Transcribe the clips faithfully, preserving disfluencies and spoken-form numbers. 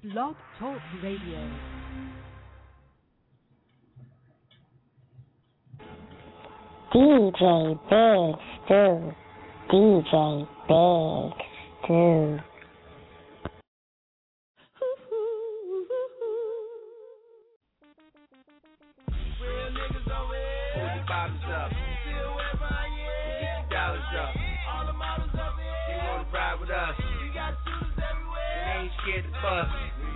Blog Talk Radio. D J Big Stu. D J Big Stu. Real niggas over here. Hold your bottoms up. Still wear my yeah. Get your dollars up. All the models over here. They wanna ride with us. We got shooters everywhere. And they ain't scared to bust.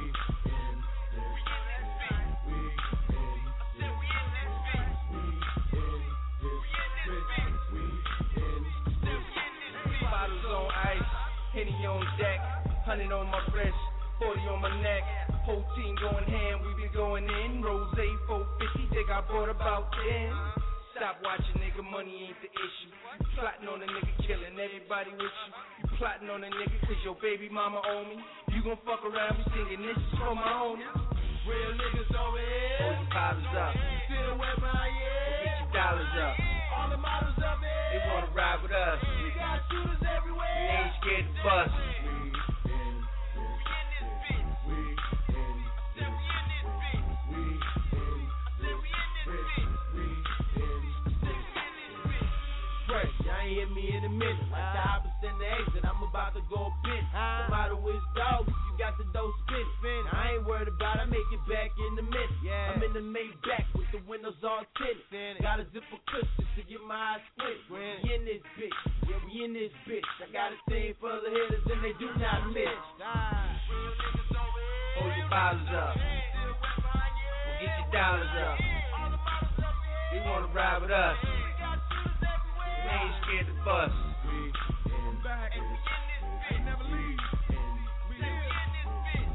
Bottles on ice, Henny on deck, hundred on my wrist, forty on my neck. Whole team going ham, we been going in. Rose four fifty, think I bought about ten. Stop watching, nigga, money ain't the issue. You plotting on a nigga, killing everybody with you. You plotting on a nigga cause your baby mama owe me. You gon' fuck around me singing this is for my own. Real niggas over here. Hold your bottles up. Still wear my yeah. Get your dollars up. All the models up here. They wanna ride with us. We got shooters everywhere. We ain't scared to bust. Y'all ain't hit me in a minute. Like the opposite the exit, I'm about to go pin. No matter which dog, you got the dough spin. I ain't worried about it, I make it back in a minute. Yeah. I'm in the Maybach with the windows all tinted. Got a zipper cushion to get my eyes split. We in this bitch, yeah, we in this bitch. I got a thing for the hitters and they do not miss. Hold your bottles up. We'll get your dollars up. They wanna ride with us. They ain't scared to bust. We in back. Ain't never leave. We in this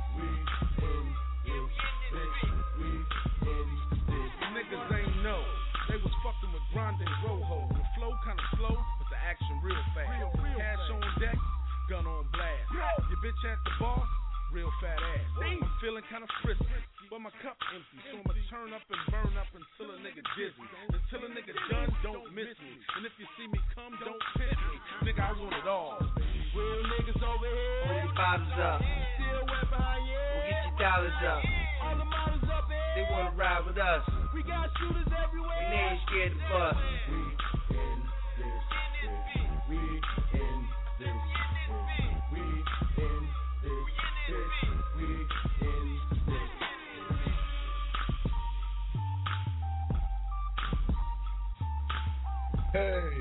bitch. The niggas ain't know. They was fucking with Grande Rojo. The flow kinda slow, but the action real fast. Real, real Cash fast. On deck, gun on blast. Yo. Your bitch at the bar, real fat ass. I'm feeling kinda frisky, but my cup empty. So I'ma turn up and burn up until a nigga dizzy. Until a nigga done, don't miss me. And if you see me come, don't pit me. Nigga, I want it all. Real niggas over here. Hold your bottles up. Still wear behind you. We'll get your dollars up. All the models up here. They wanna ride with us. We got shooters everywhere. And they ain't scared to bust. We in this bitch. We in this bitch. We in this bitch. We in this. Hey,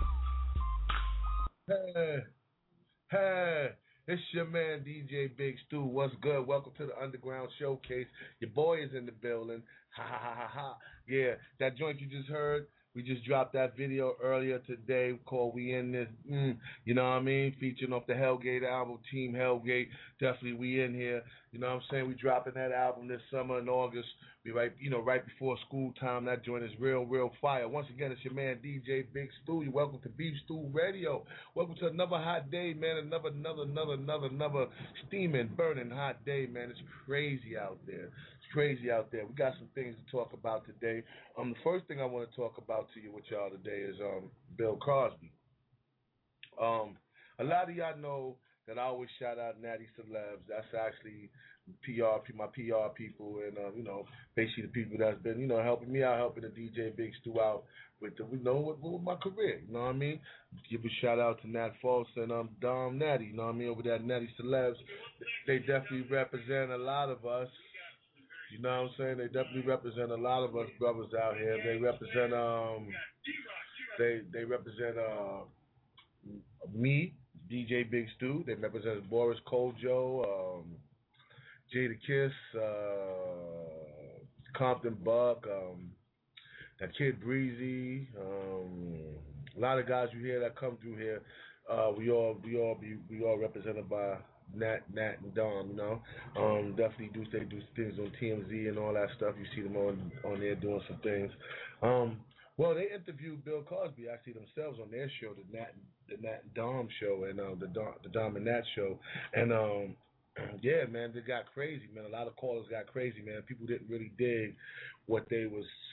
hey, hey, it's your man D J Big Stu. What's good? Welcome to the Underground Showcase. Your boy is in the building. Ha ha ha ha ha. Yeah, that joint you just heard, we just dropped that video earlier today called We In This, mm, you know what I mean? Featuring off the Hellgate album, Team Hellgate. Definitely we in here. You know what I'm saying? We dropping that album this summer in August. We right, you know, right before school time. That joint is real, real fire. Once again, it's your man D J Big Stu. You're welcome to Beef Stew Radio. Welcome to another hot day, man. Another, another, another, another, another steaming, burning hot day, man. It's crazy out there. It's crazy out there. We got some things to talk about today. Um, the first thing I want to talk about to you with y'all today is um Bill Cosby. Um, a lot of y'all know that I always shout out Natty Celebs. That's actually P R, my P R people, and um, you know, basically the people that's been, you know, helping me out, helping the D J Big Stu out with the, you know, with, with my career. You know what I mean? Give a shout out to Nat False and um Dom Natty. You know what I mean? Over there, Natty Celebs. They definitely represent a lot of us. You know what I'm saying? They definitely represent a lot of us brothers out here. They represent um, they they represent uh me, D J Big Stu. They represent Boris Kojo, um, Jada Kiss, uh, Compton Buck, um, that Kid Breezy, um, a lot of guys you hear that come through here. Uh, we all we all be we all represented by Nat, Nat, and Dom, you know. Um, definitely do they do things on T M Z and all that stuff. You see them on on there doing some things. Um, well, they interviewed Bill Cosby actually themselves on their show, the Nat, the Nat and Dom show, and uh, the Dom, the Dom and Nat show, and um, yeah, man, they got crazy, man. A lot of callers got crazy, man. People didn't really dig what they was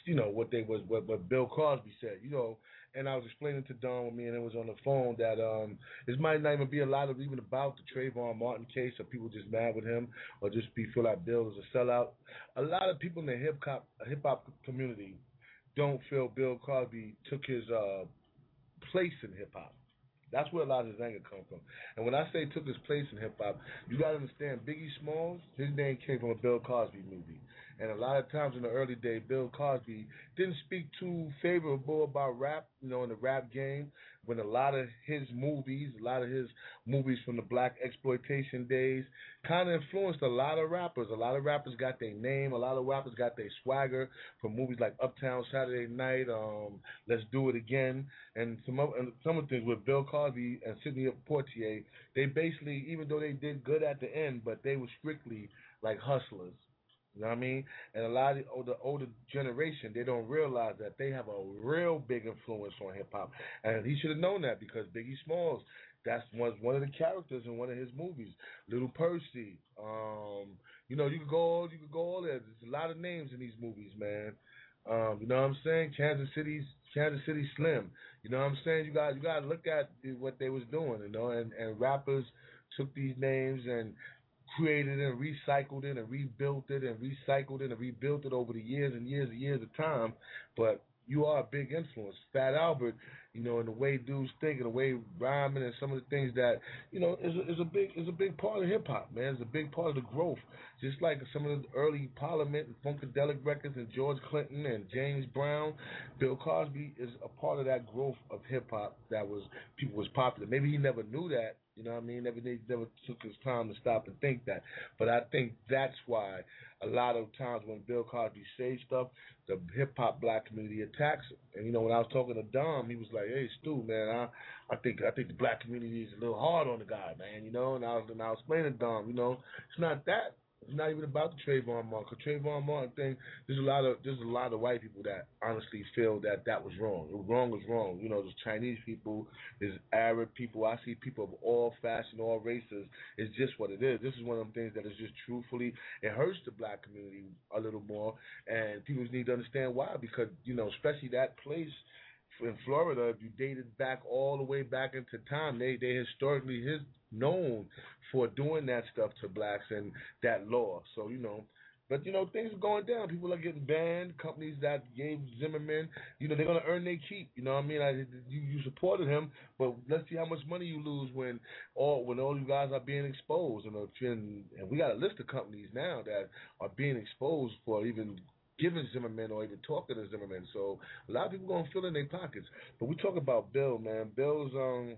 you know, what they was what, what Bill Cosby said, you know. And I was explaining to Don with me, and it was on the phone that um, this might not even be a lot of even about the Trayvon Martin case, or people just mad with him, or just be feel like Bill is a sellout. A lot of people in the hip hop hip hop community don't feel Bill Cosby took his uh, place in hip hop. That's where a lot of his anger come from. And when I say took his place in hip hop, you gotta understand Biggie Smalls, his name came from a Bill Cosby movie. And a lot of times in the early days, Bill Cosby didn't speak too favorable about rap, you know, in the rap game. When a lot of his movies, a lot of his movies from the black exploitation days, kind of influenced a lot of rappers. A lot of rappers got their name. A lot of rappers got their swagger from movies like Uptown Saturday Night, um, Let's Do It Again, and some of, and some of the things with Bill Cosby and Sidney Poitier. They basically, even though they did good at the end, but they were strictly like hustlers. You know what I mean? And a lot of the older, older generation, they don't realize that they have a real big influence on hip hop. And he should have known that, because Biggie Smalls, that's was one of the characters in one of his movies. Little Percy. Um, you know, you could go, you could go all there. There's a lot of names in these movies, man. Um, you know what I'm saying? Kansas City's Kansas City Slim. You know what I'm saying? You got you got to look at what they was doing, you know. And, and rappers took these names and created it and recycled it and rebuilt it and recycled it and rebuilt it over the years and years and years of time. But you are a big influence. Fat Albert, you know, and the way dudes think and the way rhyming and some of the things that, you know, is a, is a big is a big part of hip hop, man. It's a big part of the growth. Just like some of the early Parliament and Funkadelic records and George Clinton and James Brown, Bill Cosby is a part of that growth of hip hop that was people was popular. Maybe he never knew that. You know what I mean? Never, they never took his time to stop and think that. But I think that's why a lot of times when Bill Cosby says stuff, the hip-hop black community attacks him. And, you know, when I was talking to Dom, he was like, hey, Stu, man, I, I think I think the black community is a little hard on the guy, man, you know? And I was, and I was explaining to Dom, you know, it's not that. It's not even about the Trayvon Martin. Cause Trayvon Martin thing, there's a lot of there's a lot of white people that honestly feel that that was wrong. Wrong was wrong. You know, there's Chinese people, there's Arab people. I see people of all fashion, all races. It's just what it is. This is one of them things that is just truthfully, it hurts the black community a little more, and people need to understand why. Because, you know, especially that place in Florida, if you dated back all the way back into time, they they historically is known for doing that stuff to blacks and that law. So, you know, but, you know, things are going down. People are getting banned. Companies that gave Zimmerman, you know, they're going to earn their keep. You know what I mean? I, you, you supported him, but let's see how much money you lose when all when all you guys are being exposed. And, and we got a list of companies now that are being exposed for even giving Zimmerman or even talking to Zimmerman. So a lot of people going to fill in their pockets. But we talk about Bill, man. Bill's, um,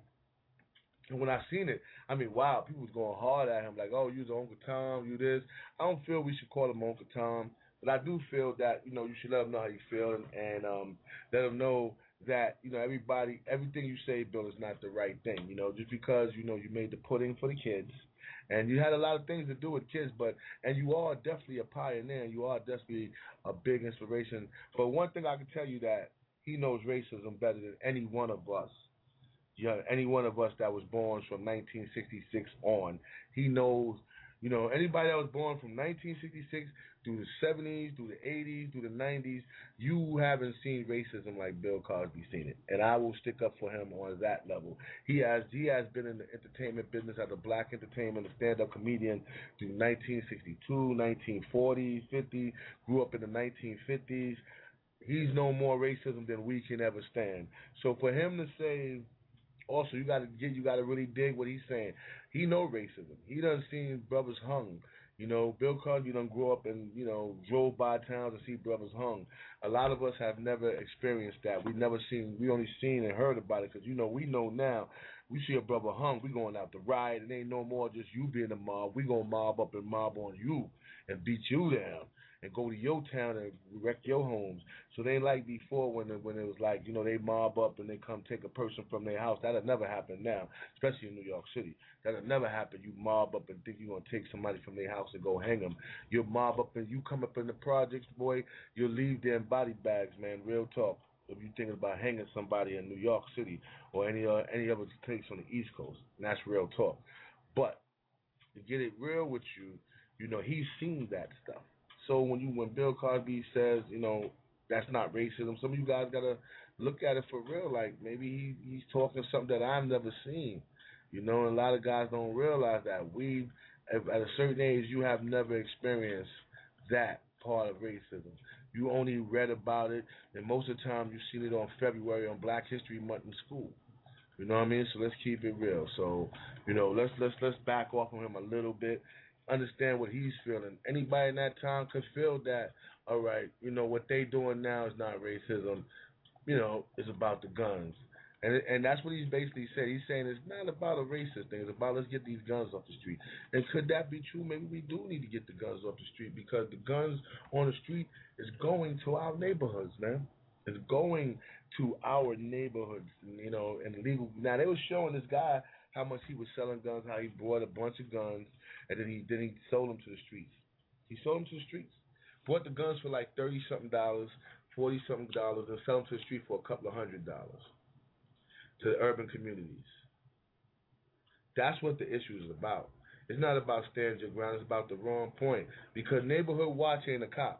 and when I seen it, I mean, wow, people was going hard at him, like, oh, you the Uncle Tom, you this. I don't feel we should call him Uncle Tom, but I do feel that, you know, you should let him know how you feel and, and um, let him know that, you know, everybody, everything you say, Bill, is not the right thing. You know, just because, you know, you made the pudding for the kids, and you had a lot of things to do with kids, but, and you are definitely a pioneer, and you are definitely a big inspiration. But one thing I can tell you that he knows racism better than any one of us. Yeah, any one of us that was born from nineteen sixty-six on. He knows, you know, anybody that was born from nineteen sixty-six through the seventies, through the eighties, through the nineties, you haven't seen racism like Bill Cosby seen it. And I will stick up for him on that level. He has he has been in the entertainment business as a black entertainment, a stand-up comedian through nineteen sixty-two, nineteen forties, fifties, grew up in the nineteen fifties. He's no more racism than we can ever stand. So for him to say, also, you gotta get, you gotta really dig what he's saying. He know racism. He done seen brothers hung. You know, Bill Cosby done grew up and, you know, drove by towns and see brothers hung. A lot of us have never experienced that. We never seen, we only seen and heard about it because, you know, we know now. We see a brother hung, we going out to riot. It ain't no more just you being a mob. We gonna mob up and mob on you and beat you down and go to your town and wreck your homes. So they ain't like before when it, when it was like, you know, they mob up and they come take a person from their house. That'll never happen now, especially in New York City. That'll never happen. You mob up and think you're going to take somebody from their house and go hang them. You'll mob up and you come up in the projects, boy, you'll leave there in body bags, man, real talk. If you're thinking about hanging somebody in New York City or any uh, any other place on the East Coast, and that's real talk. But to get it real with you, you know, he's seen that stuff. So when you when Bill Cosby says, you know, that's not racism. Some of you guys gotta look at it for real. Like maybe he, he's talking something that I've never seen. You know, and a lot of guys don't realize that we, at a certain age, you have never experienced that part of racism. You only read about it, and most of the time you've seen it on February on Black History Month in school. You know what I mean? So let's keep it real. So, you know, let's let's let's back off on him a little bit. Understand what he's feeling. Anybody in that time could feel that, all right, you know, what they doing now is not racism. You know, it's about the guns. And and that's what he's basically said. He's saying it's not about a racist thing. It's about let's get these guns off the street. And could that be true? Maybe we do need to get the guns off the street because the guns on the street is going to our neighborhoods, man. It's going to our neighborhoods, you know, and legal. Now, they were showing this guy how much he was selling guns, how he bought a bunch of guns, and then he then he sold them to the streets. He sold them to the streets. Bought the guns for like thirty-something dollars, forty-something dollars, and sell them to the street for a couple of hundred dollars to the urban communities. That's what the issue is about. It's not about standing your ground. It's about the wrong point. Because Neighborhood Watch ain't a cop.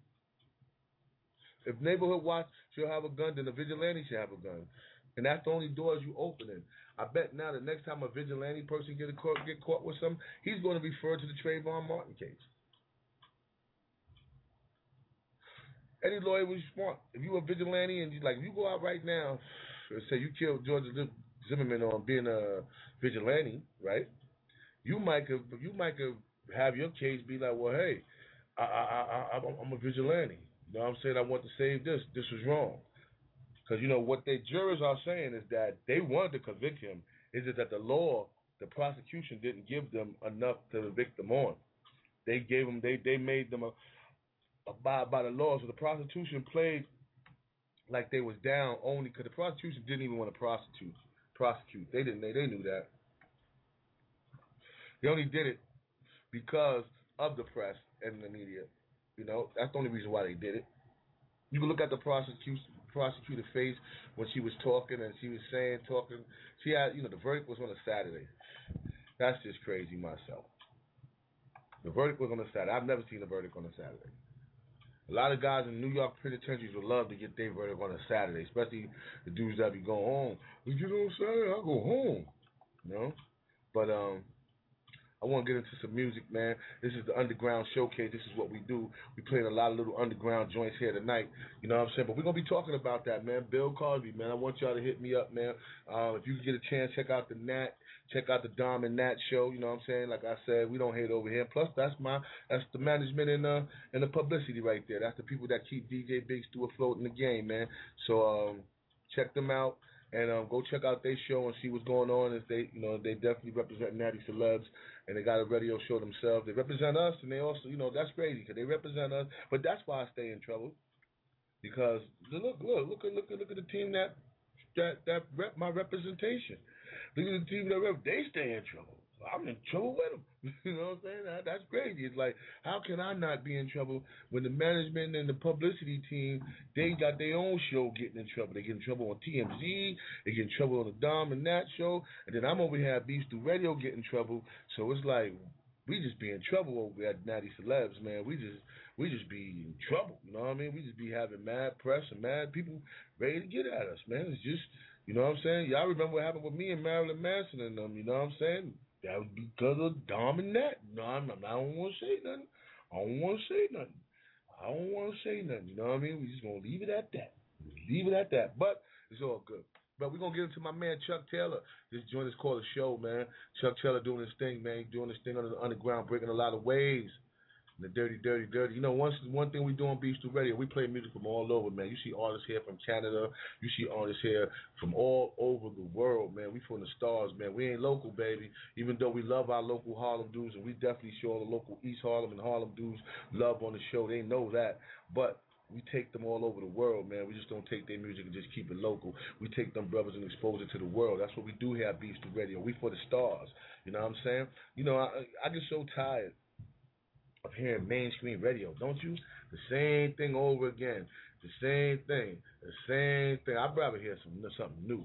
If Neighborhood Watch should have a gun, then a vigilante should have a gun. And that's the only doors you opening. I bet now the next time a vigilante person get, a caught, get caught with something, he's going to refer to the Trayvon Martin case. Any lawyer was smart. If you a vigilante and you like, if you go out right now and say you killed George Zimmerman on being a vigilante, right? You might could, you might could have your case be like, well, hey, I, I, I, I'm a vigilante. You know what I'm saying? I want to save this. This was wrong. Because, you know, what the jurors are saying is that they wanted to convict him. Is it that the law, the prosecution didn't give them enough to evict them on? They gave them, they, they made them a, abide by the law. So the prosecution played like they was down only because the prosecution didn't even want to prosecute. Prosecute. They didn't. They, they knew that. They only did it because of the press and the media. You know, that's the only reason why they did it. You can look at the prosecution prosecutor face when she was talking and she was saying, talking. She had, you know, the verdict was on a Saturday. That's just crazy myself. The verdict was on a Saturday. I've never seen a verdict on a Saturday. A lot of guys in New York penitentiaries would love to get their verdict on a Saturday, especially the dudes that be going home. We get on Saturday, I go home. You know? But, um, I want to get into some music, man. This is the Underground Showcase. This is what we do. We playing a lot of little underground joints here tonight. You know what I'm saying? But we're going to be talking about that, man. Bill Cosby, man. I want y'all to hit me up, man. Uh, if you can get a chance, check out the Nat. Check out the Dom and Nat show. You know what I'm saying? Like I said, we don't hate over here. Plus, that's my that's the management and uh and the publicity right there. That's the people that keep D J Big Stu afloat in the game, man. So um, check them out. And um, go check out their show and see what's going on. Is they, you know, they definitely represent Natty Celebs, and they got a radio show themselves. They represent us, and they also, you know, that's crazy because they represent us. But that's why I stay in trouble because look, look, look at, look at, look at the team that that that rep my representation. Look at the team that rep. They stay in trouble. I'm in trouble with them. You know what I'm saying? That, that's crazy. It's like, how can I not be in trouble when the management and the publicity team, they got their own show getting in trouble. They get in trouble on T M Z. They get in trouble on the Dom and Nat show. And then I'm over here at Beast Through Radio getting in trouble. So it's like, we just be in trouble over at Natty Celebs, man. We just we just be in trouble. You know what I mean? We just be having mad press and mad people ready to get at us, man. It's just, you know what I'm saying? Y'all remember what happened with me and Marilyn Manson and them, you know what I'm saying? That was because of Dom and Nat. No, I'm, I don't want to say nothing. I don't want to say nothing. I don't want to say nothing. You know what I mean? We just going to leave it at that. Leave it at that. But it's all good. But we're going to get into my man Chuck Taylor. This joint is called a show, man. Chuck Taylor doing his thing, man. He's doing his thing under the underground, breaking a lot of waves. The dirty, dirty, dirty. You know, one, one thing we do on Beast Through Radio, we play music from all over, man. You see artists here from Canada. You see artists here from all over the world, man. We from the stars, man. We ain't local, baby. Even though we love our local Harlem dudes, and we definitely show all the local East Harlem and Harlem dudes love on the show. They know that. But we take them all over the world, man. We just don't take their music and just keep it local. We take them brothers and expose it to the world. That's what we do here at Beast Through Radio. We for the stars. You know what I'm saying? You know, I, I get so tired of hearing mainstream radio, don't you? The same thing over again. The same thing. The same thing. I'd rather hear some, something new.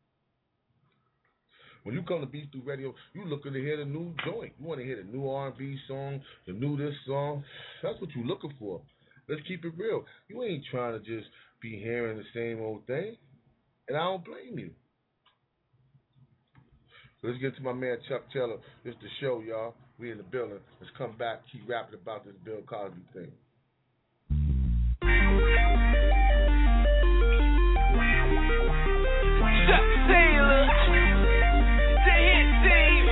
When you come to Beast Through Radio, you looking to hear the new joint. You want to hear the new R and B song, the new this song. That's what you're looking for. Let's keep it real. You ain't trying to just be hearing the same old thing, and I don't blame you. So let's get to my man Chuck Taylor. This is the show, y'all. We in the building. Let's come back, keep rapping about this Bill Cosby thing. Chuck Taylor, the hit team.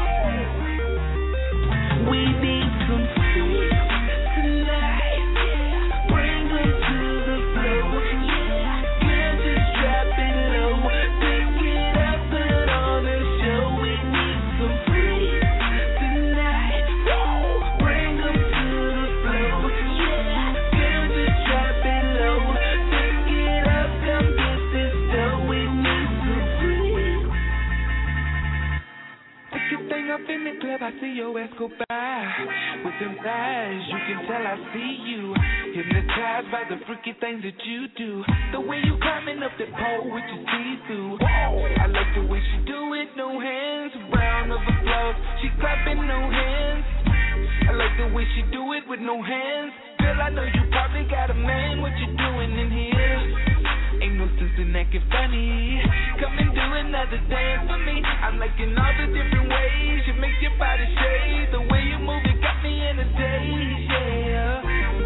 We need some sleep tonight. Bring them to the floor. Yeah, girl, just drop it low. Pick it up, put on a show. We need some sleep tonight. Bring them to the floor. Yeah, girl, just drop it low. Pick it up, come get this dough. We need some sleep. Second thing up in the club, I see your ass go by. With them thighs, you can tell I see you. Hypnotized by the freaky things that you do. The way you climbing up the pole with your see-through. I like the way she do it, no hands. Round of applause, she clapping, no hands. I like the way she do it with no hands. Girl, I know you probably got a man. What you doing in here? Ain't no sense in acting funny. Come and do another dance for me. I'm liking all the different ways you make your body shake. The way you move it got me in a daze, yeah.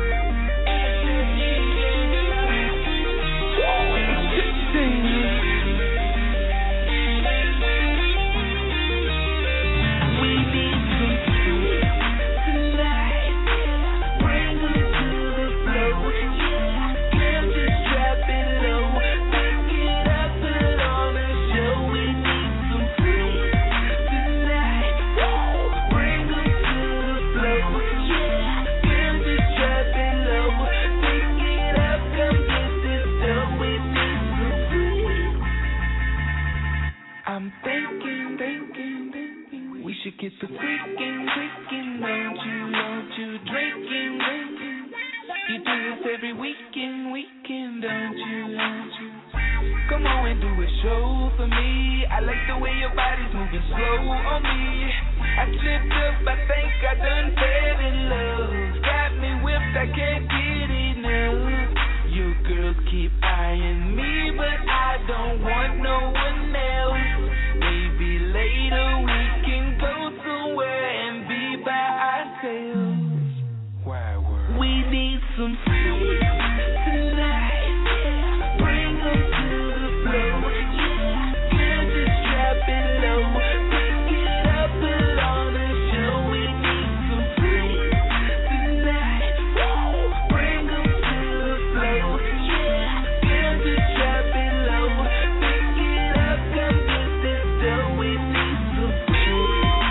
We need some sleep tonight. Bring them to the floor. Yeah, girl, just drop it low. Pick it up, put on a show. We need some sleep tonight. Bring them to the floor. Yeah, girl, just drop it low. Pick it up, come get this dough. We need some sleep. I'm thinking, thinking, thinking we should get the freaking, freaking. Don't you, don't you drinking, drinking? You do this every weekend, weekend, don't you, don't you? Come on and do a show for me. I like the way your body's moving slow on me. I slipped up, I think I done fell in love. Got me whipped, I can't get enough. You girls keep eyeing me, but I don't want no one else. Maybe later we can go somewhere and be by ourselves. Why word? We need some sleep tonight. Yeah, bring them to the floor. Yeah, girl, just drop it low. Pick it up, put on a show. We need some sleep tonight. Bring them to the floor. Yeah, girl, just drop it low. Pick it up, come get this dough. We need some sleep.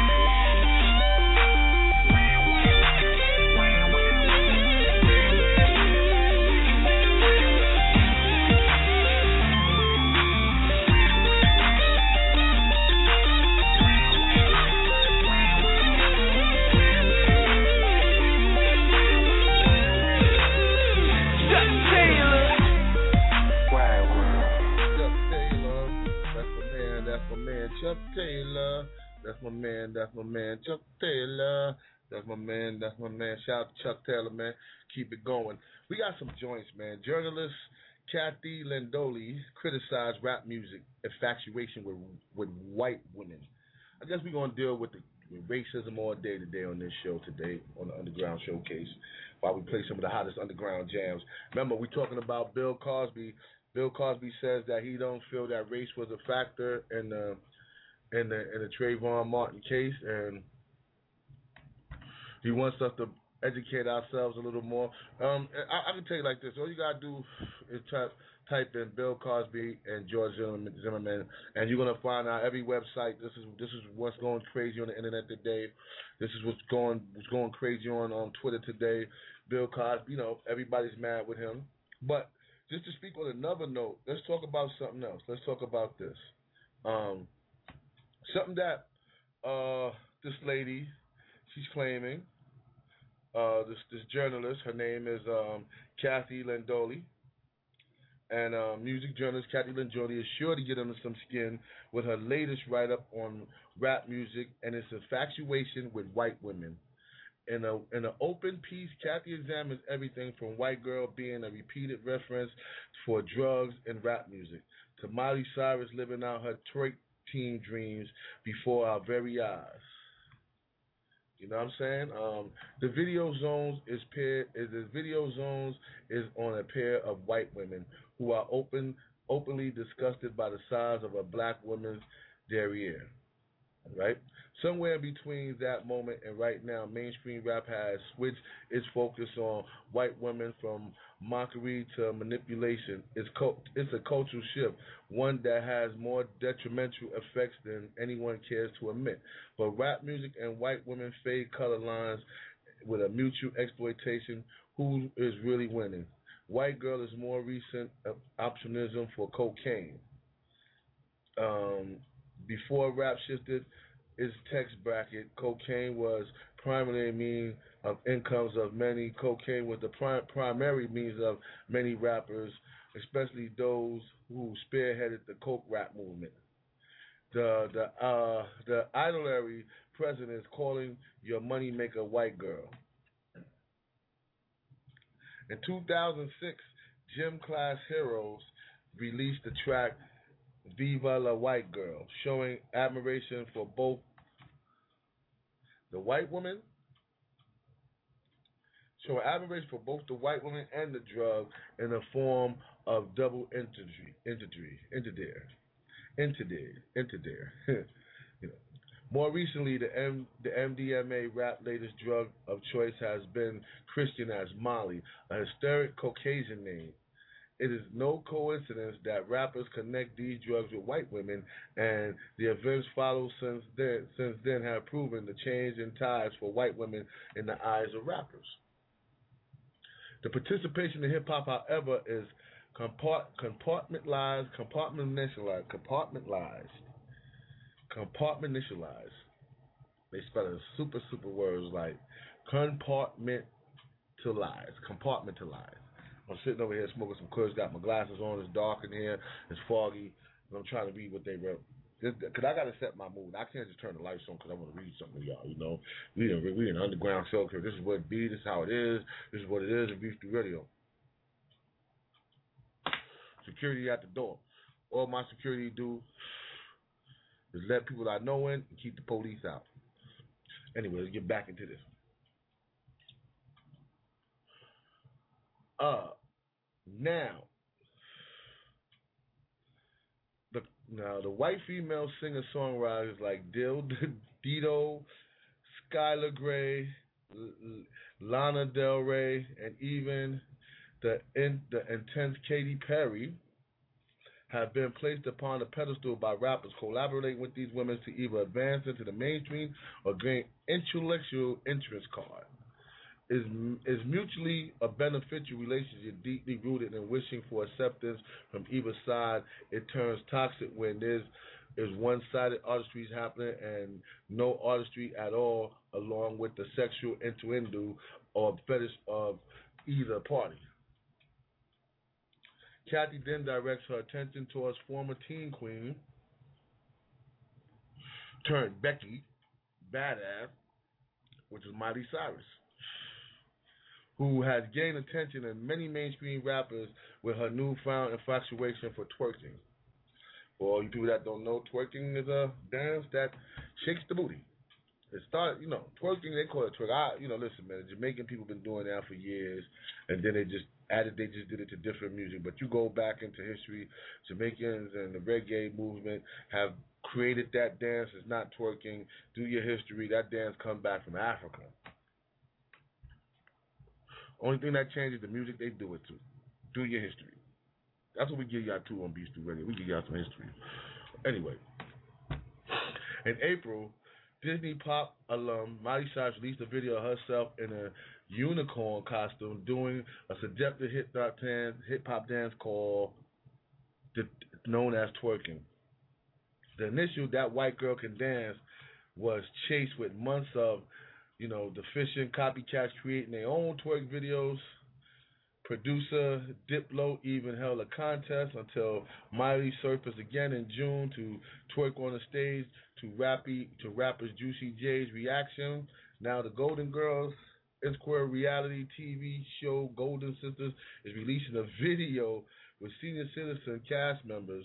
Chuck Taylor. Why word? Chuck Taylor, that's my man, that's my man, Chuck Taylor. That's my man, that's my man, Chuck Taylor. That's my man, that's my man. Shout out to Chuck Taylor, man. Keep it going. We got some joints, man. Journalist Kathy Lendoli criticized rap music infatuation with with white women. I guess we're gonna deal with the with racism all day today on this show today on the Underground Showcase while we play some of the hottest underground jams. Remember, we're talking about Bill Cosby. Bill Cosby says that he don't feel that race was a factor in the in the in the Trayvon Martin case, and he wants us to educate ourselves a little more. Um, I, I can tell you like this: all you gotta do is type type in Bill Cosby and George Zimmerman, Zimmerman, and you're gonna find out every website. This is this is what's going crazy on the internet today. This is what's going what's going crazy on on Twitter today. Bill Cosby, you know, everybody's mad with him. But just to speak on another note, let's talk about something else. Let's talk about this. Um, something that uh, this lady, she's claiming. Uh, this this journalist, her name is um, Kathy Lendoli, and uh, music journalist Kathy Lendoli is sure to get under some skin with her latest write-up on rap music and its infatuation with white women. In a in an open piece, Kathy examines everything from white girl being a repeated reference for drugs and rap music to Miley Cyrus living out her twerk teen dreams before our very eyes. You know what I'm saying? Um, the video zones is pair is the video zones is on a pair of white women who are open openly disgusted by the size of a black woman's derriere. Right? Somewhere between that moment and right now, mainstream rap has switched its focus on white women from mockery to manipulation. It's, co- it's a cultural shift, one that has more detrimental effects than anyone cares to admit. But rap music and white women fade color lines with a mutual exploitation. Who is really winning? White girl is more recent optimism for cocaine. Um, before rap shifted its text bracket, cocaine was primarily mean of incomes of many. Cocaine was the prim- primary means of many rappers, especially those who spearheaded the coke rap movement. The the uh the idolary president is calling your moneymaker white girl. In two thousand six, Gym Class Heroes released the track Viva la White Girl, showing admiration for both the white woman, showing admiration for both the white woman and the drug in the form of double entry, entry, interdare, interdare, interdare. You know. More recently, the M, the M D M A rap latest drug of choice has been Christian as Molly, a historic Caucasian name. It is no coincidence that rappers connect these drugs with white women, and the events followed since then, since then have proven the change in tides for white women in the eyes of rappers. The participation in hip-hop, however, is compart- compartmentalized, compartmentalized, compartmentalized, compartmentalized. They spell it super, super words like compartmentalized, compartmentalized. I'm sitting over here smoking some Kush, got my glasses on, it's dark in here, it's foggy, and I'm trying to read what they wrote. Because I got to set my mood. I can't just turn the lights on because I want to read something to y'all, you know. We in, we in an underground show because this is what it be, this is how it is, this is what it is in Beef Through Radio. Security at the door. All my security do is let people I know in and keep the police out. Anyway, let's get back into this. Uh, now, the now the white female singer-songwriters like Dil Dido, Skylar Grey, L- Lana Del Rey, and even the in, the intense Katy Perry have been placed upon a pedestal by rappers collaborating with these women to either advance into the mainstream or gain intellectual interest card. Is is mutually a beneficial relationship deeply rooted in wishing for acceptance from either side. It turns toxic when there's is one-sided artistry happening and no artistry at all, along with the sexual innuendo or fetish of either party. Kathy then directs her attention towards former teen queen turned Becky badass, which is Miley Cyrus, who has gained attention in many mainstream rappers with her newfound infatuation for twerking. For all you people that don't know, twerking is a dance that shakes the booty. It started, you know, twerking, they call it twerk. I, you know, listen, man, the Jamaican people been doing that for years, and then they just added, they just did it to different music. But you go back into history, Jamaicans and the reggae movement have created that dance. It's not twerking. Do your history. That dance come back from Africa. Only thing that changes the music they do it to. Do your history. That's what we give y'all too on Beast two Radio. We give y'all some history. Anyway, in April, Disney pop alum Miley Cyrus released a video of herself in a unicorn costume doing a seductive hip-hop dance, hip-hop dance called the, known as twerking. The initial "That White Girl Can Dance" was chased with months of, you know, the fishing copycats creating their own twerk videos. Producer Diplo even held a contest until Miley surfaced again in June to twerk on the stage to rappy to rappers Juicy J's reaction. Now, the Golden Girls Esquire reality T V show Golden Sisters is releasing a video with senior citizen cast members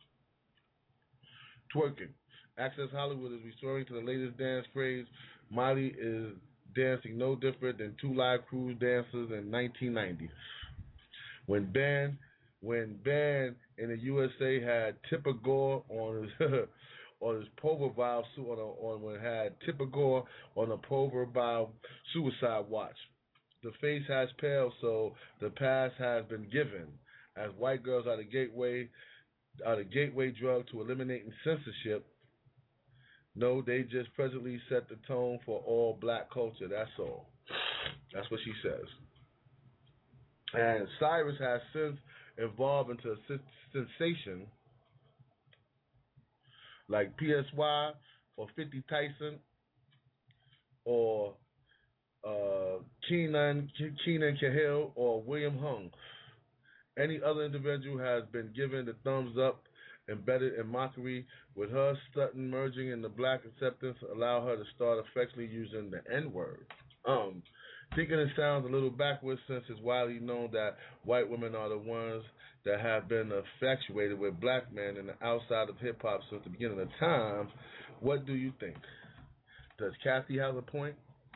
twerking. Access Hollywood is restoring to the latest dance craze. Miley is dancing no different than two live cruise dancers in nineteen ninety. When Ben, when Ben in the U S A had Tipper Gore on his on his profile su- on, a, on when it had Tipper Gore on a profile suicide watch. The face has paled, so the pass has been given. As white girls are the gateway, are the gateway drug to eliminating censorship. No, they just presently set the tone for all black culture. That's all. That's what she says. And Cyrus has since evolved into a sensation like P S Y or fifty Tyson or uh, Keenan Keenan Cahill or William Hung. Any other individual has been given the thumbs up, embedded in mockery, with her sudden merging in the black acceptance allow her to start effectively using the N-word. Um, thinking it sounds a little backwards since it's widely known that white women are the ones that have been infatuated with black men in the outside of hip-hop since the beginning of time. What do you think? Does Kathy have a point?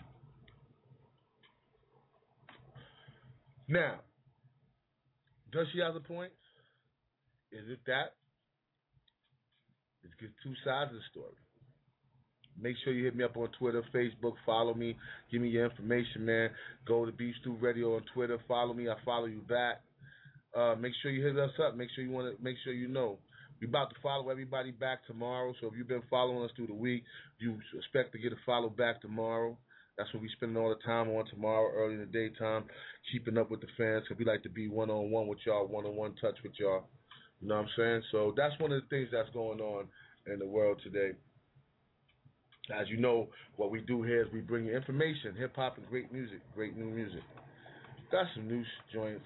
Now, does she have a point? Is it that? It's just two sides of the story. Make sure you hit me up on Twitter, Facebook, follow me, give me your information, man. Go to Beef Stew Radio on Twitter, follow me, I follow you back. Uh, make sure you hit us up. Make sure you want to. Make sure you know we're about to follow everybody back tomorrow. So if you've been following us through the week, you expect to get a follow back tomorrow. That's what we spending all the time on tomorrow, early in the daytime, keeping up with the fans. Cause we like to be one on one with y'all, one on one touch with y'all. You know what I'm saying? So that's one of the things that's going on in the world today. As you know, what we do here is we bring you information, hip hop, and great music, great new music. Got some new joints.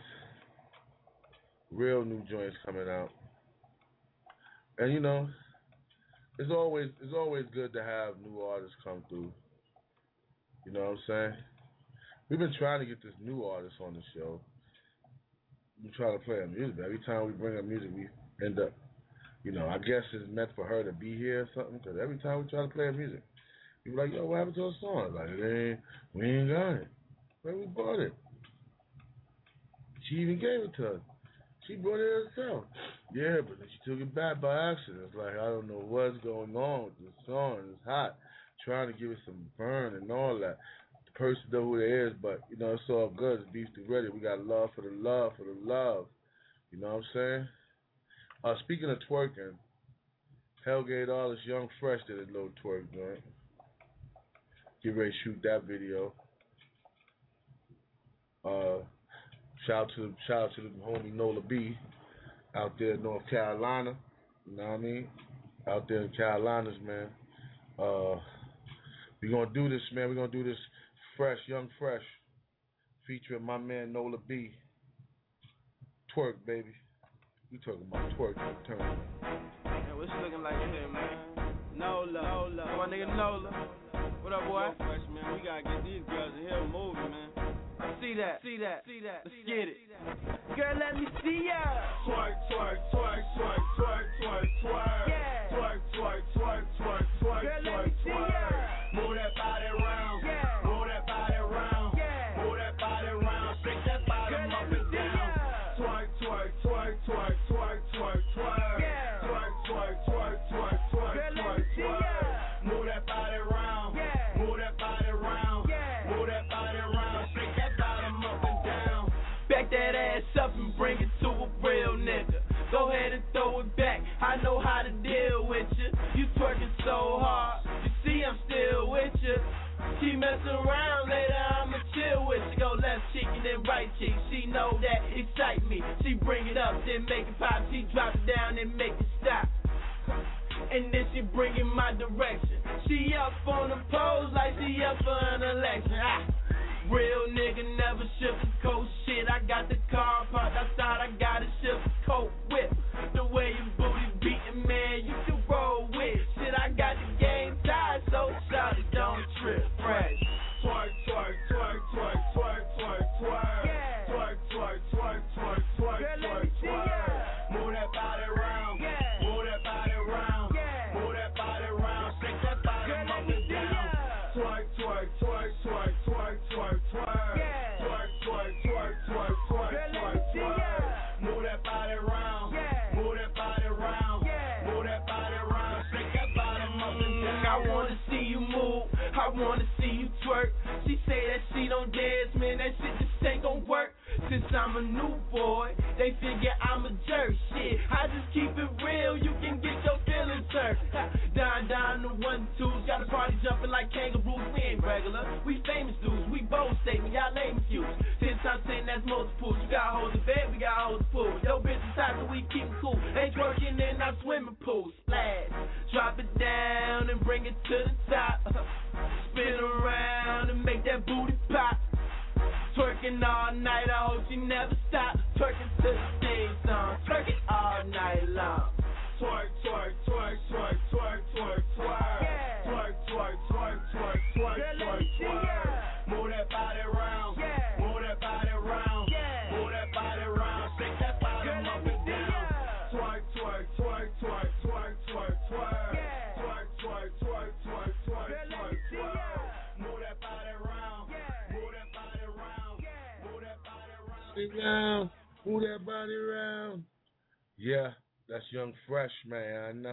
Real new joints coming out. And you know, it's always it's always good to have new artists come through. You know what I'm saying? We've been trying to get this new artist on the show. We try to play her music. Every time we bring her music, we end up, you know, I guess it's meant for her to be here or something, because every time we try to play her music, people are like, yo, what happened to her song? Like, it ain't, we ain't got it. Where we bought it? She even gave it to us. She brought it herself. Yeah, but then she took it back by accident. It's like, I don't know what's going on with this song. It's hot. Trying to give it some burn and all that. The person know who they is, but, you know, it's all good. It's Beef Stew Radio. We got love for the love for the love. You know what I'm saying? Uh, speaking of twerking, Hellgate Artist Young Fresh did a little twerk joint. Get ready to shoot that video. Uh, shout out to shout out to the homie Nola B out there in North Carolina. You know what I mean? Out there in Carolinas, man. Uh, we're gonna do this, man. We're gonna do this fresh, Young Fresh, featuring my man Nola B. Twerk, baby. We talking about twerk. Turn. Man, what's looking like here, man? Nola, Nola, my nigga Nola. What up, boy? Yo, fresh, man. We gotta get these girls in here moving, man. I see that, see that, see that. Let's get it. Girl, let me see ya. Twerk, twerk, twerk, twerk, twerk, twerk, twerk. Yeah. Twerk, twerk, twerk, twerk, twerk, Girl, let me see ya. Move that body around. Yeah. Move that body around. Yeah. Move that body around. Shake that body Girl, up and down. Twerk, twerk, twerk, twerk, twerk, twerk, twerk. Yeah. Twerk, twerk, twerk, twerk, twerk, Girl, twerk, twerk. Move that body around. Yeah. Move that body around. Yeah. Move that body around. Shake that bottom up and down. Back that ass up and bring it to a real nigga. Go ahead and throw it back. I know how to deal with you. You twerking so hard. You see I'm still with you. She messing around later, I'ma chill with you. Go left cheek and then right cheek. She know that excite me. She bring it up, then make it pop. She drop it down and make it stop. And then she bring it my direction. She up on the pose like she up for an election. Ah. Real nigga never sugarcoat shit. I got the car parked outside, I got a sugarcoat whip. The way your booty beating, man, you can roll with. Shit, I got the game tied, so shout it, don't trip, fresh. say that she don't dance, man, that shit just ain't gon' work. Since I'm a new boy, they figure I'm a jerk. Shit, I just keep it real, you can get your feelings hurt. Down, down the one, twos, got a party jumping like kangaroos. We ain't regular, we famous dudes, we bold statement, y'all lame excuse. Ten times ten, that's multiples. You got hoes in bed, we got hoes in pool. Yo, bitch is hot, so we keep it cool. Ain't working in our swimming pool. Splash, drop it down and bring it to the top. Spin around and make that booty pop. Twerking all night, I hope she never stop. Twerking to the same song, twerking all night long. Twerk, twerk, twerk, twerk, twerk, twerk, twerk. Yeah. Twerk, twerk, twerk, twerk, twerk, twerk, twerk. Move that body around, yeah. Move that body around, yeah. Move that body around, shake that bottom up and down. Twerk, twerk, twerk, twerk, twerk, twerk, twerk. Yeah. Twerk, twerk, twerk, twerk, twerk, twerk, twerk. Move that body around, yeah. Move that body around, yeah. Move that body around. Sit down, move that body around. Yeah. That's Young Fresh, man.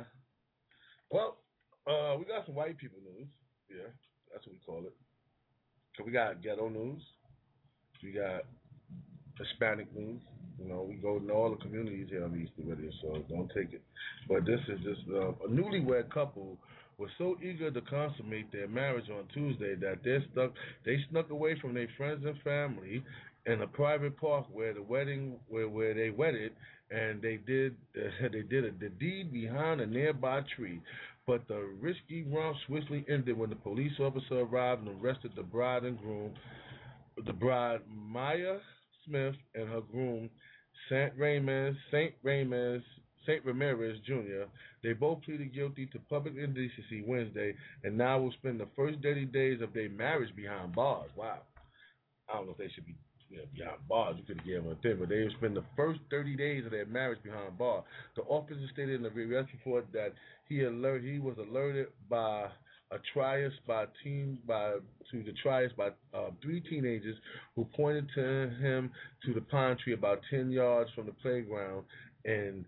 Well, uh, we got some white people news. Yeah, that's what we call it. So we got ghetto news. We got Hispanic news. You know, we go to all the communities here on the Eastern Radio, so don't take it. But this is just uh, a newlywed couple was so eager to consummate their marriage on Tuesday that they stuck. They snuck away from their friends and family in a private park where the wedding, where where they wedded. And they did uh, they did a, the deed behind a nearby tree. But the risky romp swiftly ended when the police officer arrived and arrested the bride and groom, the bride Maya Smith and her groom Saint Ramirez, Saint Ramirez, Saint Ramirez Junior They both pleaded guilty to public indecency Wednesday, and now will spend the first thirty days of their marriage behind bars. Wow, I don't know if they should be. Yeah, behind bars, you could have given them a thing, but they would spend the first thirty days of their marriage behind bars. The officer stated in the arrest report that he alert he was alerted by a trias by team by to the trias by uh, three teenagers who pointed to him to the pine tree about ten yards from the playground in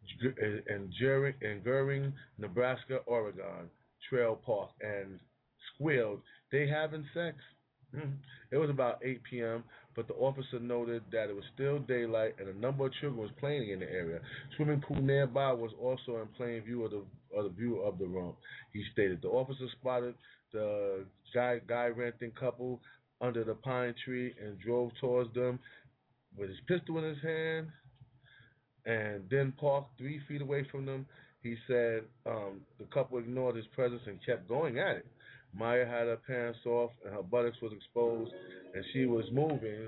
in Gering, in Gering, Nebraska, Oregon Trail Park, and squealed, "They having sex." It was about eight p.m., but the officer noted that it was still daylight and a number of children was playing in the area. Swimming pool nearby was also in plain view of the of the view of the romp. He stated the officer spotted the guy guy ranting couple under the pine tree and drove towards them with his pistol in his hand, and then parked three feet away from them. He said um, the couple ignored his presence and kept going at it. Maya had her pants off and her buttocks was exposed, and she was moving.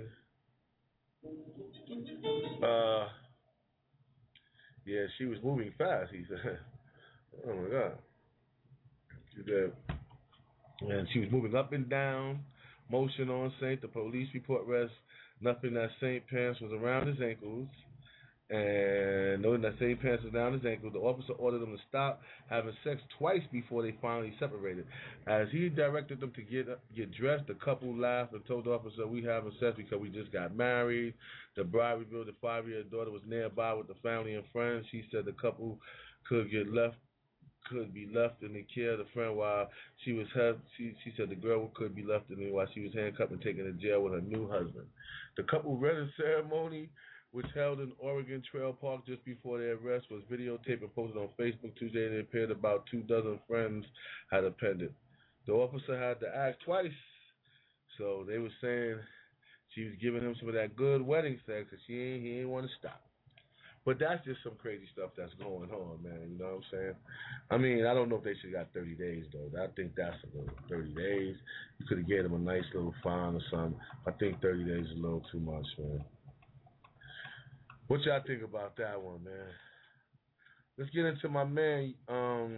Uh, yeah, she was moving fast. He said, "Oh my God!" She said, and she was moving up and down. Motion on Saint. The police report rests nothing that Saint pants was around his ankles. And knowing that Saint pants was down his ankle, the officer ordered them to stop having sex twice before they finally separated. As he directed them to get get dressed, the couple laughed and told the officer, "We having sex because we just got married." The bride revealed the five-year-old daughter was nearby with the family and friends. She said the couple could get left could be left in the care of the friend while she was held. She she said the girl could be left in the while she was handcuffed and taken to jail with her new husband. The couple read a ceremony which held in Oregon Trail Park just before their arrest, was videotaped and posted on Facebook Tuesday, and it appeared about two dozen friends had appended. The officer had to ask twice, so they were saying she was giving him some of that good wedding sex, and she ain't, he ain't want to stop. But that's just some crazy stuff that's going on, man, you know what I'm saying? I mean, I don't know if they should have got thirty days, though. I think that's a little, thirty days. You could have gave them a nice little fine or something. I think thirty days is a little too much, man. What y'all think about that one, man? Let's get into my man. Um,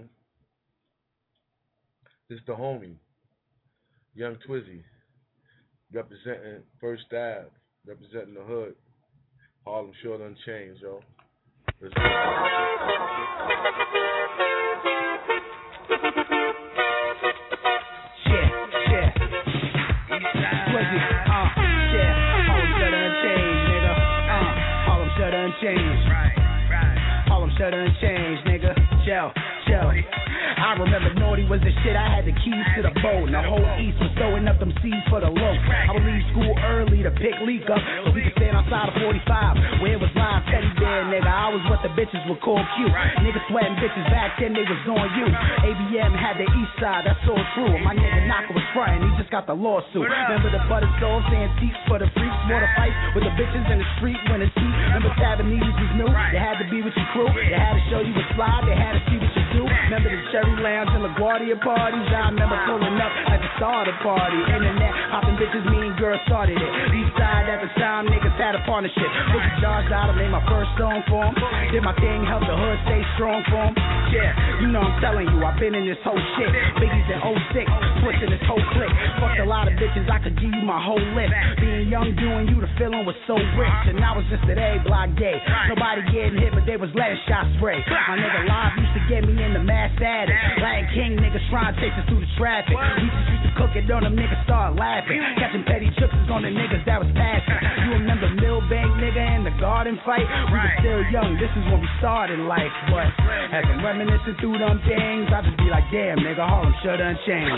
this the homie, Young Twizzy, representing First Ave, representing the hood. Harlem Short Unchained, yo. Let's go. Shit, shit. Twizzy, uh, shit. Harlem Short Unchained, nigga. Uh, Harlem Short Unchained. Right, right. Harlem Short Unchained, nigga. Chill, chill. I I remember naughty was the shit, I had the keys to the boat. And the whole East was throwing up them seeds for the low. I would leave school early to pick leak up so we could stand outside of forty-five where it was live teddy bear, nigga. I was what the bitches would call cute. Niggas sweating bitches back then, they was on you. A B M had the East Side, that's all true. My nigga Knocker was frontin', he just got the lawsuit. Remember the butter stoves, antiques for the freaks, water fights with the bitches in the street when it's heat. Remember Tavernies was new, you had to be with your crew. They had to show you a slide, they had to see what you do. Remember the Cherry Lounge and LaGuardia parties? I remember pulling up at the start of the party. Internet, popping bitches, me and girls started it. East Side at the time, niggas had a partnership. Boogie Josh out, I made my first song for him. Did my thing, helped the hood stay strong for him. Yeah, you know I'm telling you, I've been in this whole shit. Biggie's in oh six, switching this whole clique. Fucked a lot of bitches, I could give you my whole list. Being young, doing you, the feeling was so rich. And I was just at A block gay. Nobody getting hit, but they was letting shots spray. My nigga Live used to get me in the mass addict. Latin King niggas trying to chase us through the traffic. We just used to cook it on them niggas, start laughing. Catching petty chips on the niggas that was passing. You remember Millbank nigga and the garden fight? We were still young, this is when we started life. But as I'm reminiscing through them things, I just be like, damn nigga, Harlem sure done changed.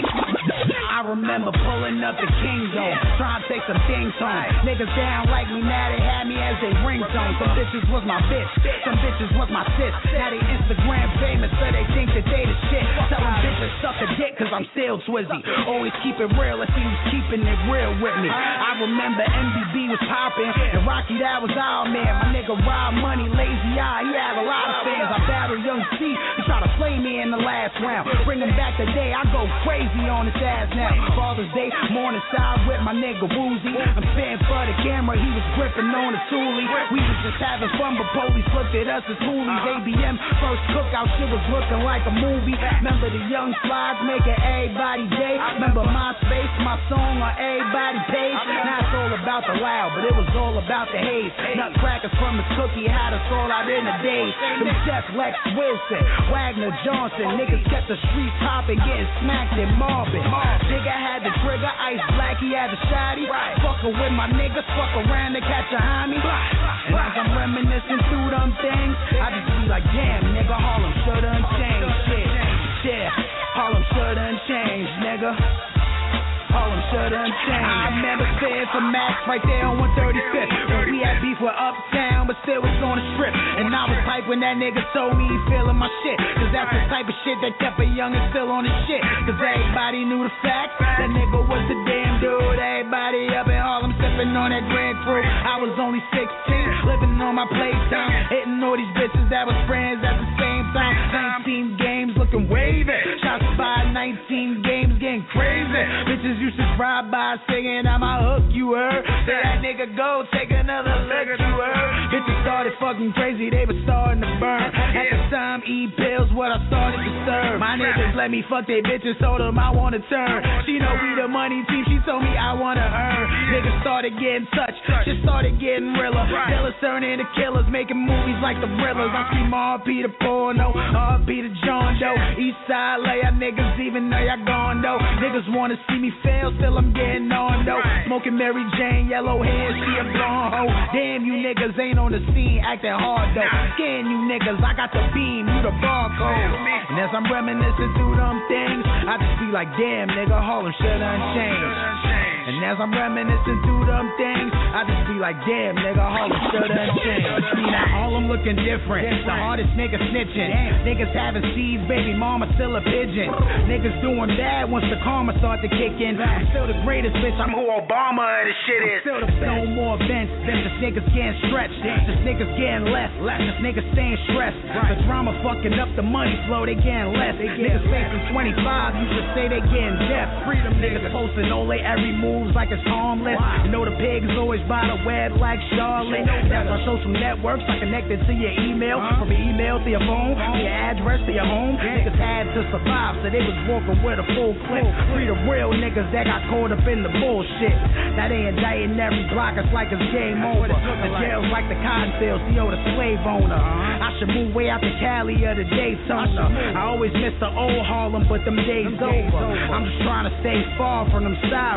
I remember pulling up the King Zone, trying to take some things home. Niggas down like me, now they had me as they ringtone. Some bitches was my bitch, some bitches was my sis. Now they Instagram famous, so they think that they the shit. Tell them bitches suck a dick, cause I'm still Twizzy. Always keep it real, let's see who's keeping it real with me. I remember M B B was popping, and Rocky, that was our man. My nigga Rob Money, Lazy Eye, he had a lot of fans. I battled Young C, he tried to play me in the last round. Bring him back today, I go crazy on his ass now. Father's Day, morning side with my nigga Woozy. I'm spitting for the camera, he was gripping on the toolie. We was just having fun, but police looked at us as hoolies. A B M, first cookout, shit was looking like a movie. Remember the young slides making everybody day. Remember MySpace, my song on everybody page. Now it's all about the loud, but it was all about the haze. Nutcrackers from the cookie had us all out in the days. Them Chef Lex Wilson, Wagner Johnson, niggas kept the streets hopping, getting smacked and mobbing. Nigga had the trigger, Ice Black, he had the shotty. Fucking with my niggas, fuck around to catch a homie. And as I'm reminiscing through them things, I just be like, damn, nigga, Harlem sure done changed. Shit, yeah, Harlem sure done changed, nigga. Harlem sure done changed. I remember staying for Max right there on one thirty-fifth. When we had beef with Uptown, but still was on the strip. And I was hype when that nigga told me he feeling my shit. Cause that's the type of shit that kept a youngin' still on his shit. Cause everybody knew the facts. That nigga was the damn dude. Everybody up in Harlem sipping on that Grand Cru. I was only sixteen, living on my playtime. Hitting all these bitches that was friends at the same time. nineteen games looking wavy. Shots fired, nineteen games getting crazy. Bitches used to drive by singing, I'm a hook, you heard. Say that nigga go, take another look, you heard. Bitches started fucking crazy, they were starting to burn. At the time, eat pills, what I started to serve. My niggas let me fuck they bitches, told them I wanna turn. She know we the money team, she told me I wanna earn. Niggas started getting touched, just started getting realer. Killers turning into killers, making movies like the Thrillers. I see R P to Porno, R P to John Doe. East Side lay y'all niggas even though y'all gone though. Niggas wanna see me fail, still I'm getting on though. Smoking Mary Jane, yellow hair, she a blonde hoe. Damn, you niggas ain't on the scene acting hard though. Scan you niggas, I got the beam, you the barcode. And as I'm reminiscing through them things, I just be like, damn nigga, Harlem shit done changed. And as I'm reminiscing through them things, I just be like, damn nigga, Harlem shit done changed. See now Harlem looking different, the hardest niggas snitching. Niggas having seeds, baby mama still a pigeon. Niggas doing bad once the karma start to kick in. I'm still the greatest bitch, I'm who Obama of this shit is. Still the no more events, this niggas getting stretched. This niggas getting less, this niggas staying stressed. The drama fucking up the money flow, they getting less. Niggas facing twenty-five, you should say they getting deaf. Freedom niggas posting Ole every moves like it's harmless. You know the pigs always by the web like Charlotte. That's our social networks, I connected to your email. From your email to your phone, to your address to your home. Niggas had to survive, so they was walking with a full clip. Free the real niggas that got caught up in the bullshit. Now they indicting every block, it's like it's game over. The jails like the cotton fields, Theo the slave owner. I should move way out to Cali or the Daytona. I always miss the old Harlem, but them days over. I'm just trying to stay far from them sirens.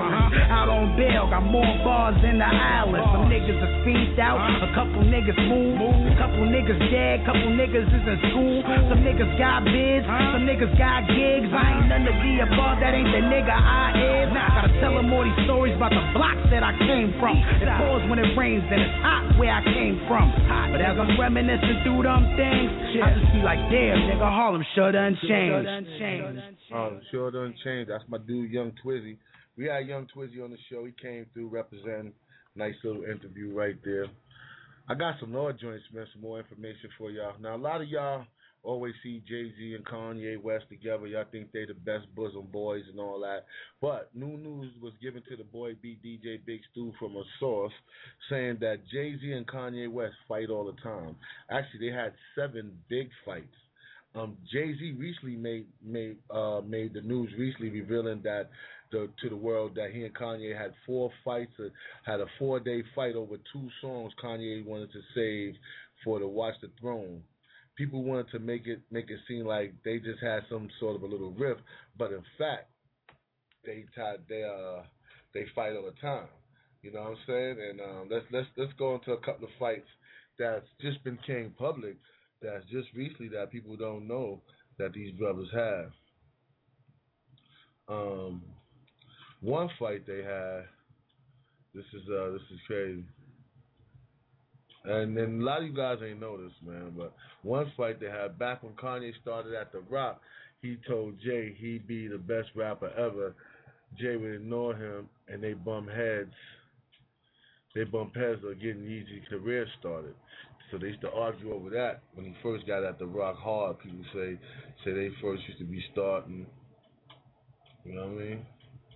out on bail, got more bars than the island. Some niggas are fiended out, a couple niggas move, a couple niggas dead, couple niggas is in school. Some niggas got biz, some niggas got gigs. I ain't none of the above, that ain't the nigga I is. Gotta tell them all these stories about the blocks that I came from. It pours when it rains, and it's hot where I came from. But as I'm reminiscing through them things, I just be like, damn, nigga, Harlem sure done changed. Um, sure done changed. That's my dude, Young Twizzy. We had Young Twizzy on the show. He came through representing. Nice little interview right there. I got some Lord joints, man, some more information for y'all. Now, a lot of y'all always see Jay-Z and Kanye West together. Y'all think they the best bosom boys and all that. But new news was given to the boy B D J Big Stu from a source saying that Jay-Z and Kanye West fight all the time. Actually, they had seven big fights. Um, Jay-Z recently made made uh, made the news recently revealing that the, to the world that he and Kanye had four fights, uh, had a four-day fight over two songs Kanye wanted to save for the Watch the Throne. People wanted to make it make it seem like they just had some sort of a little rift, but in fact, they tied, they uh they fight all the time. You know what I'm saying? And um, let's let's let's go into a couple of fights that's just been came public. That's just recently that people don't know that these brothers have. Um, one fight they had. This is uh this is crazy. And then a lot of you guys ain't know this, man, but one fight they had back when Kanye started at The Rock, he told Jay he'd be the best rapper ever. Jay would ignore him, and they bump heads. They bump heads of getting Yeezy's career started. So they used to argue over that when he first got at The Rock hard. People say say they first used to be starting. You know what I mean?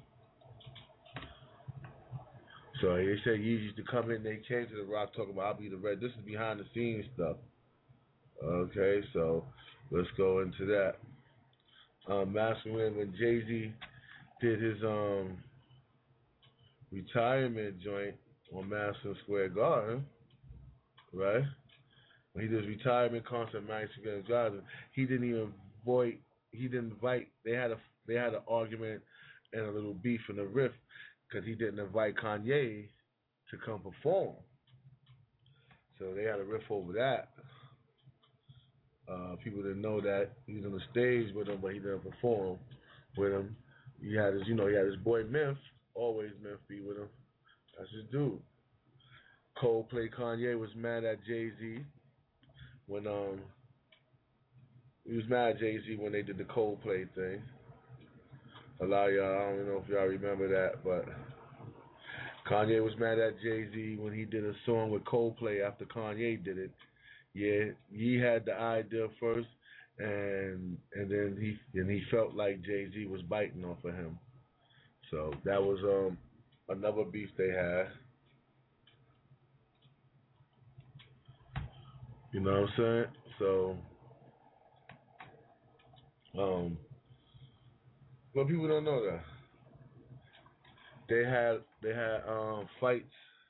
So they said Yeezy used to come in, they came to The Rock talking about I'll be the red. This is behind the scenes stuff. Okay, so let's go into that. Um, Master when when Jay-Z did his um retirement joint on Madison Square Garden, right? When he did his retirement concert at Madison Square Garden, he didn't even void. He didn't invite. They had a they had an argument and a little beef in the riff. Because he didn't invite Kanye to come perform. So they had a riff over that. Uh, people didn't know that he was on the stage with him, but he didn't perform with him. He had his, you know, he had his boy Memph, always Memph be with him. That's his dude. Coldplay Kanye was mad at Jay-Z when um he was mad at Jay-Z when they did the Coldplay thing. A lot of y'all, I don't know if y'all remember that, but Kanye was mad at Jay-Z when he did a song with Coldplay after Kanye did it. Yeah, he had the idea first, and and then he and he felt like Jay-Z was biting off of him. So that was um another beef they had. You know what I'm saying? So um. Well, people don't know that. They had they had um, fights.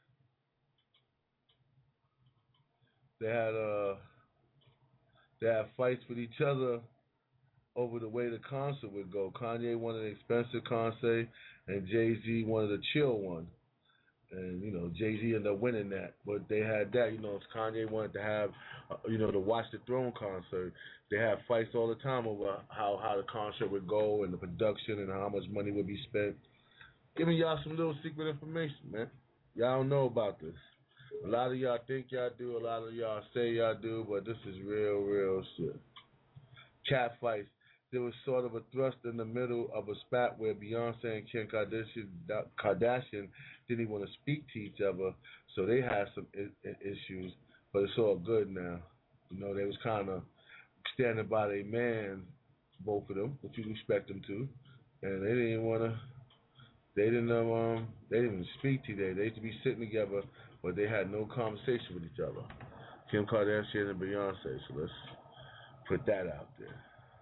They had uh they had fights with each other over the way the concert would go. Kanye wanted an expensive concert, and Jay-Z wanted a chill one. And you know, Jay-Z ended up winning that. But they had that. You know, if Kanye wanted to have, uh, you know, the Watch the Throne concert. They have fights all the time over how, how the concert would go and the production and how much money would be spent. Giving y'all some little secret information, man. Y'all don't know about this. A lot of y'all think y'all do, a lot of y'all say y'all do, but this is real, real shit. Cat fights. There was sort of a thrust in the middle of a spat where Beyonce and Kim Kardashian, Kardashian didn't even want to speak to each other, so they had some I- I issues, but it's all good now. You know, they was kind of standing by their man, both of them, which you respect them to, and they didn't want to. They didn't um they didn't even speak today. They used to be sitting together, but they had no conversation with each other. Kim Kardashian and Beyonce. So let's put that out there.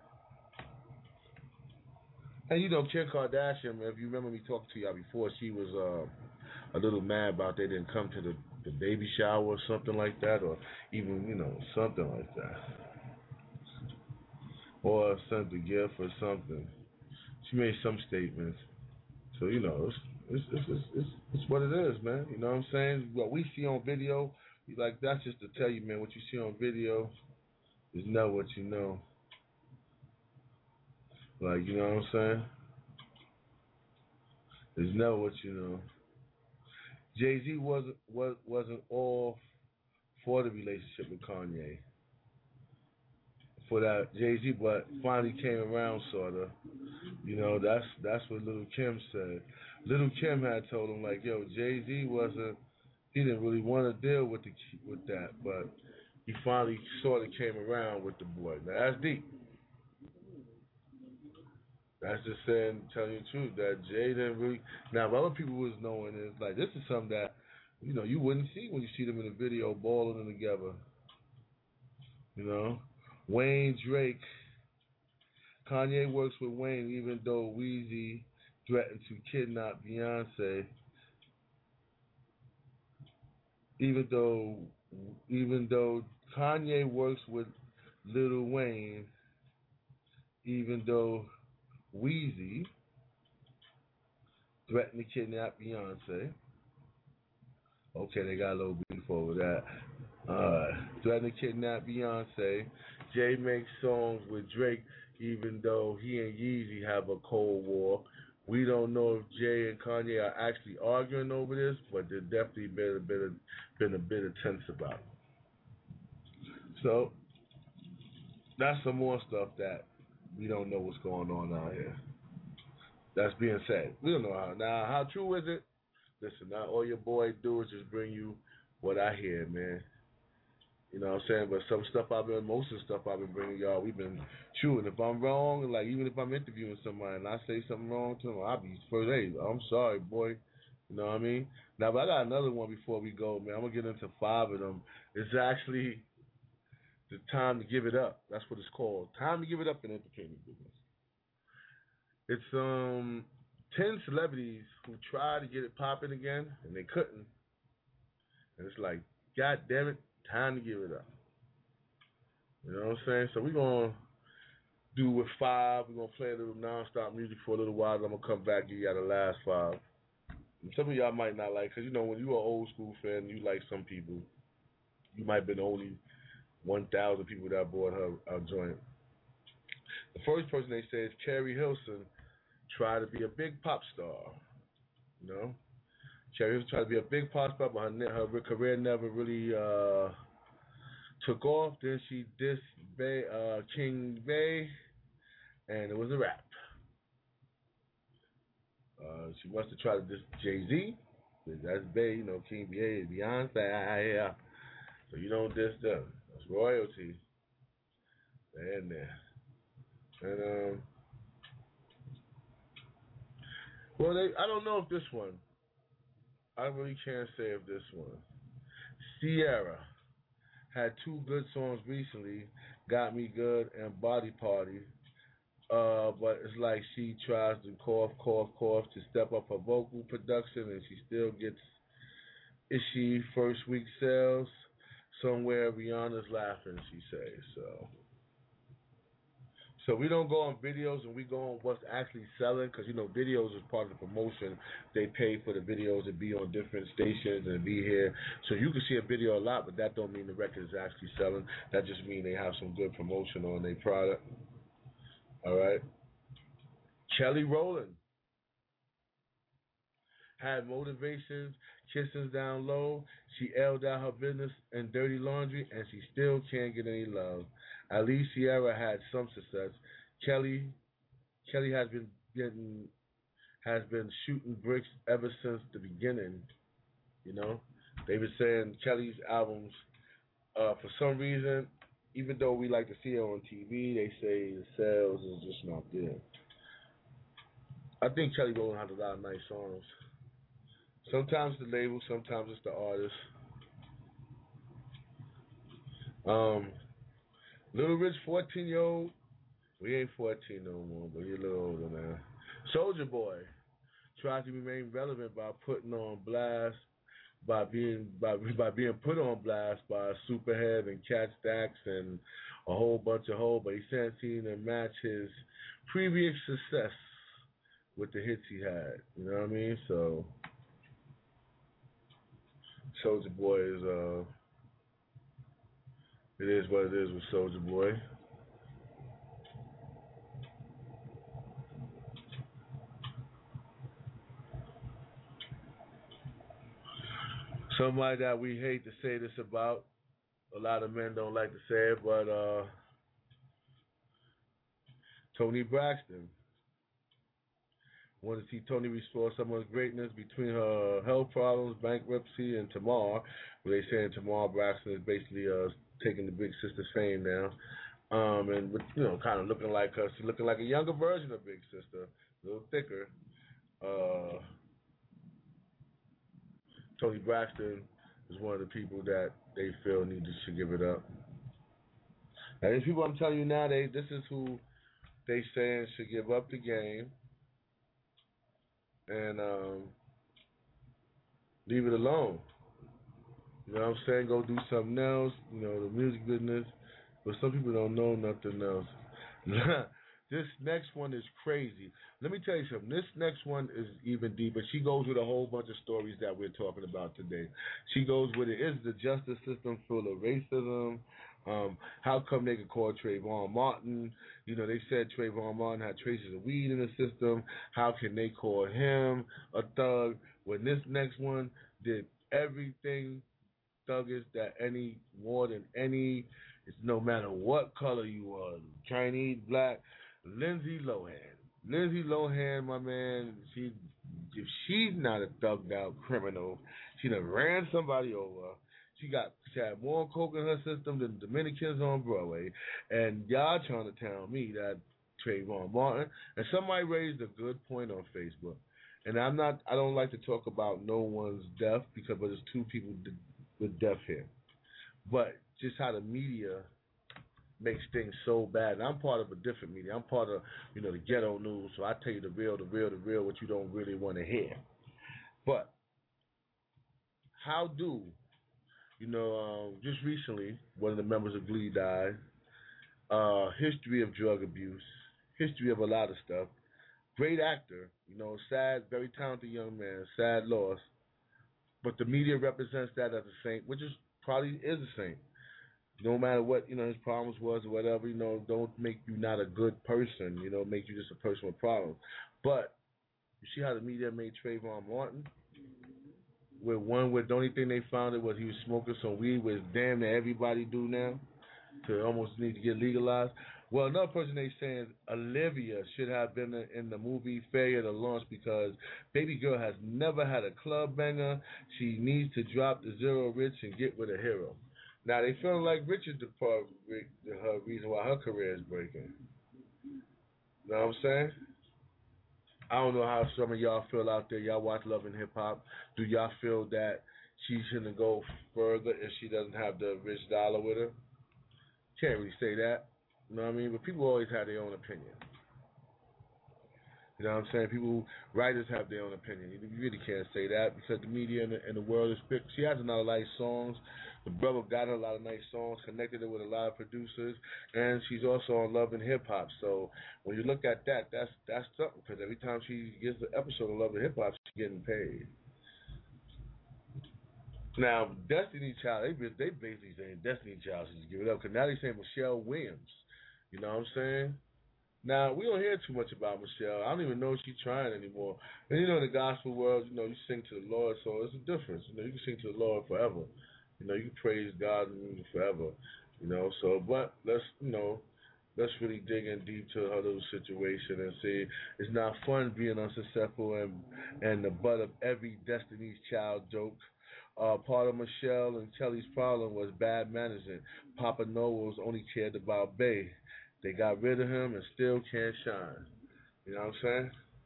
And you know, Kim Kardashian, if you remember me talking to y'all before, she was uh, a little mad about they didn't come to the, the baby shower or something like that, or even you know something like that. Or sent a gift or something. She made some statements. So, you know, it's, It's it's, it's it's it's what it is, man. You know what I'm saying? What we see on video, like that's just to tell you, man. What you see on video is not what you know. Like, you know what I'm saying? It's never what you know. Jay-Z wasn't was wasn't all for the relationship with Kanye. For that Jay-Z, but finally came around, sorta. You know, that's that's what Little Kim said. Little Kim had told him like, yo, Jay-Z wasn't. He didn't really want to deal with the with that, but he finally sort of came around with the boy. Now that's deep. That's just saying, telling you the truth, that Jay didn't really. Now, what other people was knowing is like this is something that, you know, you wouldn't see when you see them in a video balling them together. You know, Wayne Drake. Kanye works with Wayne, even though Weezy threatened to kidnap Beyonce. Even though, even though Kanye works with Lil Wayne, even though Weezy threatened to kidnap Beyonce. Okay, they got a little beef over that. Uh, threatened to kidnap Beyonce. Jay makes songs with Drake, even though he and Yeezy have a cold war. We don't know if Jay and Kanye are actually arguing over this, but there's definitely been a bit of, been a bit of tense about it. So that's some more stuff that we don't know what's going on out here. That's being said. We don't know how. Now, how true is it? Listen, now all your boy do is just bring you what I hear, man. You know what I'm saying? But some stuff I've been, most of the stuff I've been bringing y'all, we've been true. And if I'm wrong, like even if I'm interviewing somebody and I say something wrong to them, I'll be first, hey, I'm sorry, boy. You know what I mean? Now, but I got another one before we go, man. I'm going to get into five of them. It's actually the time to give it up. That's what it's called. Time to give it up in entertainment business. It's um ten celebrities who tried to get it popping again and they couldn't. And it's like, God damn it, time to give it up. You know what I'm saying? So we're gonna do with five. We're gonna play a little non-stop music for a little while. I'm gonna come back and give y'all the last five. And some of y'all might not like, cause you know when you're an old school fan, you like some people. You might have been the only one thousand people that bought her our joint. The first person they say is Carrie Hilson, tried to be a big pop star. You know, Carrie Hilson tried to be a big pop star, but her, her career never really uh, took off. Then she dissed Bay, uh, King Bay, and it was a wrap. Uh, she must have tried to diss Jay-Z. That's Bay, you know, King Bay, Beyonce, yeah. So you don't diss them. That's royalty. They're in there. And, um, well, they, I don't know if this one, I really can't say if this one. Sierra had two good songs recently, Got Me Good and Body Party. Uh, but it's like she tries to cough, cough, cough to step up her vocal production, and she still gets ishy first week sales. Somewhere Rihanna's laughing, she says. So, so we don't go on videos, and we go on what's actually selling, because you know videos is part of the promotion. They pay for the videos to be on different stations and be here, so you can see a video a lot, but that don't mean the record is actually selling. That just means they have some good promotion on their product. All right. Kelly Rowland had motivations, kissing down low. She L'd out her business and dirty laundry, and she still can't get any love. At least Sierra had some success. Kelly, Kelly has been getting, has been shooting bricks ever since the beginning. You know, they've been saying Kelly's albums, uh, for some reason, even though we like to see her on T V, they say the sales is just not there. I think Kelly Rowland has a lot of nice songs. Sometimes the label, sometimes it's the artist. Um, Little Rich, fourteen-year-old. We ain't fourteen no more, but you're a little older now. Soulja Boy tries to remain relevant by putting on blast, by being by by being put on blast by Superhead and Cat Stacks and a whole bunch of hoes, but he can't seem to match his previous success with the hits he had. You know what I mean? So Soulja Boy is uh, it is what it is with Soulja Boy. Somebody that we hate to say this about. A lot of men don't like to say it, but uh, Toni Braxton. Want to see Toni restore some of her greatness between her health problems, bankruptcy, and Tamar. Where they saying Tamar Braxton is basically uh, taking the big sister's fame now, um, and you know, kind of looking like her. She's looking like a younger version of Big Sister, a little thicker. Uh, Toni Braxton is one of the people that they feel need to should give it up. And these people I'm telling you now, they this is who they saying should give up the game and um, leave it alone. You know what I'm saying? Go do something else, you know, the music business. But some people don't know nothing else. This next one is crazy. Let me tell you something. This next one is even deeper. She goes with a whole bunch of stories that we're talking about today. She goes with it. Is the justice system full of racism? Um, how come they could call Trayvon Martin? You know, they said Trayvon Martin had traces of weed in the system. How can they call him a thug when this next one did everything thuggish that any, more than any, it's no matter what color you are, Chinese, black, Lindsay Lohan. Lindsay Lohan, my man, she if she's not a thugged out criminal, she done ran somebody over. She got she had more coke in her system than Dominicans on Broadway. And y'all trying to tell me that Trayvon Martin, and somebody raised a good point on Facebook. And I'm not I don't like to talk about no one's death because but there's two people with death here. But just how the media makes things so bad. And I'm part of a different media. I'm part of, you know, the ghetto news, so I tell you the real, the real, the real, what you don't really want to hear. But how do, you know, um, just recently, one of the members of Glee died. Uh, history of drug abuse, history of a lot of stuff. Great actor, you know, sad, very talented young man, sad loss. But the media represents that as a saint, which is probably is a saint. No matter what, you know, his problems was or whatever, you know, don't make you not a good person, you know, make you just a person with problems. But you see how the media made Trayvon Martin? With one where the only thing they found it was he was smoking some weed, which damn near everybody do now, to almost need to get legalized. Well, another person they saying Olivia should have been in the movie Failure to Launch because Baby Girl has never had a club banger. She needs to drop the zero rich and get with a hero. Now, they feeling like Richard the part, her reason why her career is breaking. You know what I'm saying? I don't know how some of y'all feel out there. Y'all watch Love and Hip Hop. Do y'all feel that she shouldn't go further if she doesn't have the rich dollar with her? Can't really say that. You know what I mean? But people always have their own opinion. You know what I'm saying? People, writers have their own opinion. You really can't say that because the media and the, and the world is big. She has a lot of nice songs. The brother got her a lot of nice songs, connected her with a lot of producers, and she's also on Love and Hip Hop. So when you look at that, that's that's something because every time she gets an episode of Love and Hip Hop, she's getting paid. Now, Destiny Child, they they basically saying Destiny Child should give it up because now they saying Michelle Williams. You know what I'm saying? Now, we don't hear too much about Michelle. I don't even know if she's trying anymore. And, you know, in the gospel world, you know, you sing to the Lord, so it's a difference. You know, you can sing to the Lord forever. You know, you can praise God forever. You know, so, but let's, you know, let's really dig in deep to her little situation and see it's not fun being unsuccessful and, and the butt of every Destiny's Child joke. Uh, part of Michelle and Kelly's problem was bad management. Papa Noah's only cared about Bay. They got rid of him and still can't shine. You know what I'm saying?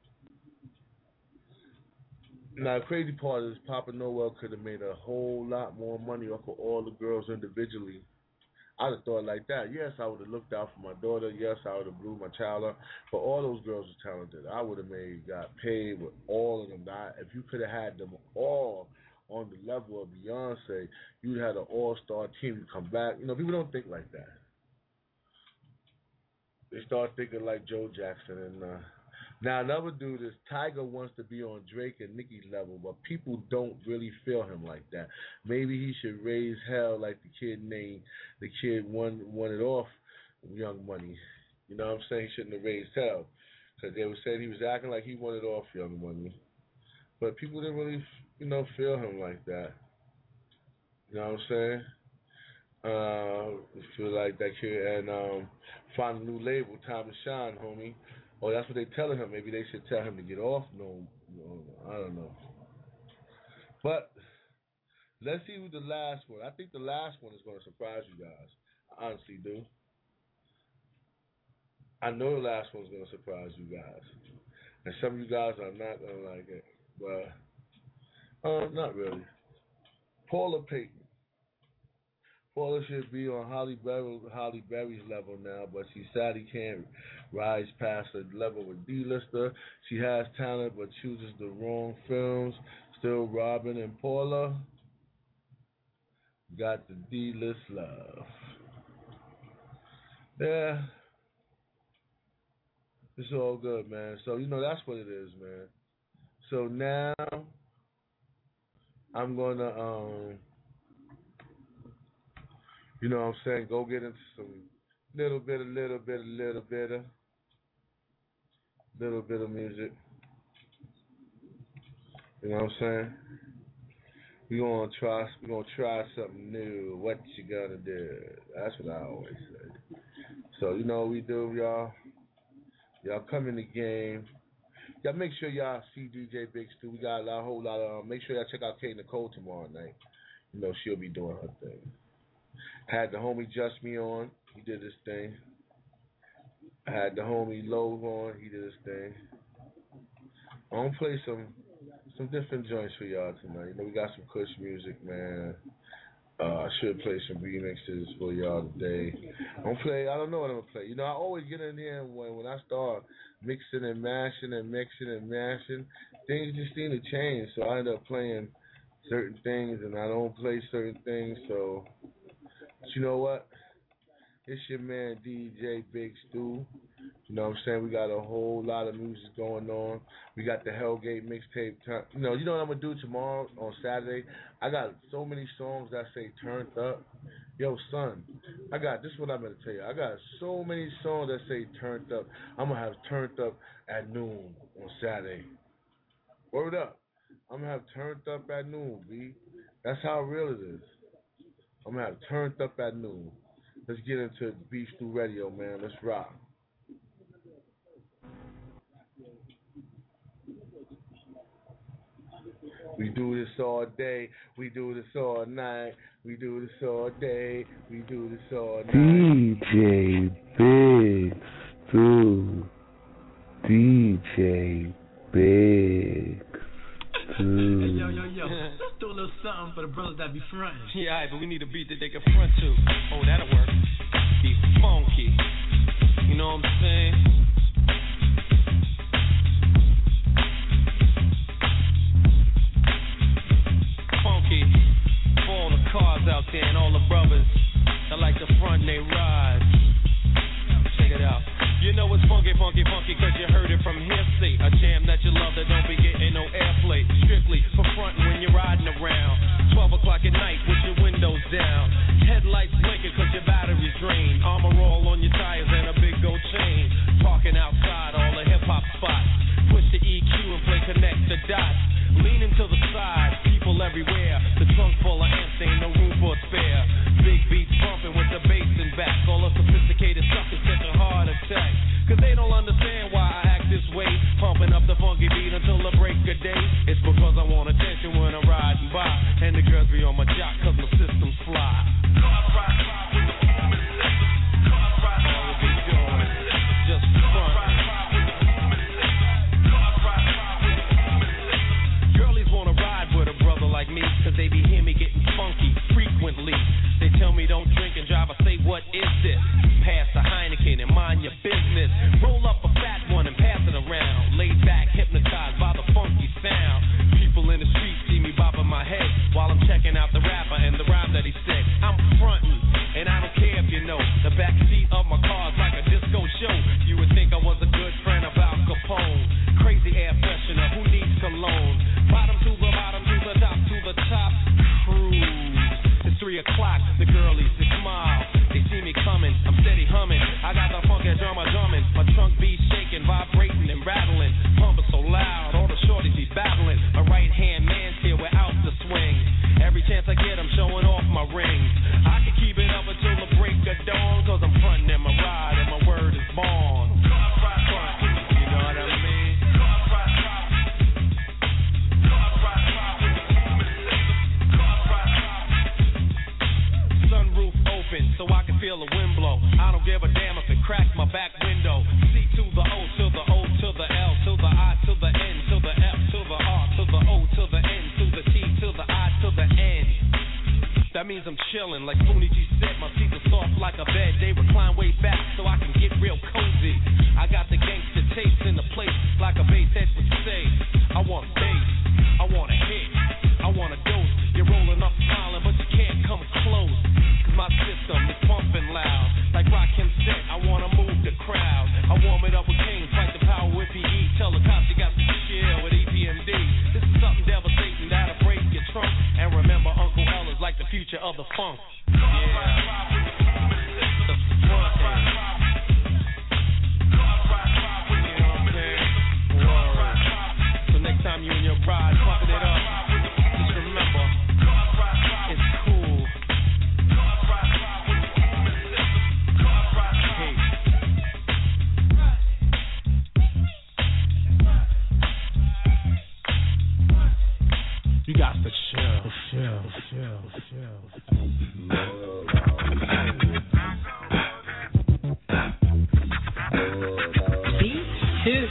Now, the crazy part is Papa Noel could have made a whole lot more money off of all the girls individually. I'd have thought like that. Yes, I would have looked out for my daughter. Yes, I would have blew my child up. But all those girls were talented. I would have made, got paid with all of them. Now, if you could have had them all on the level of Beyonce, you'd have an all-star team. You come back. You know, people don't think like that. They start thinking like Joe Jackson and uh, Now another dude is Tiger wants to be on Drake and Nicki's level, but people don't really feel him like that. Maybe he should raise hell like the kid named the kid won won it off Young Money. You know what I'm saying? He shouldn't have raised hell because they were saying he was acting like he wanted off Young Money, but people didn't really you know feel him like that. You know what I'm saying? Uh, feel like that kid and um, find a new label, time to shine, homie. Oh, that's what they telling him. Maybe they should tell him to get off. No, no, I don't know. But let's see who the last one. I think the last one is going to surprise you guys. I honestly do. I know the last one's going to surprise you guys, and some of you guys are not going to like it. But uh, not really. Paula Payton. Paula should be on Halle Berry, Halle Berry's level now, but she sadly can't rise past the level with D-lister. She has talent, but chooses the wrong films. Still, Robin and Paula got the D-list love. Yeah, it's all good, man. So, you know, that's what it is, man. So now I'm going to... um. You know what I'm saying? Go get into some little bit, a little bit, a little bit of, little bit of music. You know what I'm saying? We gonna try, we gonna try something new. What you gonna do? That's what I always say. So you know what we do, y'all. Y'all come in the game. Y'all make sure y'all see D J Big Stu. We got a lot, whole lot of. Um, make sure y'all check out Kate Nicole tomorrow night. You know she'll be doing her thing. Had the homie Just Me on. He did his thing. I had the homie Low on. He did his thing. I'm going to play some some different joints for y'all tonight. You know, we got some Kush music, man. Uh, I should play some remixes for y'all today. I'm going to play, I don't know what I'm going to play. You know, I always get in here when, when I start mixing and mashing and mixing and mashing, things just seem to change. So I end up playing certain things and I don't play certain things, so... But you know what? It's your man D J Big Stu. You know what I'm saying? We got a whole lot of music going on. We got the Hellgate mixtape. You know, you know what I'm going to do tomorrow on Saturday? I got so many songs that say turned up. Yo, son, I got, this is what I'm going to tell you. I got so many songs that say turned up. I'm going to have turned up at noon on Saturday. Word up. I'm going to have turned up at noon, B. That's how real it is. I'm going to have turned up at noon. Let's get into Beef Stew Radio, man. Let's rock. We do this all day. We do this all night. We do this all day. We do this all night. D J Big Stew. D J Big Stew. Hey, yo, yo, yo. Let's do a little something for the brothers that be frontin'. Yeah, all right, but we need a beat that they can front to. Oh, that'll work. Be funky. You know what I'm saying? Funky. For all the cars out there and all the brothers that like to front and they ride. Check it out. You know it's funky, funky, funky, cause you heard it from hearsay. A jam that you love that don't be getting no airplay. Strictly for frontin' when you're riding around. twelve o'clock at night with your windows down. Headlights blinking cause your battery's drained. Armor all on your tires and a big gold chain. Parking outside all the hip-hop spots. Push the E Q and play connect the dots. Leaning to the side, people everywhere. The trunk full of amps, ain't no room for a spare. Big beats pumping with the bass and back. All the sophisticated suckers catch a heart attack. Cause they don't understand why I act this way. Pumping up the funky beat until the break of day. It's because I want attention when I'm riding by. And the girls be on my jock cause my system's fly. Cars ride with the booming system. Cars ride all we be doing. Just fun. Girlies wanna ride with a brother like me cause they be hear me getting funky frequently. They tell me don't drink and drive. I say what is this? Pass the Heineken and mind your business. Roll up a fat one and pass it around. Laid back, hypnotized by the funky sound. People in the street see me bopping my head while I'm checking out the rapper and the rhyme that he said. I'm frontin', and I don't care if you know. The back seat of my car's like a disco show. You would think I was a good friend of Al Capone. three o'clock, the girlies, they smile. They see me coming, I'm steady humming. I got the funk as on my drumming. My trunk be shaking, vibrating and rattling. Pumping so loud, all the shorties be battling. My right hand man's here without the swing. Every chance I get, I'm showing off my rings. I can keep it up until the break of dawn, cause I'm frontin' in my ride and my word is born. You know what I mean? Sunroof open so I can feel the wind blow. I don't give a damn if it cracks my back window. C to the O to the O to the L to the I to the N to the F to the R to the O to the N to the T to the I to the N. That means I'm chillin', like Spoonie G said. My seats are soft like a bed. They recline way back so I can get real cozy. I got the gangster taste in the place, like a bass head would say. I want bass, I want a hit, I want a dose. You're rolling up smiling, but you can't come close. Cause my system is pumping loud, like Rakim said. I wanna move the crowd. I warm it up with Kings, fight the power with P E. Tell the cops you got to chill with E P M D. This is something devastating that'll break your trunk. And remember, Uncle L is like the future of the funk. Yeah. The front end. You know what I'm saying? Word. So next time you and your bride pumping it up, just remember, it's cool. Hey. You got to chill, chill, chill, chill. Beat his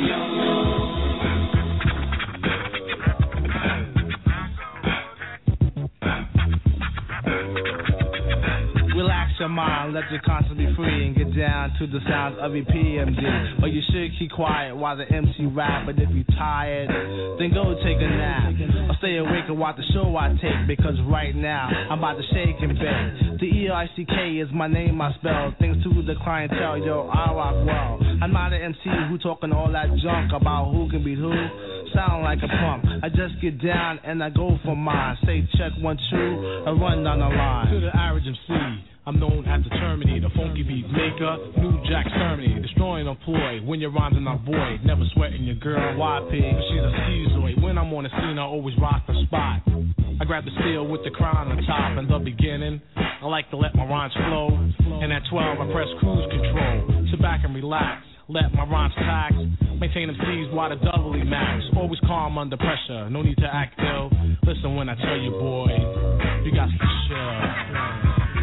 Relax your mind, let your conscience be free, and get down to the sounds of E P M D. Or you should keep quiet while the M C rap. But if you're tired, then go take a nap. Or stay awake and watch the show I take, because right now I'm about to shake and bake. The E I C K is my name, I spell. Thanks to the clientele, yo, I rock well. I'm not an M C who talking all that junk about who can beat who. Sound like a punk. I just get down and I go for mine. Say check one, two, and run down the line. To the average M C, I'm known as the Terminator, the funky beat maker, New Jack Terminator, destroying a ploy. When your rhymes are not void, never sweating your girl Y P, she's a schizoid. When I'm on the scene, I always rock the spot. I grab the steel with the crown on top. In the beginning, I like to let my rhymes flow, and at twelve I press cruise control. Sit back and relax, let my rhymes tax. Maintain them C's while the doubly max. Always calm under pressure, no need to act ill. Listen when I tell you, boy, you got to chill.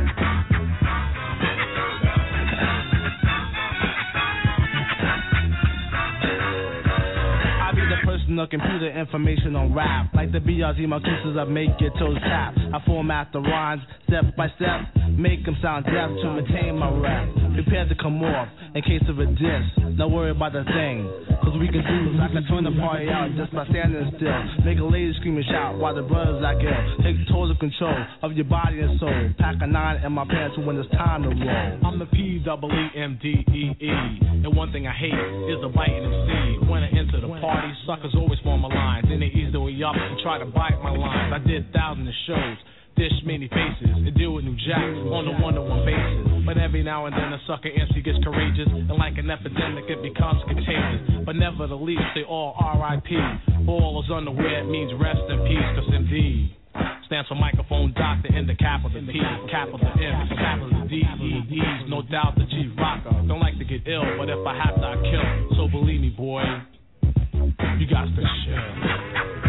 The computer information on rap, like the B R Z Marquesas, I make your toes tap. I format the rhymes step by step, make them sound deaf to retain my rap. Prepare to come off in case of a diss. Don't worry about the thing, cause we can do is I can turn the party out just by standing still. Make a lady scream and shout while the brothers act ill. Take total control of your body and soul. Pack a nine in my pants when it's time to roll. I'm the P double E M D E E, and one thing I hate is the biting M C. When I enter the party, suckers always form my lines, then they ease their way up and try to bite my lines. I did thousands of shows, dish many faces, and deal with New Jack on a one-to-one basis. But every now and then a sucker M C gets courageous, and like an epidemic it becomes contagious. But never the least, they all R I P. All is underwear, it means rest in peace, cause M D stands for microphone doctor in the capital P, capital M, capital D, E, E's, no doubt the G rocker. Don't like to get ill, but if I have to I kill. So believe me, boy, you got to chill.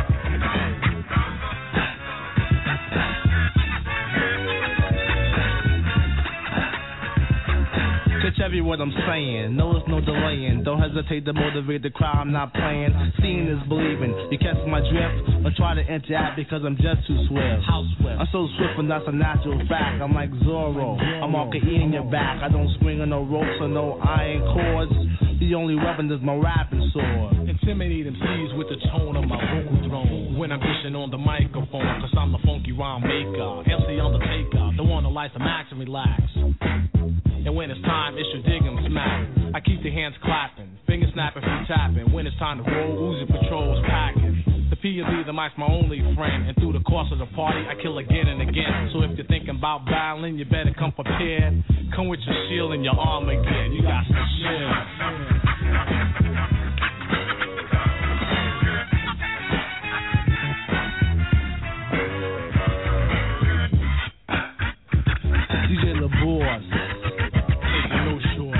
Catch every word I'm saying, no it's no delaying. Don't hesitate to motivate the crowd, I'm not playing. Seeing is believing, you catch my drift, or try to interact because I'm just too swift. How swift? I'm so swift and that's a natural fact. I'm like Zorro, I'm all E in your back. I don't swing on no ropes or no iron cords. The only weapon is my rapping sword. Intimidate M Cs with the tone of my vocal throne. When I'm dishing on the microphone, cause I'm the funky rhyme maker. M C Undertaker, the one that likes to max and relax. And when it's time, it's your dig 'em smack. I keep the hands clapping, fingers snapping, feet tapping. When it's time to roll, Uzi Patrol's packing. The P is either mic's my only friend, and through the course of the party, I kill again and again. So if you're thinking about battling, you better come prepared. Come with your shield and your arm again. You got to chill. D J LaBourse, taking no shorts.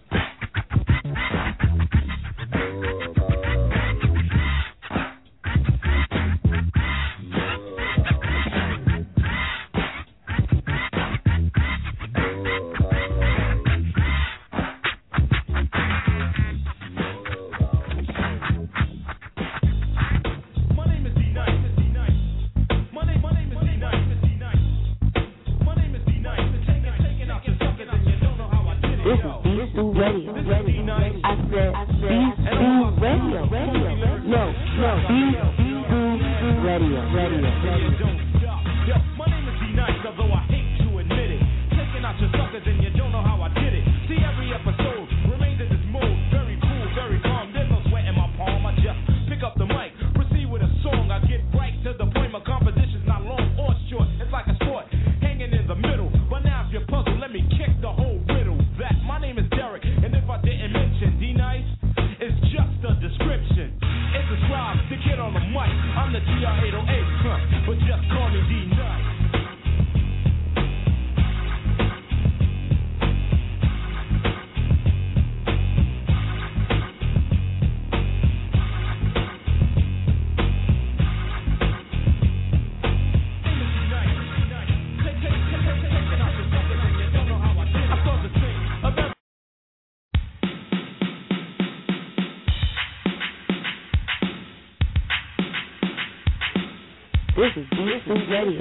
This is B two Radio.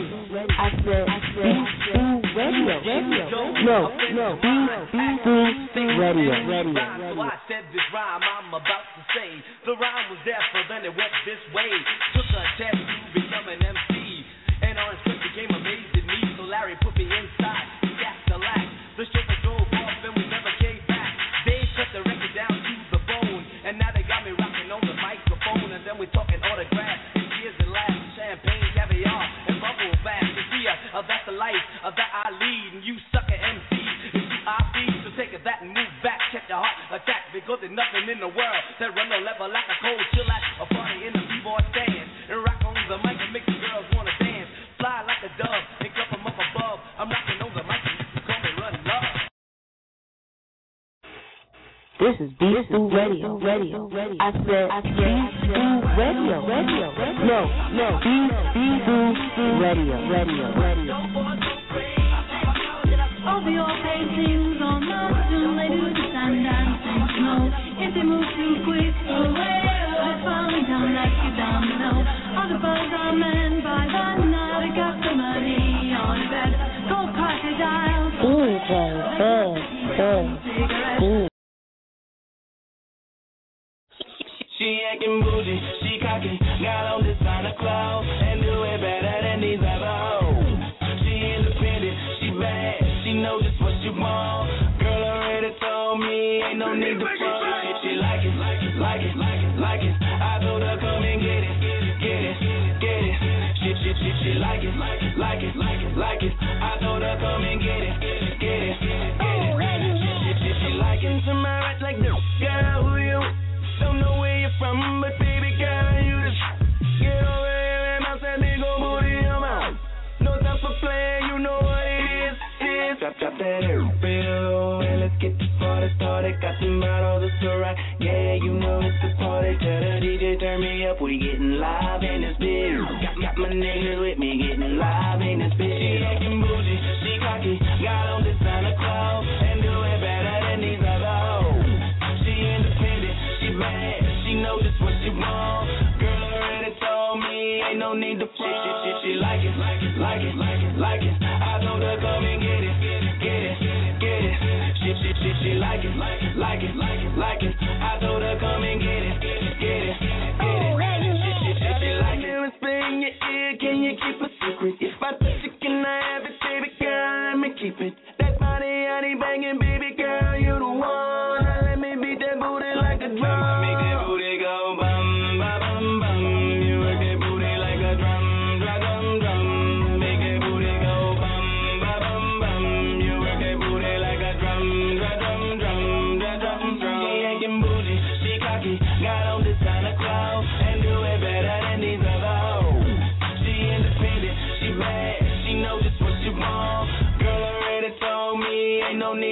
I said B two Radio. No, no, B two Radio. So I said this rhyme I'm about to say. The rhyme was there, so then it went this way. Took a test to become an M C, and Orange Cliff became amazed at me. So Larry put me inside, gas the lack. The chauffeur drove off and we never came back. They cut the record down to the bone, and now they got me rocking on the microphone, and then we talking autographs. Champagne, caviar, and bubble bath. You see, uh, that's the life uh, that I lead, and you sucker M C, and you I feed. So take that and move back, check your heart attack, because there's nothing in the world that run no level like a cold chill at a party in the b-boy stand, and rock on the mic and make the girls wanna dance, fly like a dove, and come from up above. I'm rocking on the mic, and you can call me Run Love. This is B two Radio. Radio. I said B two Radio. Radio. No, no, B two Radio. Radio. Radio. Over your paintings on the tomb, they do the sun dancing snow. If they move too quick, away, they're falling down like a domino. All the birds are men by the night. I got the money on the bed. Gold crocodile. D J Big, Big, She acting bougie, she cocky, got on designer clothes, and do it better than these other hoes. She independent, she bad, she knows just what she want. Girl already told me, ain't no need to front. She like it, like it, like it, like it, like it. I told her come and get it, get it, get it. She, she, she, she like it, like it, like it, like it, like it. I told her come and get it, get it, get it. She, she, she, she like it. To my right like this, girl, who you? Don't know where you're from, but baby girl, you just get over here and bounce that big old booty in your mouth. No time for playing, you know what it is. It is. Drop, drop that air real, and let's get this party started. Got some bottles of Ciroc, yeah, you know it's the party. Tell the D J turn me up, we getting live in this bitch. Got, got my niggas with me, getting live in this bitch. She acting bougie, she cocky, got on designer clothes, and do it better than these other hoes. She independent, she bad, she know just what she want. Girl already told me, ain't no need to front. She, she, she like it, like it, like it, like it, like it. I told her come and get it, get it, get it. She, she, she, she like it, like it, like it, like it, like it. I told her come and get it, get it, get it. She, she, she, she like it. Whisper in your ear, can you keep a secret? If I touch it, can I have it, baby girl? Let me keep it. That body, honey banging, baby girl, you the one. Let me beat that booty like a drum. Make that booty go bum, bum, bum, bum. You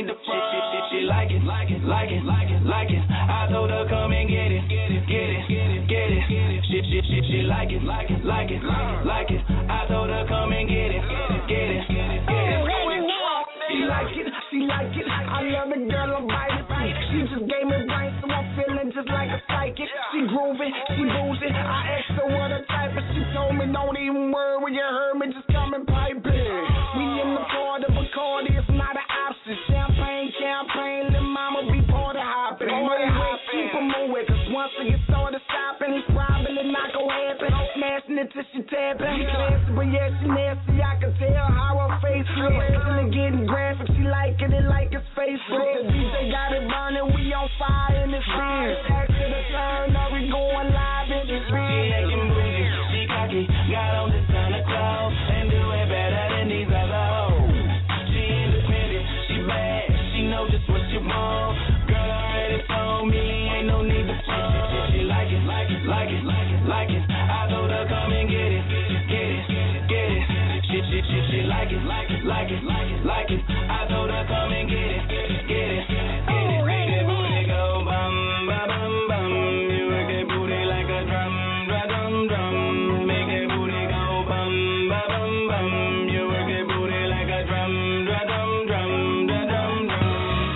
need the front. She, she, she like it, like it, like it, like it, like it. I told her come and get it, get it, get it, get it, get it. She, she, she, she like it, like it, like it, like it. I told her come and get it, get it, get it, get it. She like it, she like it. I love it, girl, I'm biting. She just gave me brain, so I'm feeling just like a psychic. She grooving, she boozing. I asked her what her type, but she told me don't even worry when you heard me, just come and pipe it. We in the car, the Bacardi is not an option. Champagne, champagne, little mama be party hopping. Moe, keep her moving, cause once I get started stopping, it's probably not gonna happen. I'm smashing it till she tapping. Classy, but yeah, she nasty. I can tell how her face looks. Feeling getting graphic, she liking it like it's Facebook. The D J got it burning, we on fire in this bitch. Back to the turn up, we going live in this bitch. She acting bougie, she cocky, got on this kind of clothes, and do it better than these other hoes. She independent, she bad, she know just what she want. Girl already told me, ain't no need to cheat. She, she, she like it, like it, like it, like it, like it. I told her come and get it, get it, get it. She, she, she, she like it, like it, like it, like it, like it. I told her come and get it, get it, get it. Make that booty go bum, bum, bum, bum. You work that booty like a drum, drum, drum, drum. Make that booty go bum, bum, bum, bum. You work that booty like a drum, drum, drum, drum, drum, drum, drum.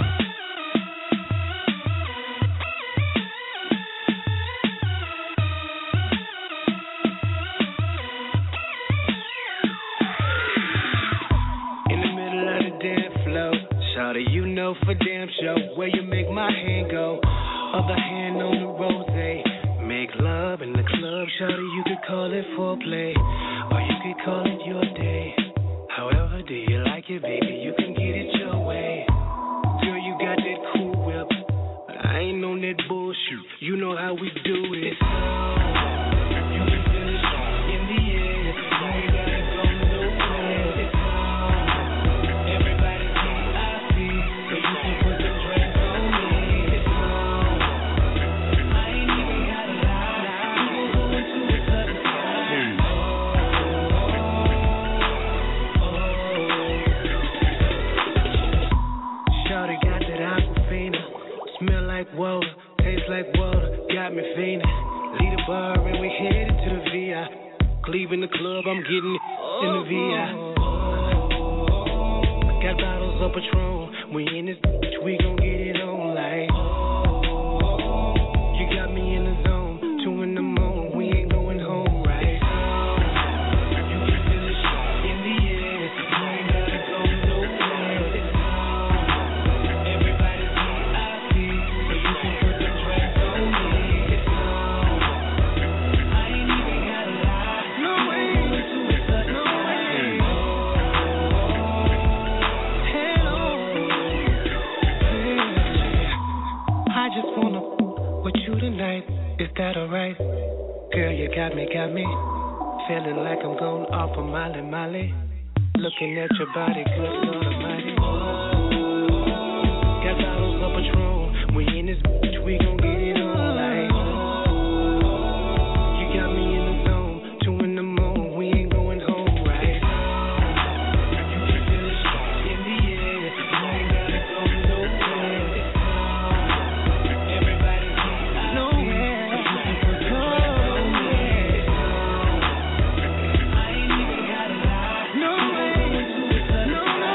In the middle of the dance floor, shawty, you know for damn sure where you make my hand go. Other hand on the rose, make love in the club, shawty. You could call it foreplay, or you could call it your day. However, do you like it, baby? You can get it your way. Girl, you got that cool whip, but I ain't on that bullshit. You know how we do it. You can feel it in the air. You ain't gotta go nowhere. Everybody see I see, so you can put the drink on me. I ain't even gotta lie. You gon' go into the southern sky. Shawty got that Aquafina, smell like water, taste like water, got me fiending. Lead a bar and we headed to the V I. Leaving the club, I'm getting it in the V I. Got bottles of Patron, we in this bitch, we gon' get it on like. You got me in the zone, two in the morning, we ain't going home right. You can feel it in the air, you ain't gotta go nowhere. Everybody see I see, so you can put the drink on me. I ain't even gotta lie. No way, no way. I just wanna with you tonight. Is that alright? Girl, you got me, got me feeling like I'm going off of Molly, Molly. Looking at your body, good Lord Almighty. Got bottles of Patron, we in this bitch, we gon' get it on like. You got me in the zone, two in the morning, we ain't going home right. You can feel it in the air, you ain't gotta go nowhere. Everybody see I nowhere. You can put the drink on me. I ain't even gotta lie. No way, no, no,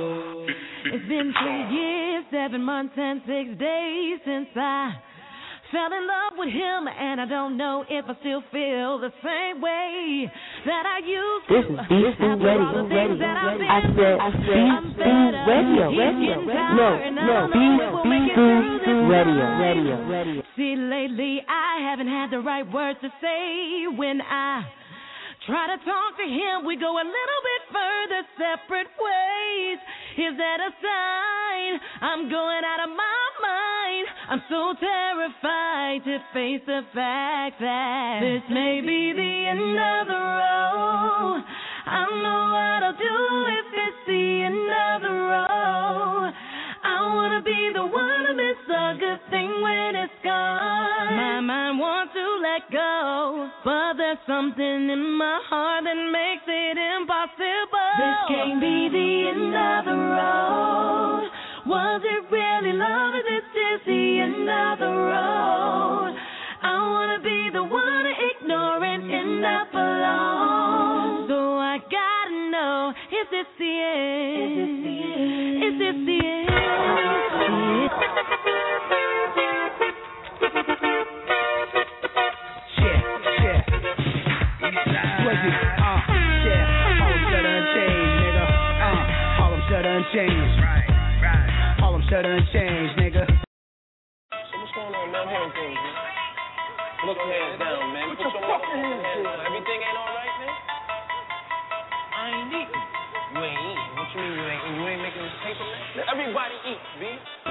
It's been three years, seven months, and six days since I Fell in love with him, and I don't know if I still feel the same way that I used to. This is Beast Food Radio. Radio. I said Beast Food Radio. Radio. No, no, Beast Food Radio. Radio. Radio. See, lately I haven't had the right words to say. When I try to talk to him, we go a little bit further, separate ways. Is that a sign I'm going out of my mind? I'm so terrified to face the fact that this may be the end of the road. I don't know what I'll do if it's the end of the road. I wanna be the one to miss a good thing when it's gone. My mind wants to let go, but there's something in my heart that makes it impossible. This can't be the end of the road. Was it really love? Is this just the end of the road? I wanna be the one to ignore and end up alone. So I gotta know, is this the end? Is this the end? Is this the end? Yeah, yeah. What's it? Uh, yeah. Harlem shut unchanged, nigga. Uh, Harlem shut unchanged. Right, right. Harlem shut unchanged, nigga. So what's going on, man? I'm hearing things, man. Look your hands down, man. Put your fucking hands down. Everything ain't all right, man? I ain't eating. You ain't eating. What you mean you ain't eating? You ain't making this paper, man? Let everybody eat, B.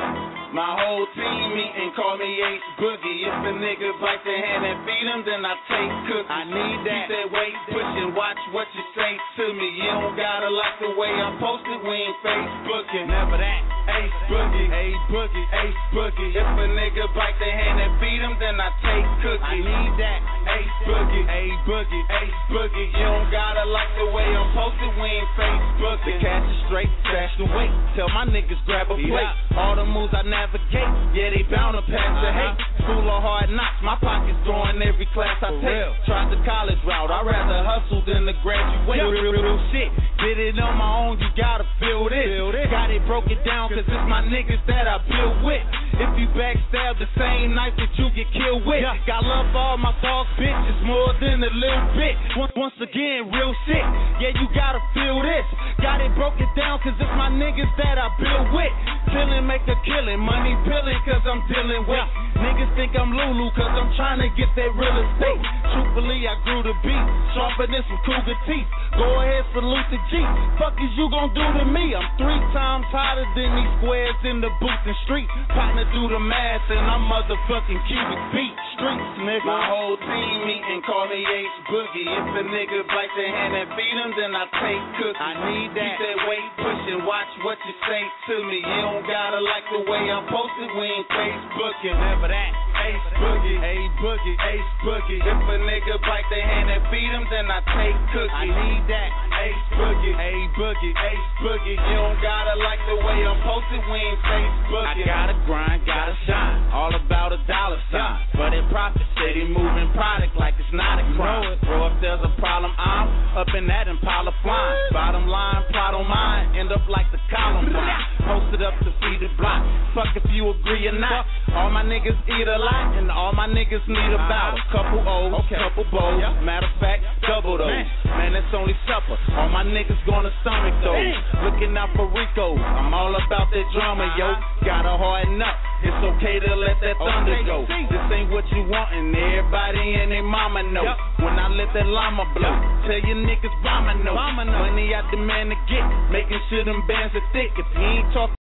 My whole team meeting, call me Ace Boogie. If a nigga bite the hand and feed him, then I take cookies. I need that. Keep that weight pushing, watch what you say to me. You don't gotta like the way I'm posted, we ain't Facebooking. Never that. Ace Boogie, Ace Boogie, Ace Boogie. If a nigga bite the hand and feed him, then I take cookies. I need that. Ace Boogie, Ace Boogie, Ace Boogie. You don't gotta like the way I'm posted, we ain't Facebooking. The cash is straight, stash the weight. Tell my niggas grab a plate. All the moves I navigate, yeah, they bound to pass the hate. School of hard knocks, my pockets throwing every class I take. Tried the college route, I'd rather hustle than to graduate. Real, real, real shit, did it on my own, you gotta feel this. Got it, broke it down, cause it's my niggas that I build with. If you backstab the same knife that you get killed with. Got love for all my dog bitches, more than a little bit. Once, once again, real shit, yeah, you gotta feel this. Got it, broke it down, cause it's my niggas that I build with. Killing, make a killing, money pilling, cause I'm dealing with. Niggas think I'm Lulu, cause I'm trying to get that real estate. Truthfully, I grew the beat, sharper than some cougar teeth. Go ahead, salute the G. Fuck is you gon' do to me? I'm three times hotter than these squares in the booth and street. Partner do the math, and I'm motherfucking cubic feet. Streets, nigga. My whole team meeting, call me Ace Boogie. If a nigga bite the hand and feed him, then I take cookies. I need that. Keep that weight pushing, watch what you say to me. You don't gotta like the way I'm posted, we ain't Facebooking. Never that. Ace Boogie, Ace Boogie, Ace Boogie. If a nigga bite the hand and feed him, then I take cookies. I need that. Ace Boogie, Ace Boogie, Ace Boogie. You don't gotta like the way I'm posted, we ain't Facebooking. I gotta grind, gotta shine, all about a dollar sign. But in profit, steady moving product like it's not a crime. Bro, if there's a problem, I'm up in that Impala flying. Bottom line, plot on mine, end up like the Columbine. Posted up to feed the block. Fuck if you agree or not. All my niggas eat a lot, and all my niggas need about a couple O's, okay. couple bowls. Matter of fact, double those. Man, Man it's only supper. All my niggas gonna stomach those. Looking out for Rico. I'm all about that drama, yo. Gotta harden up. It's okay to let that thunder okay, go. See. This ain't what you want, and everybody and their mama know. Yep. When I let that llama blow, yep. tell your niggas Bama know. Money I demand to get, making sure them bands are thick. If he ain't talking.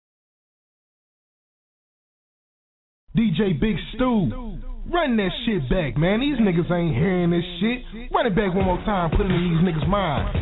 D J Big Stu, run that shit back, man. These niggas ain't hearing this shit. Run it back one more time, put it in these niggas' minds.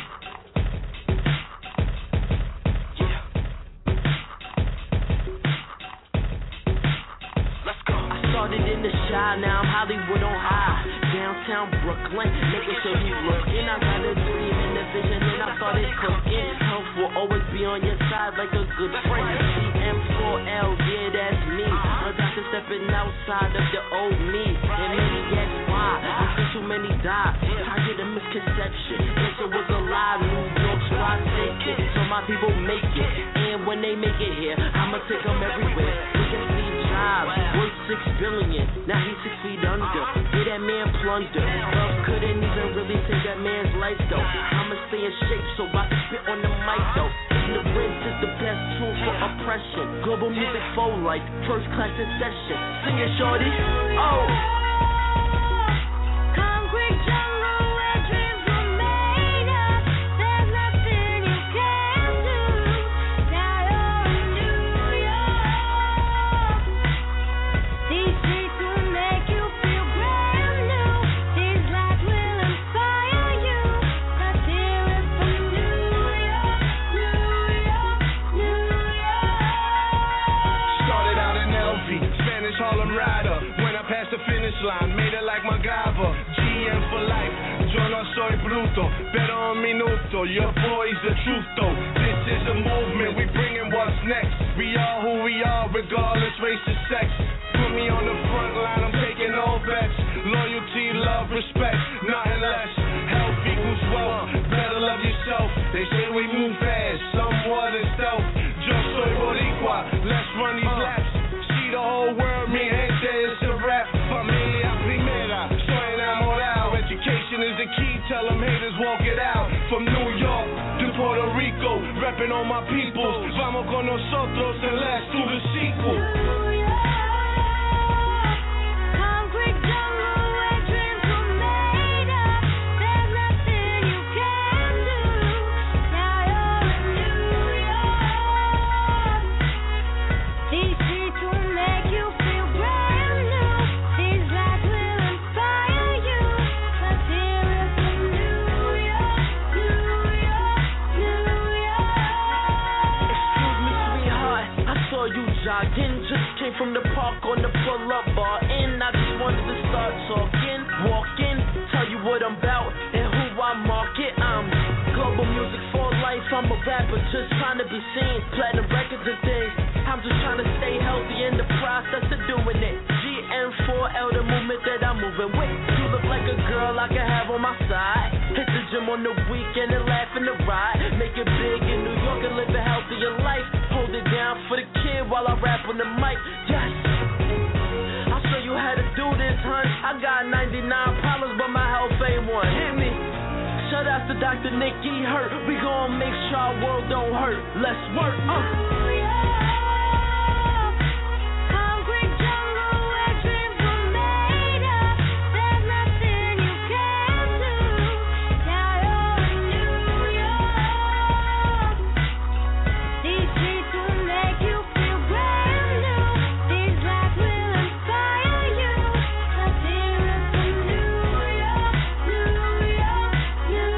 Let's go. I started in the Chi, now I'm Hollywood on high. Downtown Brooklyn, making sure you looking. I got a dream and a vision, and I started cooking. Health will always be on your side like a good friend. M four L, yeah, that's me. A doctor stepping outside of the old me. And many yes, why? Because too many died. I get a misconception. Answer was a lie. New York, so I take it. So my people make it. And when they make it here, I'ma take them everywhere. We can see John five, worth six billion. Now he's six feet under. Yeah, that man plunder. Love couldn't even really save that man's life though. I'ma stay in shape so I can spit on the mic though. Ignorance is the best tool for oppression. Global music for life, first class in session. Sing it, shorty. Oh. Concrete jungle where dreams were made of. There's nothing you can do. Now you're in New York. These streets will make you feel brand new. These lights will inspire you. Let's hear it from New York, New York, New York. Started out in L V, Spanish Harlem Rider. When I passed the finish line, made it like MacGyver. G M for life, yo no soy bruto, pero un minuto. Your boy's the truth though. This is a movement, we bringing what's next. We are who we are, regardless race or sex. Put me on the front line, I'm taking all bets. Loyalty, love, respect, nothing less. Health equals wealth, better love yourself. They say we move fast, somewhat in stealth. Yo soy boricua, let's run these laps. See the whole world, mi gente, it's a rap. Familia primera, soy enamorado. Education is the key, tell them haters walk it out. From New York to Puerto Rico, repping on my peoples. Vamos con nosotros and let's do the sequel. Concrete jungle where dreams were made of. There's nothing you can do. Now you're in New York. These streets will make you feel brand new. These lights will inspire you. Let's hear it from New York, New York, New York. Excuse me, sweetheart, I saw you jogging. Just came from the park on the pull-up bar. And I just wanted to start talking, walking, tell you what I'm about and who I market. I'm global music for life. I'm a rapper just trying to be seen, platinum records and things. I'm just trying to stay healthy in the process of doing it. G M four L, the movement that I'm moving with. You look like a girl I can have on my side. Hit the gym on the weekend and laugh in the ride. Make it big in New York and live a healthier life. Hold it down for the kid while I rap on the mic. Yes, I'll show you how to do this, hun. I got ninety-nine problems, but my health ain't one. Hit me. Shout out to Doctor Nicky Hurt. We gon' make sure our world don't hurt. Let's work. Uh. Concrete jungle where dreams were made of. There's nothing you can do. Now you're in New York. These streets will make you feel brand new. These lights will inspire you. Let's hear it from New York, New York, New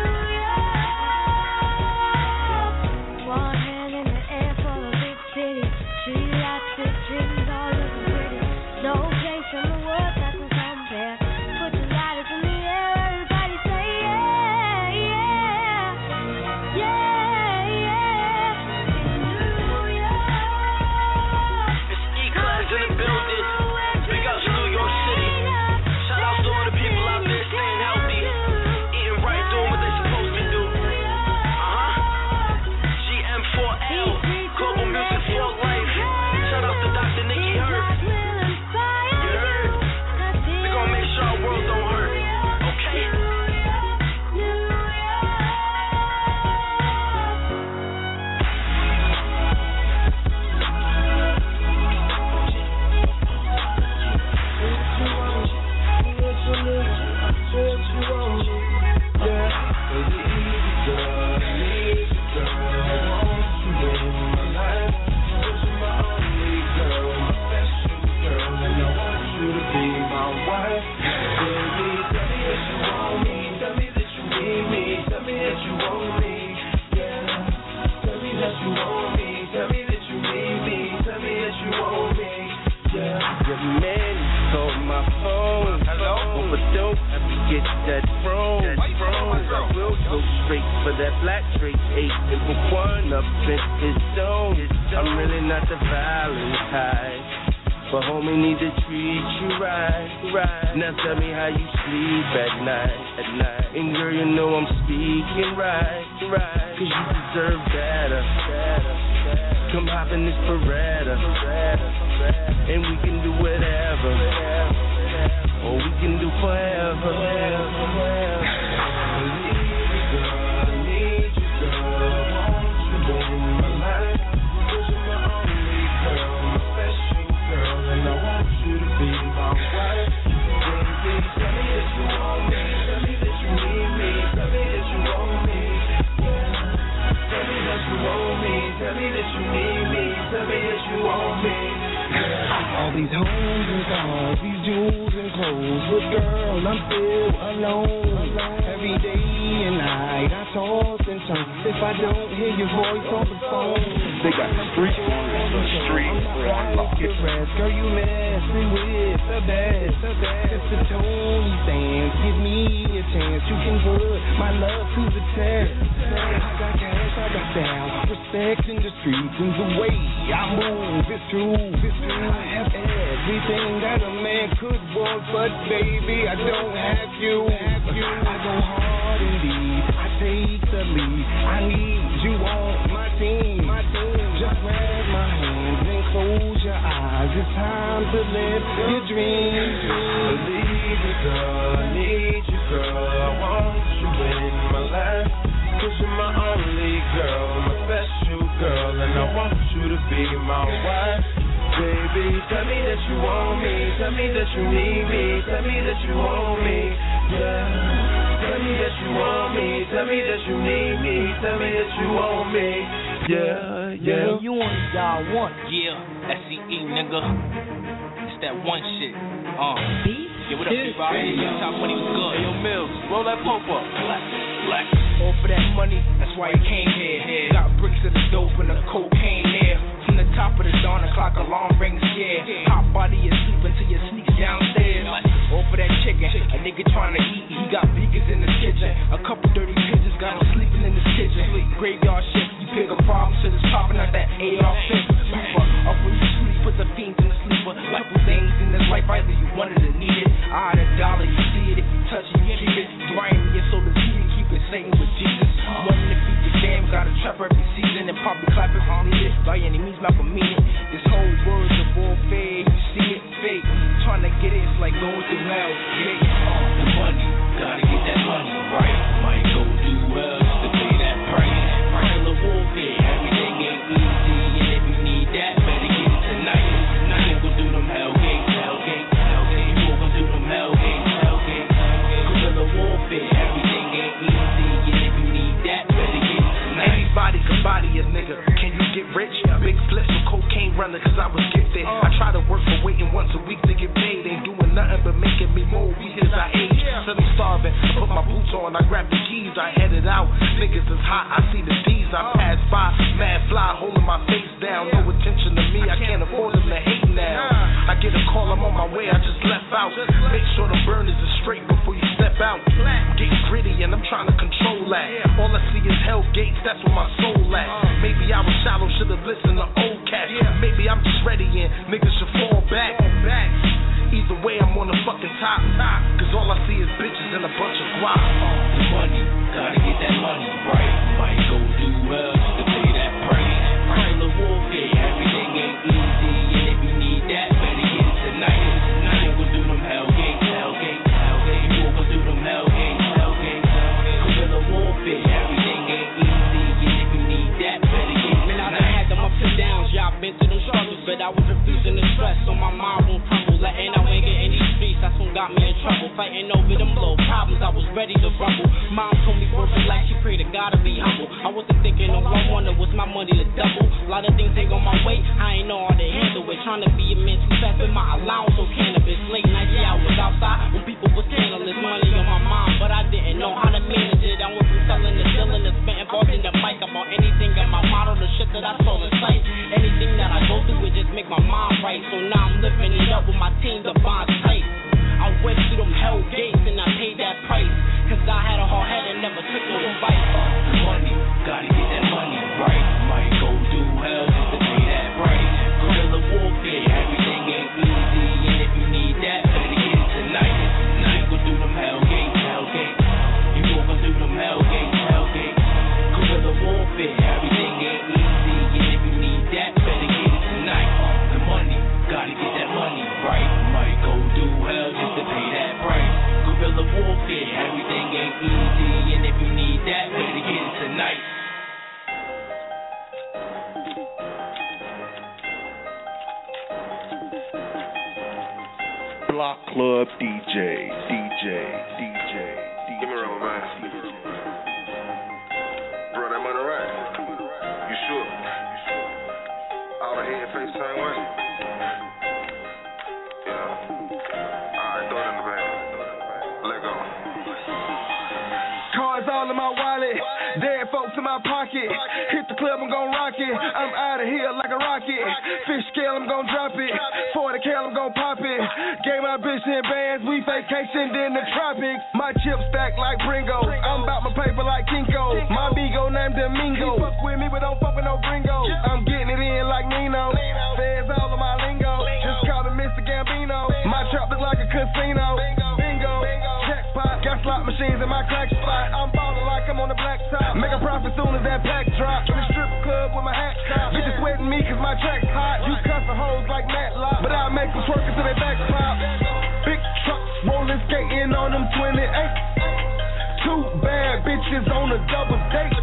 York. One hand in the air for a big city. Street lights, big dreams, all looking pretty. No place in the world that can compare. Put your lighters in the air, everybody say yeah, yeah, yeah, yeah. New York. It's E-Class in the building. Big ups New York City. Shout out to all the people out there staying healthy, eating right, doing what they supposed to do. Uh-huh. G M four L, global music for life. Shout out to Doctor Nicky Hurt. You heard? We gon' make sure our world don't hurt. Okay? The man stole my phone. Overdose, get that throne. I will go straight for that black straight eight. Number one up in his zone. I'm really not the violent type. But homie need to treat you right, right. Now tell me how you sleep at night, at night. And girl, you know I'm speaking right, right. Cause you deserve better, better, better. Come hop in this Beretta, and we can do whatever, or we can do forever. Tell me that you need me, tell me that you want me. All these homes and cars, these jewels and clothes, but girl, I'm still alone. Every day and night, I toss and turn. If I don't hear your voice on the phone, they got street on the street on lock. Girl, you messing with the best. It's the Tony stands. Give me a chance. You can put my love to the test. I got cash, I got down. Respect in the streets and the way I move. It's true, it's true. I have everything that a man could want, but baby, I don't have you. I go hard indeed. I take the lead. I need you on my team. Just grab my hands and close your eyes. It's time to live your dreams. Believe me, girl, I need you, girl. I want you in my life. Cause you're my only girl, my special girl, and I want you to be my wife. Baby, tell me that you want me, tell me that you need me, tell me that you want me, yeah. Tell me that you want me, tell me that you need me, tell me that you want me, yeah, yeah. Yeah, you want y'all want, yeah, S E E, nigga. It's that one shit, uh. Yeah, what up, people? Top money was good. Hey, yo, Mills, roll that pope up. Black, black. All for that money, that's why you came here. Got bricks of the dope and the cocaine there. From the top of the dawn, the clock alarm rings, yeah. Hot body is sleeping till you sneak downstairs. All for that chicken, a nigga trying to eat. He got vegans in his kitchen. A couple dirty pigeons got him sleeping in his kitchen. Graveyard shift, you pick a problem, so it's popping out that A R fifth. Super, up when you sleep, put the fiends in the sleeper. Couple things in this life, either you wanted or need it. I had a dollar, you see it, if you touch it, you keep it. Drying me, your soul is heating, keep it Satan with Jesus. Wanting to beat the game, got a trap every season and probably clap if I need it. By any means, not for me. This whole world's a warfare, you see it, fake. Trying to get it, it's like going through hell. Yeah, the money, gotta get that money right. Might go do well just to pay that price. Price of warfare, everything ain't easy, and if you need that, better get it tonight. Tonight, you gon' do them hell gates, hell gates, hell gates. You gon' do them hell gates, hell gates. Guerrilla warfare, everything ain't easy, and if you need that, better get it tonight. Anybody can body a nigga. Can you get rich? Big flips with cocaine runner, cause I was gifted. I try to work for waiting once a week to get paid. Ain't doing nothing but making me more weak as I age. Still I'm starving. I put my boots on, I grab the keys, I headed out. Niggas is hot, I see the D's. I pass by, mad fly, holding my face down. No attention to me, I can't afford them to hate now. I get a call, I'm on my way, I just left out. Make sure the burners is straight before you step out. I'm getting gritty and I'm trying to control that. All I see is hell gates, that's where my soul at. Maybe I was shallow, should've listened to old cats. Maybe I'm just ready and niggas should fall back. Either way, I'm on the fucking top. Cause all I see is bitches and a bunch of guap. The money, gotta get that money right. Might go do well just to pay that price. Price of warfare, everything ain't easy, and if you need that, better get it tonight. Tonight, you gon' do them hell gates, hell gates, hell gates. You gon' do them hell gates, hell gates. Guerrilla warfare, everything ain't easy, and if you need that, better get it tonight. Man, I done had them ups and downs, y'all been through them struggles, but I was refusing to stress, so my mind won't crumble. Letting out anger in these streets, that's what got me in trouble. Fighting over them little problems, I was ready to rumble. Mom told me for relax, she prayed to God to be humble. I wasn't thinking all I wanted was my money to double. A lot of things ain't on my way, I ain't know how to handle it. Trying to be a man too fast with my allowance on cannabis. Late night, yeah, I was outside when people was scandalous. Money on my mind, but I didn't know how to manage it. I went from selling to stealing to spitting balls in the mic about anything in my model, the shit that I saw in sight. Anything that I go through, it just make my mind right. So now I'm lifting it up with my team, the bond tight. I went through them hell gates and I paid that price. Cause I had a hard head and never took no advice. The money, gotta get that money right. Might go do hell just to pay that price. Guerrilla warfare, everything ain't easy. club D J, D J, D J, D J. Give me a rubber, man. Bro, that money right. You sure? All the head face same way? Yeah. Alright, throw it in the bag. Let go. Cars all in my wallet, dead folks in my pocket. Hit the club, I'm gon' rock it. I'm out of here like a rocket. Fish scale, I'm gon' drop it. forty cal, I'm gon' pop it. Gave my bitch in bands, we vacationed in the tropics. My chips stack like Bringo. I'm about my paper like Kinko. My bigo named Domingo. Fuck with me, but don't fuck with no gringo. I'm getting it in like Nino. Fans all of my lingo. Just call me Mister Gambino. My trap look like a casino. Bingo. Jackpot. Got slot machines in my crack spot. I'm ballin' like I'm on the black top. Make a profit soon as that pack drop. In the strip club with my hat top. Bitches sweating me cause my track's hot. You cussing hoes like Matlock, but I make them twerk until they back pop. Big trucks rolling, skating on them twenty-eight. Two bad bitches on a double date.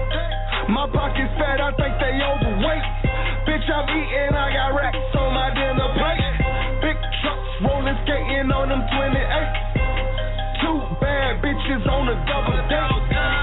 My pocket's fat, I think they overweight. Bitch, I'm eating, I got racks on my dinner plate. Big trucks rolling, skating on them twenty-eight. Two bad bitches on a double date.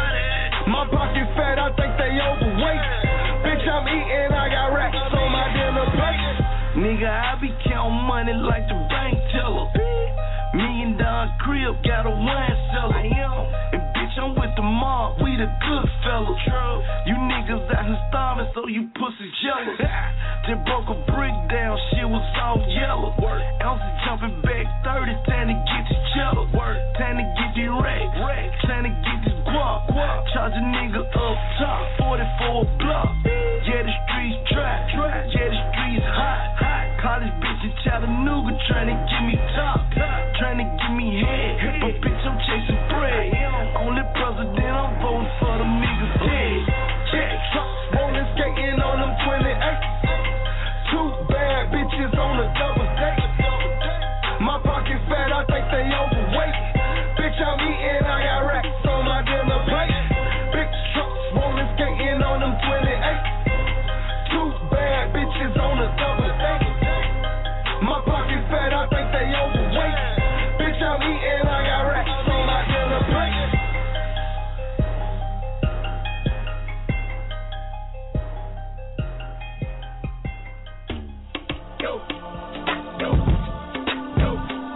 My pocket's fat, I think they overweight. Bitch, I'm eating, I got racks on my dinner plate. Nigga, I be counting money like the bank teller. Million dollar crib, got a wine cellar. And bitch, I'm with the mob, we the good fellas. You niggas out here starving, so you pussy jealous. Just broke a brick down, shit was all yellow. Ounces jumping back thirty, time to get this cheddar. Time to get these racks, time to get this guap. Charge a nigga up top, forty-four block. Yeah, the streets dry, yeah, the streets hot. College bitch in Chattanooga trying to give me top, trying to give me head, but bitch I'm chasing bread. Only president I'm voting for them niggas dead. Check trucks rolling, skating on them twenty-eight. Two bad bitches on a double date. My pocket's fat, I think they overweight. Bitch I'm eating, I got racks on my dinner plate. Big trucks rolling, skating on them twenty-eight. Two bad bitches on a double date. My pocket's fat, I think they overweight. Bitch, I'm eating, I got racks on my dinner plate. Yo, yo, yo,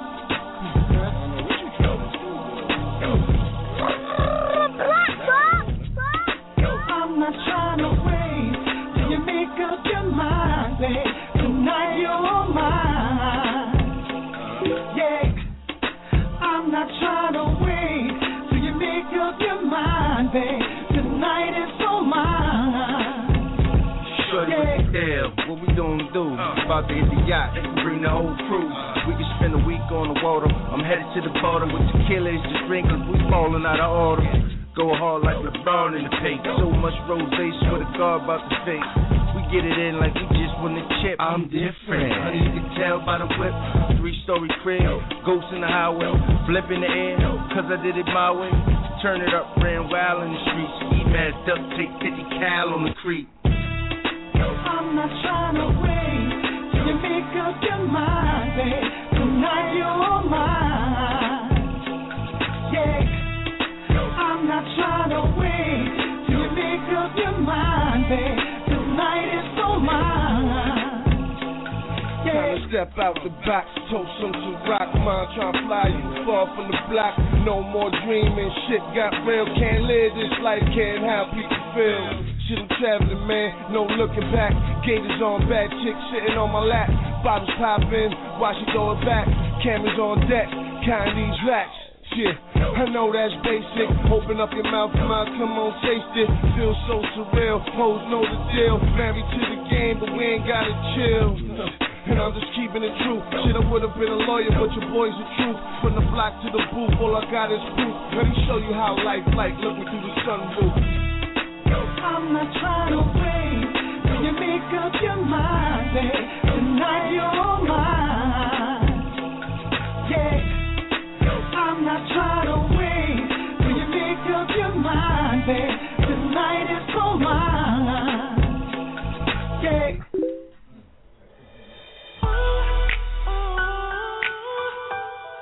yo. I'm not trying to wait till you make up your mind, babe. Tonight you're mine. Yeah, I'm not trying to wait till you make up your mind, babe. Tonight is all mine. Shorty, what the hell? What we gonna do? About to hit the yacht, bring the whole crew. We can spend a week on the water. I'm headed to the border with the killers, just drinking. We falling out of order. Go hard like LeBron in the paint. So much rose, swear to God about the fake. We get it in like we just won the chip. I'm different, honey, you can tell by the whip. Three-story crib, ghost in the highway, flip in the air, cause I did it my way. Turn it up, ran wild in the streets. Ski masked up, take fifty cal on the creek. I'm not trying to wait till you make up your mind, babe. Tonight you're mine. Yeah, I'm not trying to wait till you make up your mind, babe. Tonight is all mine. Yeah. Time to step out the box, toast some to rock. Mind trying to fly you far from the block. No more dreaming, shit got real. Can't live this life, can't have people feel. Shit, I'm traveling, man, no looking back. Gators on back, chick sitting on my lap. Bottles popping, watch it throw it back. Cameras on deck, counting these racks. Shit, I know that's basic. Open up your mouth, mouth, come on, taste it. Feels so surreal, hoes know the deal. Married to the game, but we ain't gotta chill. And I'm just keeping it true. Shit, I would've been a lawyer, but your boy's the truth. From the block to the booth, all I got is proof. Let me show you how life like, looking through the sunroof. I'm not trying to wait till you make up your mind, babe. Tonight you're mine. Yeah, I'm not trying to wait till you make up your mind, babe. Tonight is all mine. Yeah.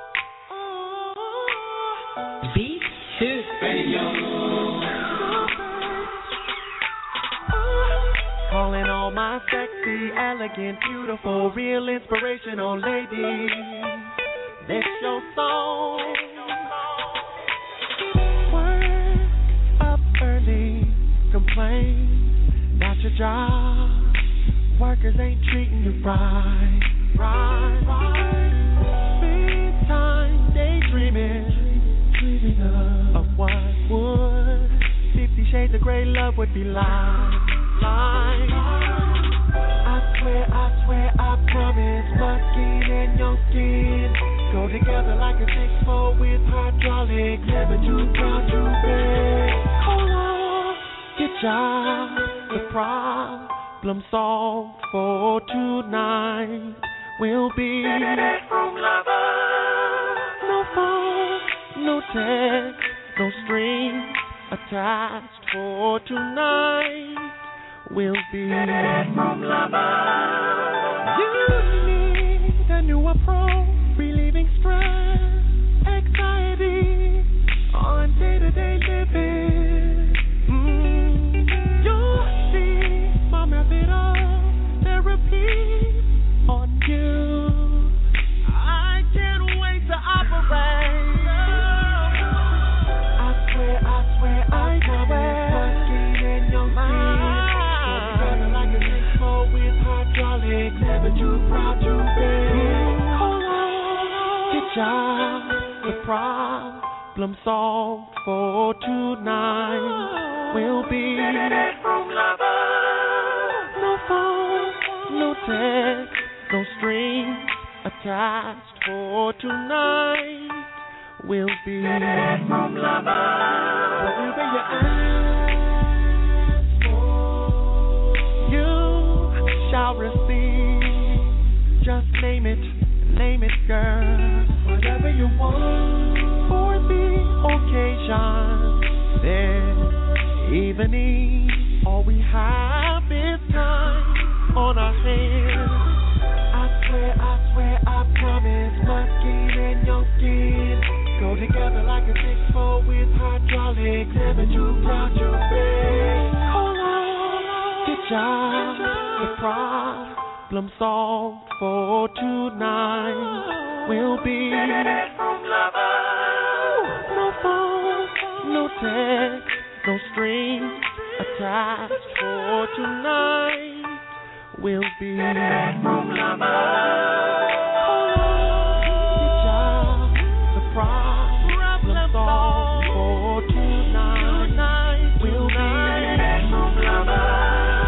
Calling all my sexy, elegant, beautiful, real inspirational ladies. This your song. Work up early, complain that your job workers ain't treating you right, right, right. Spend time daydreaming, dreaming of, of what would Fifty Shades of Grey love would be like. Line. I swear, I swear, I promise, my skin and your skin go together like a six four with hydraulics. Never too proud to beg. Hold on, get job, the problem solved for tonight will be from lovers. No phone, no text, no strings attached for tonight. Will be from lovers. You need a new approach, relieving stress, anxiety on day-to-day living. Mm. You see my method of therapy on you. I can't wait to operate. I swear, I swear, I promise my skin and your skin. Never too proud to beg. Hold on, get job, the problem solved for tonight will be from lovers. No phone, no text, no strings attached for tonight will be from lovers. Whatever you ask for, you shall receive. Just name it, name it, girl. Whatever you want for the occasion, this evening, all we have is time on our hands. I swear, I swear, I promise, my skin and your skin go together like a six four with hydraulics. Never too proud to beg. Hold on, get job, the problem solved for tonight will be from lovers. No phone, no text, no strings attached for tonight will be from lovers. Get job, the problem solved for tonight will be from lovers.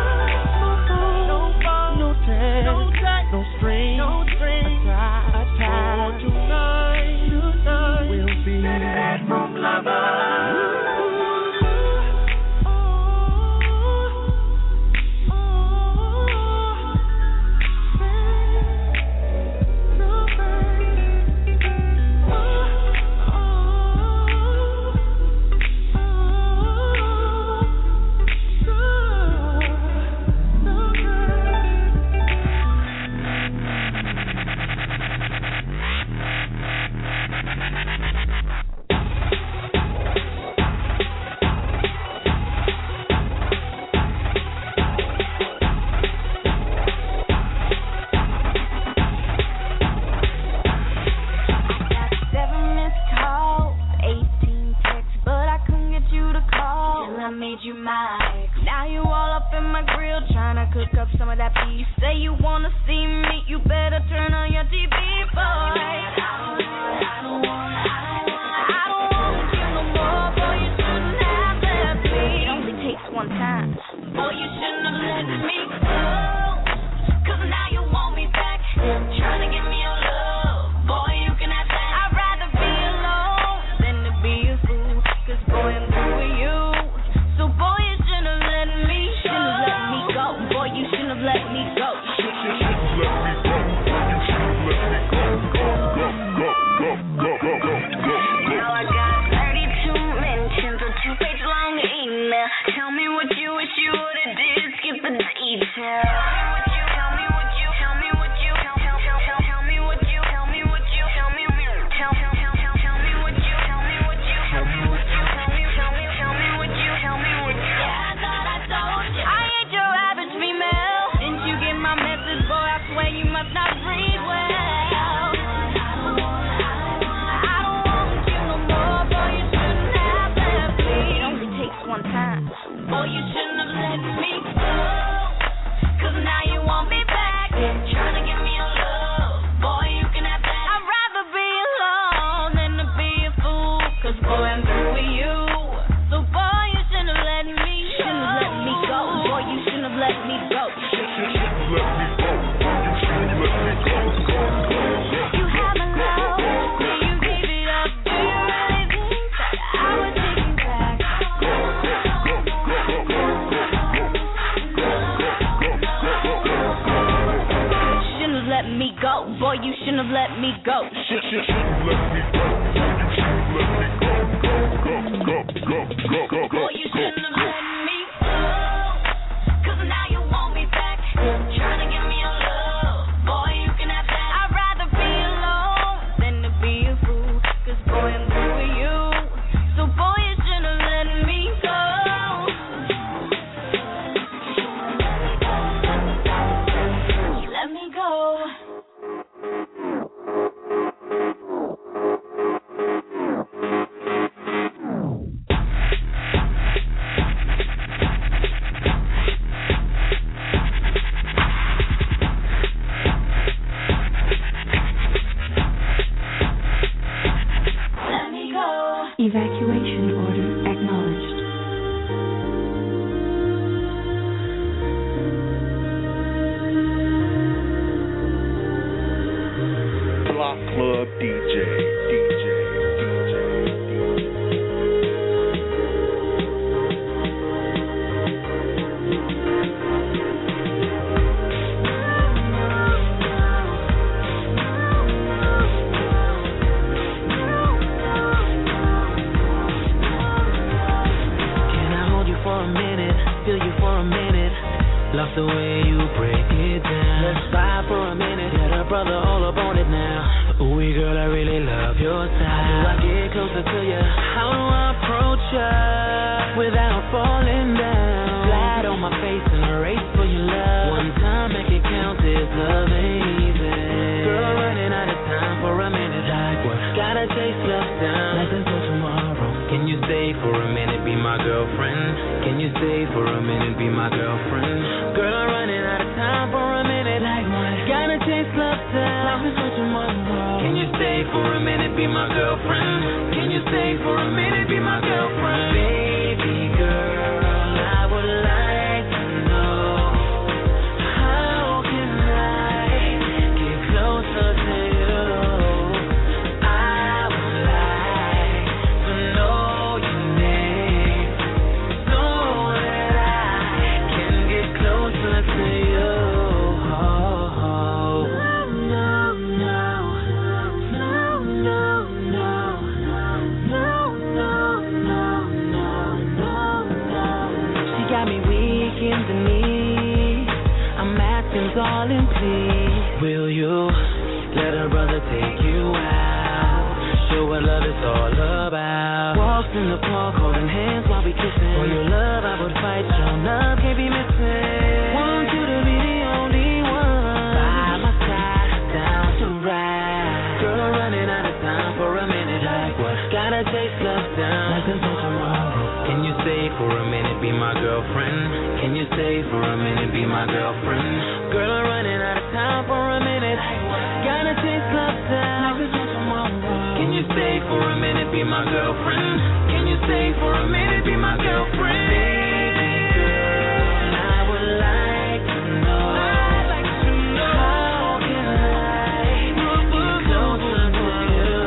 No string, no string attached, attached. Tonight, tonight will be from lovers. Let me go. You should have let me go. You should have let me go. You should have let me with you. So boy, you shouldn't have let me, shouldn't have let me go. Boy, you shouldn't have let me go. Shouldn't have let me go. You shouldn't have let me go. You had my love, then you gave it up. Do you really think that I would take you back? Shouldn't have let me go. Boy, you shouldn't have let me go. Shouldn't have let me go. Boy, you shouldn't have let me go. Cause now you want me back. Trying to give me your love. Boy, you can have that. I'd rather be alone than to be a fool. Cause boy, I'm through with you. So boy, you shouldn't have let me go. Let me go. Evacuation order acknowledged. Block Club D J, D J, D J. Love the way you break it down. Let's vibe for a minute. Get a brother all up on it now. Ooh, girl, I really love your style. How do I get closer to you? How do I approach you without falling down? Flat on my face in a race for your love. One time, make it count, this love ain't easy. Girl, running out of time for a minute. Like what? Gotta chase love down. Like until tomorrow. Can you stay for a minute, be my girlfriend? Can you stay for a minute, be my girlfriend? Girl, I'm running out of time for a minute. Like what? Gotta chase love down. Like until tomorrow. Can you stay for a minute, be my girlfriend? Can you stay for a minute, be my girlfriend? Baby girl, I would like to know, how can I get closer to you? I would like to know your name so that I can get closer to you. Oh, no, no, no, no, no, no, no, no, no, no. She got me weak in the knees. I'm asking, darling, please, will you let her brother take you out? Show what love is all about. Walks in the park holding hands while we kissing. For your love I would fight, your love can't be missing. Want you to be the only one by my side, down to ride. Girl, I'm running out of time for a minute. Like what? Gotta chase love down. Like until tomorrow. Can you stay for a minute, be my girlfriend? Can you stay for a minute, be my girlfriend? Girl, I'm running out of time for a minute. Gotta chase love down. Like until tomorrow. Can you stay for a minute, be my girlfriend? Can you stay for a minute, be my girlfriend? Baby girl, I would like to know, I'd like to know, how can I get closer to you?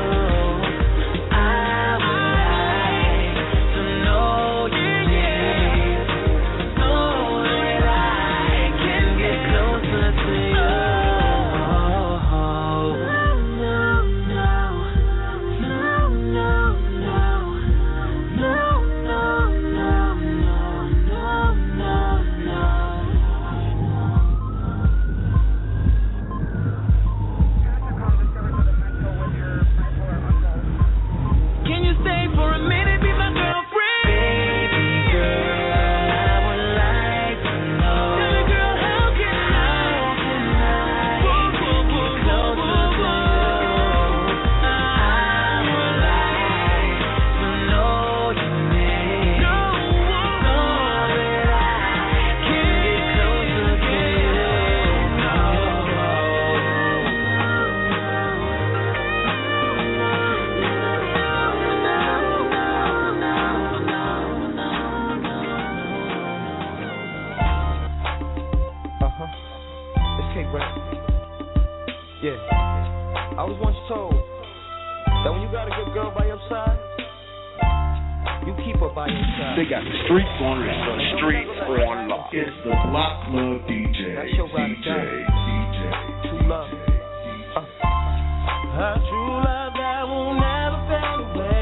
I would like to know your name so that I can get closer to you. No, no, no, no, no, no, no. got a good girl by your side, you keep her by your side. They got the streets on lock. The streets on lock. It's the Block Love D J. That's your D J. D J. True love. Uh. A true love that will never fade away.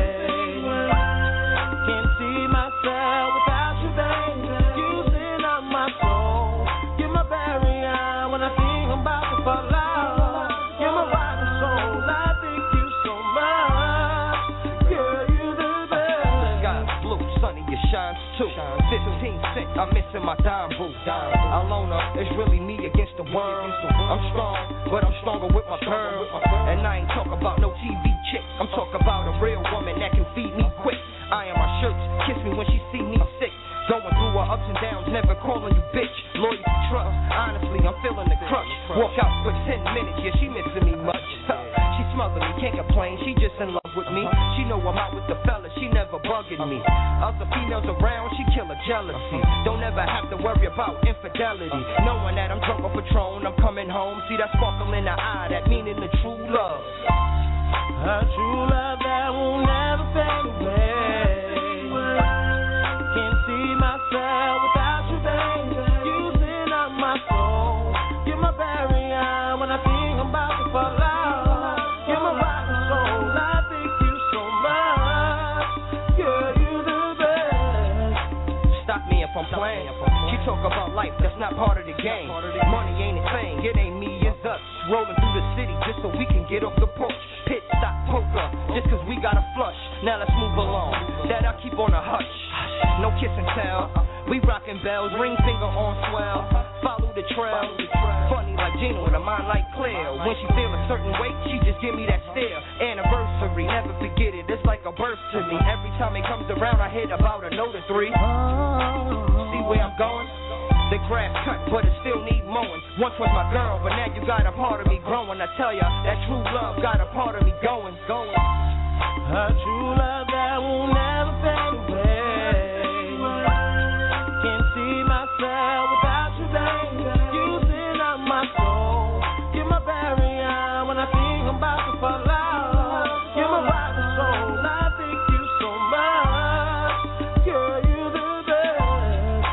Can't see myself without you, baby. You send up my soul. You're my barrier when I think about the fall out. You're my rock and soul. I thank you so much. Girl, you the best. Sky blue, sunny, it shines too. Fifteen cent, I'm missing my dime booth. Alone, it's really me against the world. I'm strong, but I'm stronger with my girl. And I ain't talking about no T V chick. I'm talking about a real woman that can feed me quick. Iron my shirts, kiss me when she see me sick. Going through her ups and downs, never calling you bitch. Loyalty, trust, honestly, I'm feeling the crush. Walk out for ten minutes, yeah, she missing me much. She smothering me, can't complain, she just in love with me. She know I'm out with the fellas, she never bugging me. Other females around, she kill her jealousy. Don't ever have to worry about infidelity. Knowing that I'm drunk off Patron, I'm coming home. See that sparkle in the eye, that meaning the true love. A true love that will never fade away. Can't see myself without you, baby. You send up my soul. You're my barrier when I think I'm about to fall out. You're my rock and soul. I thank you so much. Girl, you the best. Stop me if I'm playing. She talk about life, that's not part of the game. Money ain't a thing, it ain't me, it's us. Rolling through the city just so we can get off the porch. Pit stop poker, just cause we got a flush. Now let's move along, that I keep on a hush. No kiss and tell, we rockin' bells, ring finger on swell. Follow the trail, funny like Gina with a mind like Claire. When she feel a certain way, she just give me that stare. Anniversary, never forget it, it's like a birth to me. Every time it comes around, I hit about a note or three. See where I'm going? The grass cut, but it still need mowing. Once was my girl, but now you got a part of me growing. I tell ya, that true love got a part of me going, going. A true love that will never fade away. Can't see myself without you, baby. You send up my soul. You're my barrier when I think I'm about to fall out. You're my rock and soul. I thank you so much. Girl, you the best.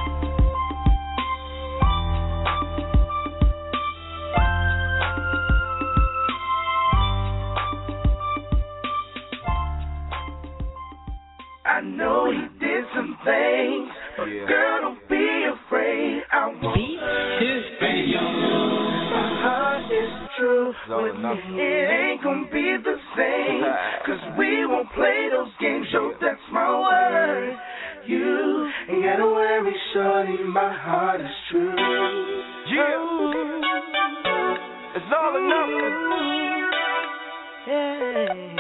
I know he did some things, but yeah. Girl, don't be afraid. I won't baby, my heart is true with me. It ain't gonna be the same, cause we won't play those games. Yo, that's my word. You ain't gotta worry, shorty, my heart is true. Yeah, it's all enough. Yeah.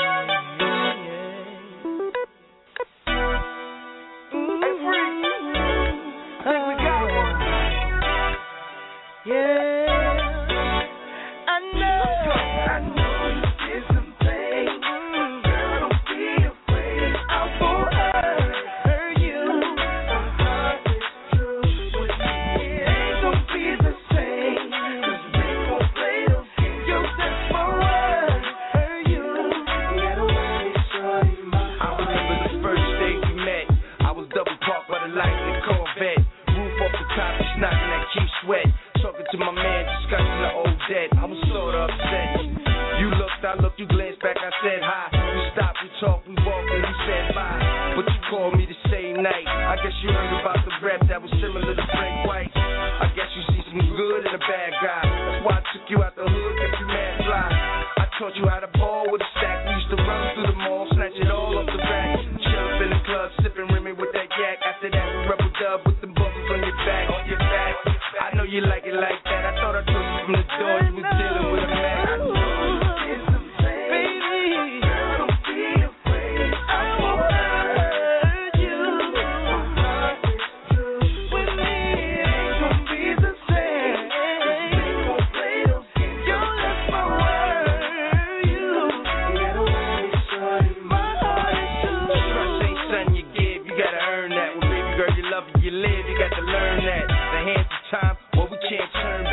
Yeah, I know. I know you did some things, but girl, don't be afraid. I won't hurt, hurt you. My heart is true with me. It ain't gonna be the same, cause we won't play those games. Yo, that's my word, hurt you. You gotta worry, shorty, my heart. I remember the first day we met. I was double parked by the light in the Corvette. Roof off the top, it's knocking that cheap sweat. Talking to my man, discussing the old debt. I was sorta upset. You looked, I looked, you glanced back, I said hi. We stopped, we talked, we walked, and you said bye. But you called me the same night. I guess you heard about the rap that was similar to Frank White. I guess you see some good in a bad guy. That's why I took you out the hood, kept you mad fly. I taught you how to ball with a stack. We used to run through the mall, snatch it all off the rack. Chill up in the club, sipping Remy with that yak. After that, we rebel dub with them bumpers on your back, on your back. I know you like it like that. I thought I told you from the door you was dealing with a man. I know you some things, baby. Girl, don't be afraid. I won't hurt you. My heart is true with me. It ain't gonna be the same, cause we won't play those games. Yo, that's my word. You, you gotta worry, shorty. My heart is true. Trust ain't something you give, you gotta earn that. Well, baby girl, you love it, you live, you got to learn that. The hands of time, well, we can't turn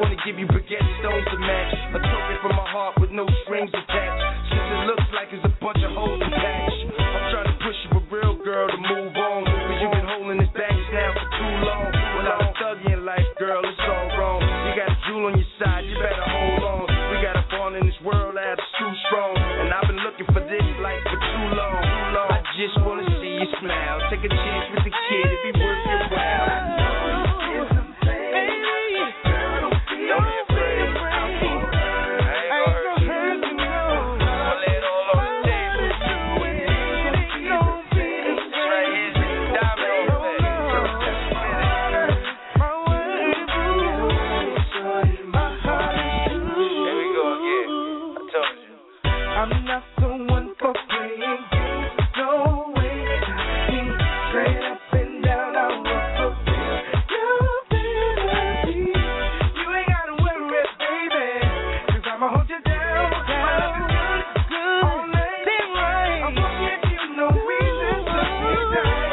wanna give you baguette stones to match. A token from my heart with no strings attached. Since it looks like it's a bunch of holes to patch. I'm trying to push you a real girl to move on. Cause you've been holding this baggage now for too long. Without a thug in life, girl, it's all wrong. You got a jewel on your side, you better hold on. We got a bond in this world that's too strong. And I've been looking for this life for too long. Too long. I just wanna see you smile. Take a chance with the kid, it be worth your while. I'm not the one for playing games, no way. Straight up and down, I work for real. You, baby, you ain't gotta worry, baby, cause I'ma hold you down. My love is good, good, all night, right. I won't give you no reason to be down.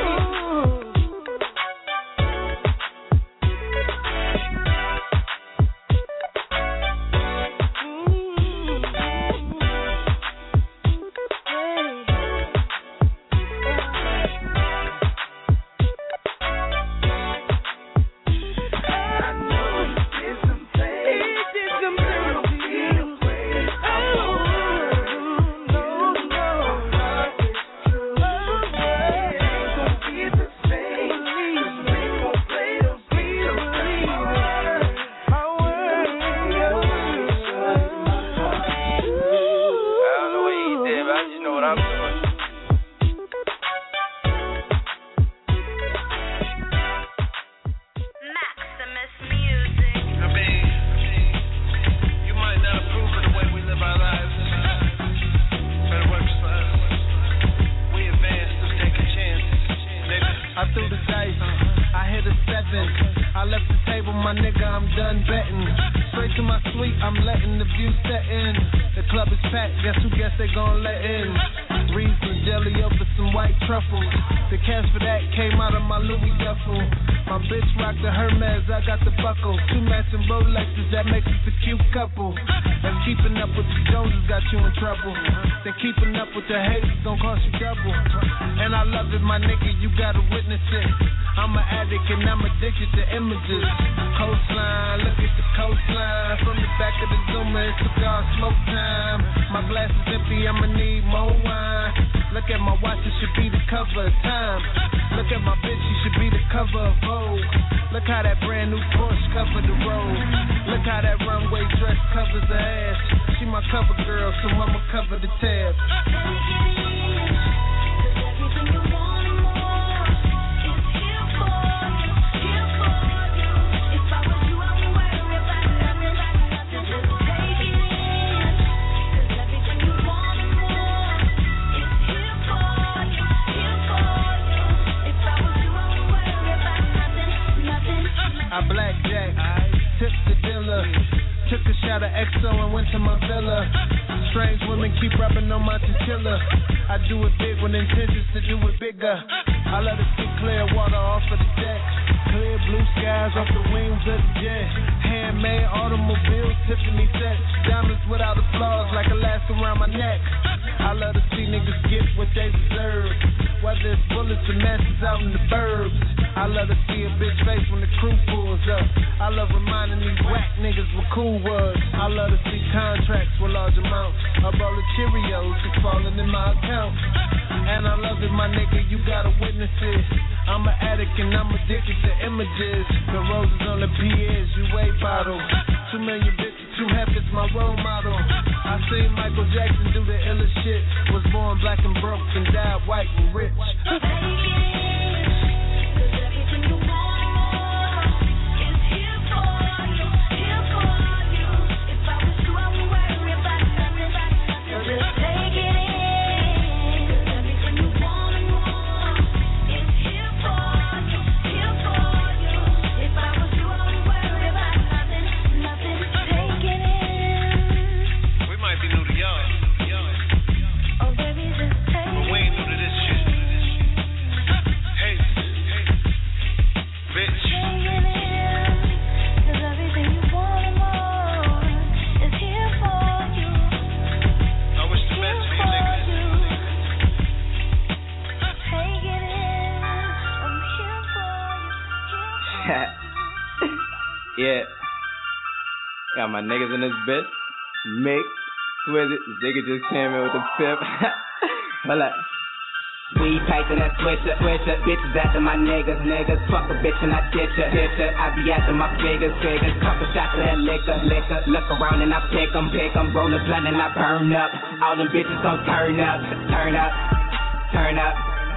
Got my niggas in this bitch. Mick, who is it? Zigga just came in with the pip. Hold up. We packed in that switcher, switcher. Bitches after my niggas, niggas. Fuck a bitch and I ditch her, ditch her. I be after my figures, figures. Couple shots of that liquor, liquor. Look around and I pick 'em, pick 'em. Roll a blunt and I burn up. All them bitches gon' turn up, turn up, turn up,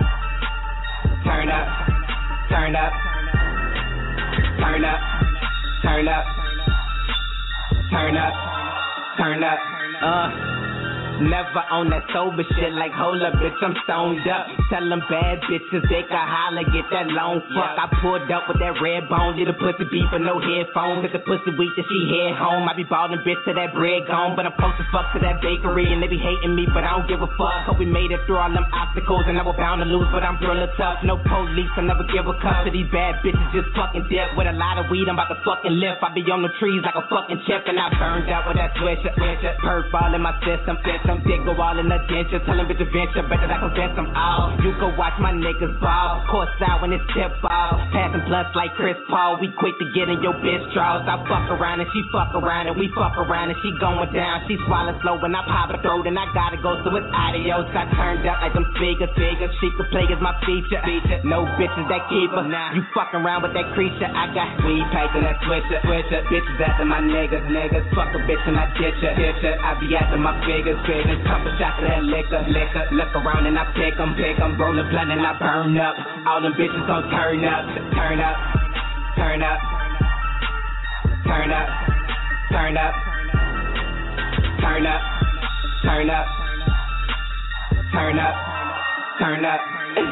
turn up, turn up, turn up, turn up, turn up, turn up. Uh. Never on that sober shit like, hold up, bitch, I'm stoned up. Tell them bad bitches they can holler, get that long fuck. I pulled up with that red bone, did a pussy beef with no headphones. Cause the pussy weak that she head home. I be ballin' bitch till that bread gone. But I'm close as fuck to that bakery and they be hating me, but I don't give a fuck. Hope we made it through all them obstacles and I was bound to lose, but I'm thriller tough. No police, I never give a cup to these bad bitches, just fucking dip. With a lot of weed, I'm about to fucking lift. I be on the trees like a fucking chip and I burned up with that switcher, switcher. Perk ball in my system, system. Dick go all in the denture, tell them bitch adventure, better I convince them all. You can watch my niggas ball, course out when it's tip ball. Passing plus like Chris Paul, we quick to get in your bitch draws. I fuck around and she fuck around and we fuck around and she going down. She swallow slow when I pop her throat and I gotta go, so it's adios. I turned up like them speakers, speakers. She could play as my feature, feature. No bitches that keep her. Nah. You fucking around with that creature. I got weed packed in that switcher, switcher. Bitches after my niggas, niggas. Fuck a bitch and I ditch her, ditch her. I be after my figures, figures. Couple shots of that liquor, liquor. Look around and I pick 'em, pick 'em. Roll a blunt and I burn up. All them bitches gon' turn up, turn up, turn up, turn up, turn up, turn up, turn up, turn up, turn up.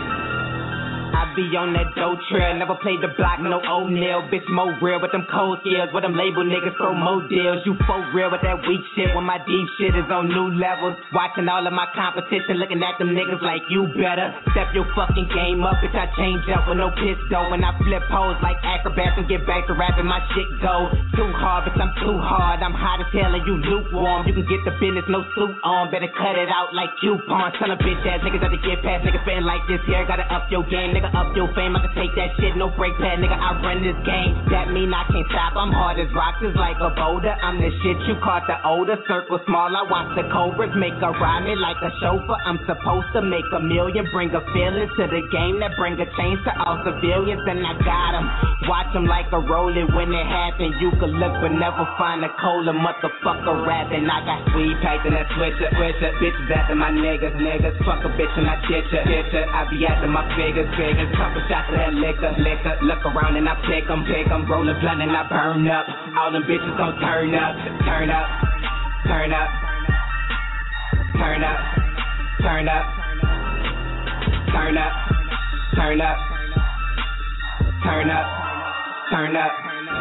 I be on that dope trail, never played the block, no O'Neal. Bitch, more real with them cold skills, with them label niggas throw more deals. You folk real with that weak shit, when my deep shit is on new levels. Watching all of my competition, looking at them niggas like you better step your fucking game up. Bitch, I change up with no piss though. When I flip hoes like acrobats and get back to rapping, my shit go too hard, bitch, I'm too hard. I'm hot as hell and you lukewarm. You can get the business, no suit on, better cut it out like coupons. Tell them bitch ass niggas that to get past, niggas feeling like this here. Gotta up your game, nigga, up your fame. I can take that shit, no brake pad, nigga, I run this game. That mean I can't stop, I'm hard as rocks, is like a boulder. I'm the shit you caught the older, circle small, I watch the cobras make a ride me like a chauffeur. I'm supposed to make a million, bring a feeling to the game that bring a change to all civilians, and I got them. Watch them like a rolling when it happen. You can look but never find a cola motherfucker rapping. I got weed packed in that switcher, switcher. Bitches after my niggas, niggas. Fuck a bitch and I ditch her, ditch her. I be after my figures, figures. Couple shots of that liquor, liquor. Look around and I pick 'em, pick 'em. Roll a blunt and I burn up. All them bitches gon' turn up, turn up, turn up, turn up, turn up, turn up, turn up, turn up, turn up.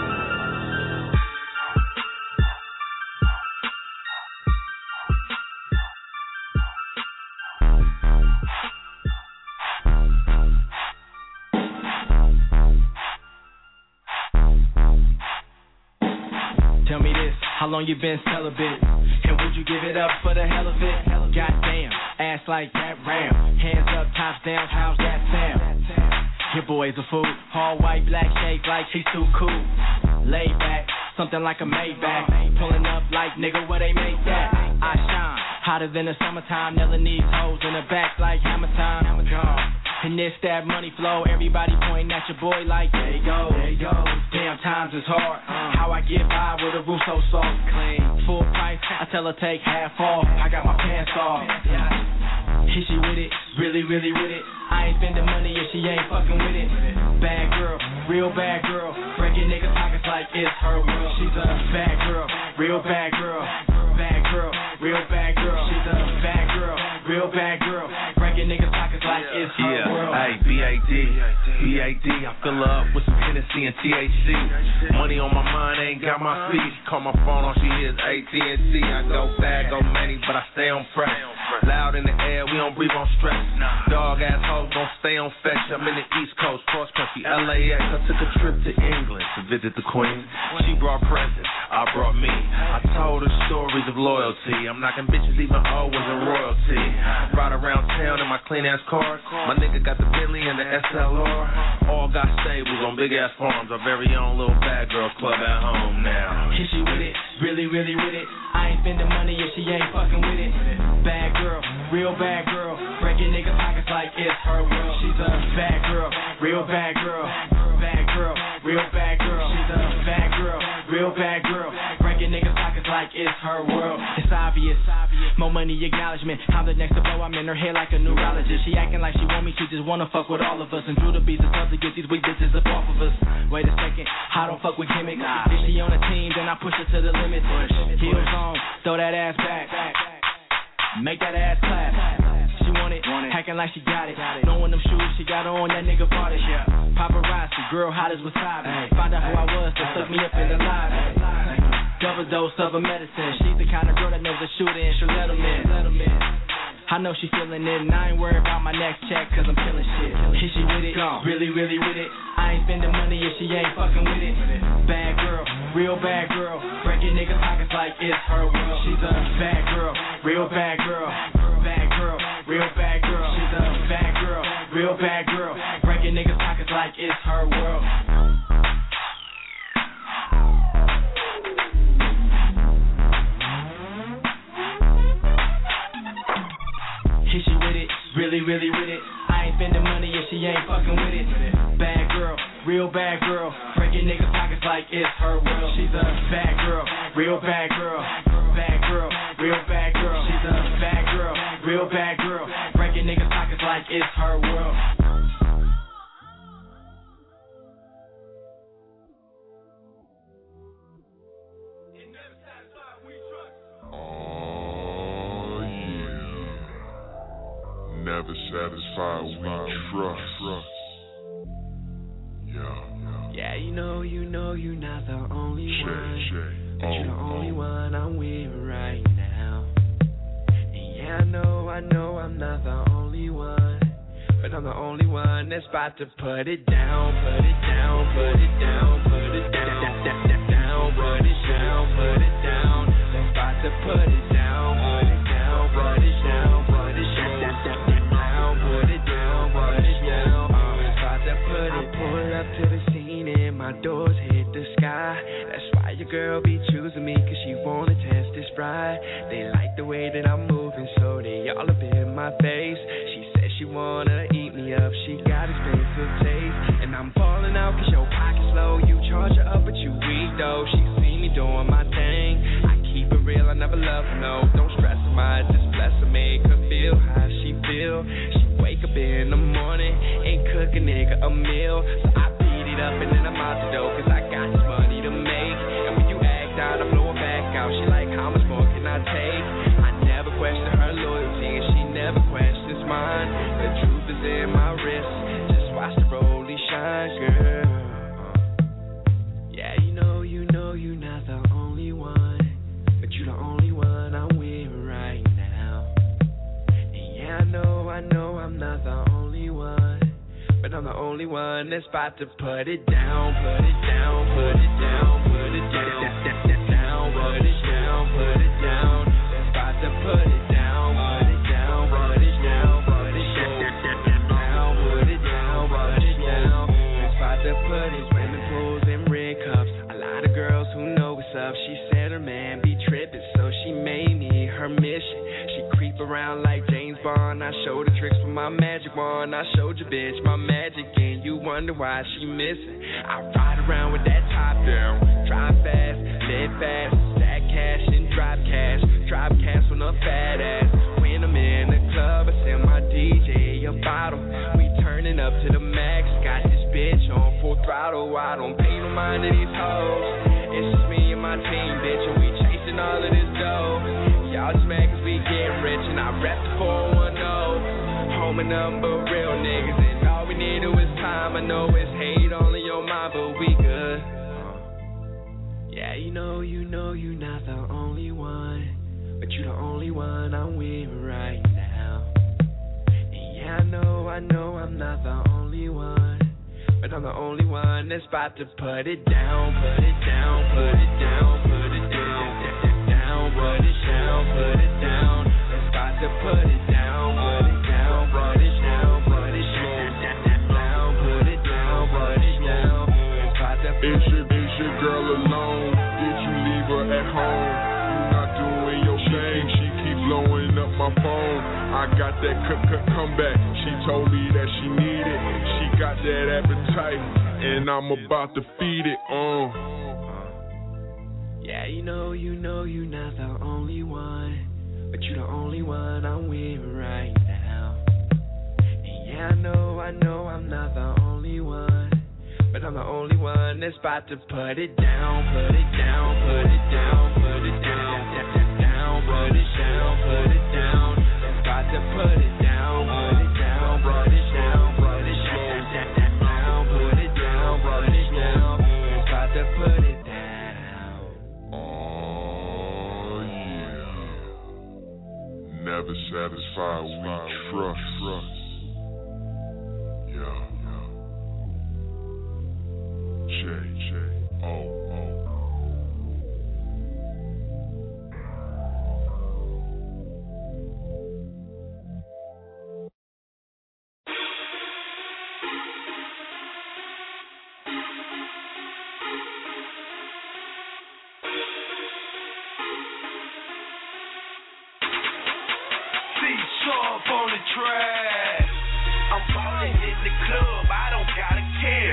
Tell me this, how long you been celibate? And would you give it up for the hell of it? Goddamn, ass like that ram. Hands up, tops down, how's that sound? Your boy's a fool, all white, black shade like she's too cool. Laid back, something like a Maybach. Pulling up like, nigga, where they make that? I shine, hotter than the summertime. Never needs hoes in the back like hammer time. And this that money flow, everybody pointing at your boy like, there you go, there you go. Damn, times is hard. Uh, how I get by with a roof so soft, clean, full price. I tell her take half off. I got my pants off. Yeah. Is she with it? Really, really with it? I ain't spending money if she ain't fucking with it. Bad girl, real bad girl. Breaking niggas pockets like it's her world. She's a bad girl, real bad girl. Bad girl, real bad girl. She's a bad girl, real bad girl. Breaking niggas pockets like it's her yeah. world. Hey, B A D, B A D, I fill her up with some Hennessy and T H C. Money on my mind, ain't got my feet. Call my phone on, she hears A T and T. I go bad, go many, but I stay on press. Loud in the air, we don't breathe on stress. Dog ass hoes gon' stay on fetch. I'm in the East Coast, cross country, L A X. I took a trip to England to visit the Queen. She brought presents, I brought me. I told her stories of loyalty. I'm knocking bitches even old wasn't royalty. Ride around town in my clean ass car. My nigga got the Bentley and the S L R. All got stables on big ass farms. Our very own little bad girl club at home now. Is she with it? Really, really with it? I ain't spending money if she ain't fucking with it. Bad girl, real bad girl. Breaking niggas pockets like it's her world. She's a bad girl, real bad girl. Bad girl, real bad girl. She's a bad girl, real bad girl. Breaking niggas pockets like it's her world. It's obvious, more money acknowledgement. I'm the next to blow, I'm in her head like a neurologist. She acting like she want me, she just wanna fuck with all of us. And drew the beats and stuff to get these weak bitches up off of us. Wait a second, I don't fuck with gimmicks. If she on a team, then I push her to the limit. Heels on, throw that ass back. Make that ass clap. She want it, acting like she got it. Knowing them shoes she got on, that nigga bought it. Paparazzi, girl hot as wasabi. Find out who I was, they took me up in the lobby. Double dose of a medicine. She's the kind of girl that knows a shooter and she'll let him in. I know she feeling it, and I ain't worried about my next check, cause I'm killing shit. Is she with it? Really, really with it? I ain't spending money if she ain't fucking with it. Bad girl, real bad girl. Breaking niggas pockets like it's her world. She's a bad girl, real bad girl. Bad girl, real bad girl. She's a bad girl, real bad girl. Breaking niggas pockets like it's her world. Is she with it? Really, really with it? I ain't spending money if she ain't fucking with it. Bad girl, real bad girl. Breaking niggas pockets like it's her world. She's a bad girl, real bad girl. Bad girl, real bad girl. She's a bad girl, real bad girl. Breaking niggas pockets like it's her world. Never satisfied, we trust. Yeah. Yeah, you know, you know, you're not the only Shay, one. Shay. But Oh, you're the only oh. one I'm with right now. And yeah, I know, I know I'm not the only one. But I'm the only one that's about to put it down, put it down, put it down, put it down, down, down, put it down, put it down. That's about to put it down, put it down, put it down, put it down, down, put it down, put it down. I'm about to put it. I pull up to the scene and my doors hit the sky. That's why your girl be choosing me, cause she wanna test this ride. They like the way that I'm moving, so they all up in my face. She said she wanna eat me up, she got expensive taste. And I'm falling out cause your pocket's low. You charge her up but you weak though. She see me doing my thing. I keep it real, I never love her, no. Don't stress her, I just bless her, make her feel how she feel. She wake up in the morning and cook a nigga a meal. So I beat it up and then I'm out the door cause I got this money to make. And when you act out, I blow her back out. She like, how much more can I take? I never question her loyalty and she never questions mine. The truth is in my wrist, just watch the rollie shine, girl. Yeah, you know, you know you're not the only one, but you're the only one I'm with right now. And yeah, I know, I know I'm not the only one, but I'm the only one that's about to put it down, put it down, put it down, put it down, down, put it down, put it down. That's about to put it down, put it down, put it down, put it down, put it down, put it down. That's about to put it. Swimming pools and red cups. A lot of girls who know what's up. She said her man be tripping, so she made me her mission. She creep around like James Bond. I showed her tricks with my magic wand. I showed you, bitch, my magic, and you wonder why she missing. I ride around with that top down, drive fast, live fast, stack cash and drop cash, drop cash on a fat ass. When I'm in the club, I send my D J a bottle. We turning up to the max, got this bitch on full throttle. I don't pay no mind to these hoes. It's just me and my team, bitch, and we chasing all of this dough. Y'all just mad cause we getting rich, and I rep the four one oh. Home and number real niggas, and all we need is time. I know it's hate on your mind, but we good. Yeah, you know, you know you're not the only one, but you're the only one I'm with right now. And yeah, I know, I know I'm not the only one, but I'm the only one that's about to put it down, put it down, put it down, put it down. my phone. I got that c-c-comeback. She told me that she need it. She got that appetite, and I'm about to feed it. Uh. Yeah, you know, you know, you're not the only one, but you're the only one I'm with right now. And yeah, I know, I know, I'm not the only one, but I'm the only one that's about to put it down, put it down, put it down, put it down, down, put it down, put it down. That's about to put it down, put it down, put it down, put it down, down, put it down, put it down. That's about to put it down. Oh yeah. Never satisfied, we trust. Yeah. J, J, O, O. C-sharp on the track. I'm falling in the club, I don't gotta care.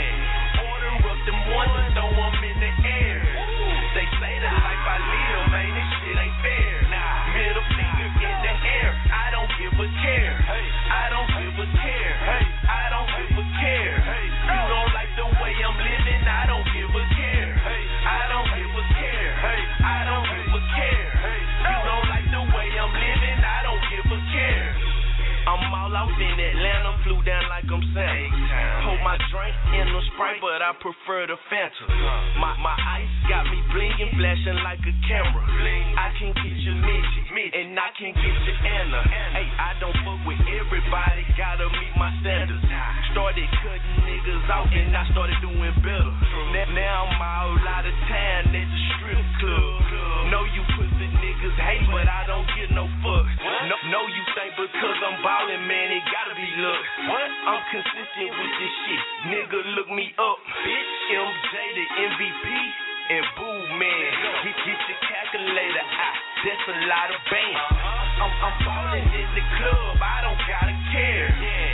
Them ones throw them in the air. They say the life I live, man, this shit ain't fair. Nah, middle finger in the air. I don't give a care. Hey, I don't give a care. Hey, I don't give a care. Hey, you don't like the way I'm living, I don't give a care. Hey, I don't give a care. Hey, I don't give a care. Hey, you don't like the way I'm living, I don't give a care. I'm all out in Atlanta, flew down like I'm saying. Hold my drink in the Sprite, but I prefer the Fanta. My my ice got me blinking, flashing like a camera. I can get you Mitchie, and I can get you Anna. Hey, I don't fuck with everybody, gotta meet my standards. Started cutting niggas out, and I started doing better. Now, now I'm all out of town at the strip club. Know you pussy niggas hate, but I don't get no fuck. No, no, you think because I'm ballin', man, it gotta be luck. What? I'm consistent with this shit. Nigga, look me up. Bitch, M J the M V P and Boo Man. Get, get your calculator out. That's a lot of bands. I'm, I'm ballin' in the club. I don't gotta care.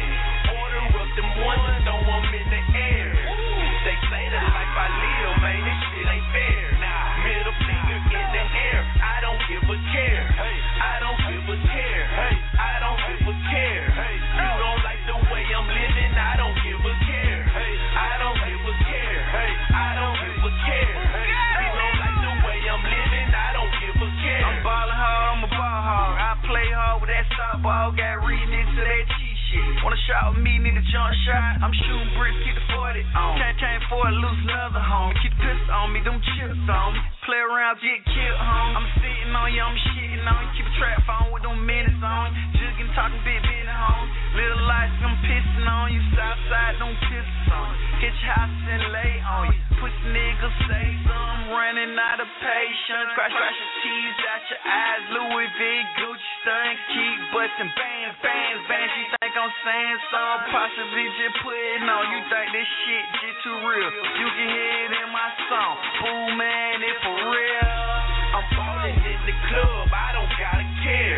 Order up them ones and throw them in the air. They say the life I live, man, this shit ain't fair. Nah, middle finger in the air. I don't give a care. Hey, I don't give a care. Hey, I don't give a care. Hey, you don't like the way I'm living, I don't give a care. Hey, I don't give a care. Hey, I don't give a care. Hey, you don't like the way I'm living, I don't give a care. I'm ballin' hard, I'm a ball hog. I play hard with that softball, got reading into that cheat shit. Wanna shot with me, need a jump shot. I'm shooting bricks, keep the forty on. Can't, can't afford to lose another home. Keep the pistol on me, them chips on me. Play around, get killed, home. I'm sitting on you, I'm shitting on you. Keep a trap phone with them minutes on you. Jugging, talking big business, home. Little lights, I'm pissing on you. Southside, don't piss on you. Hit your house and lay on you. Pussy niggas say something, running out of patience. Crash, crash your teeth out your eyes. Louis V, Gucci, stun, keep busting bands, bands, bands. You think I'm saying something? Possibly just putting on. You think this shit just too real? You can hear it in my song. Boo Man, it for real. I'm falling in the club, I don't gotta care.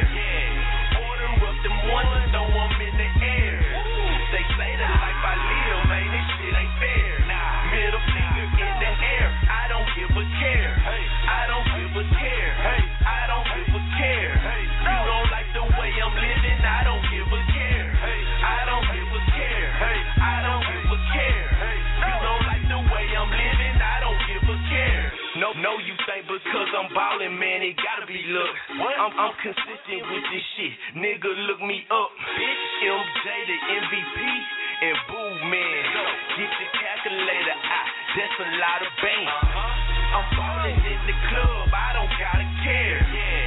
Order up them ones and throw them in the air. They say the life I live, man, this shit ain't fair. Nah, middle finger in the air. I don't give a care. Hey, I don't give a care. Hey, I don't give a care. Hey, you don't like the way I'm living, I don't give a care. Hey, I don't give a care. Hey, I don't give a care. Hey, you don't like the way I'm living, I don't give a care. No, no, you think because I'm ballin', man, it gotta be luck. I'm, I'm consistent with this shit. Nigga, look me up. Bitch, M J the M V P and Boo Man. Get your calculator out. That's a lot of bands. I'm ballin' in the club. I don't gotta care.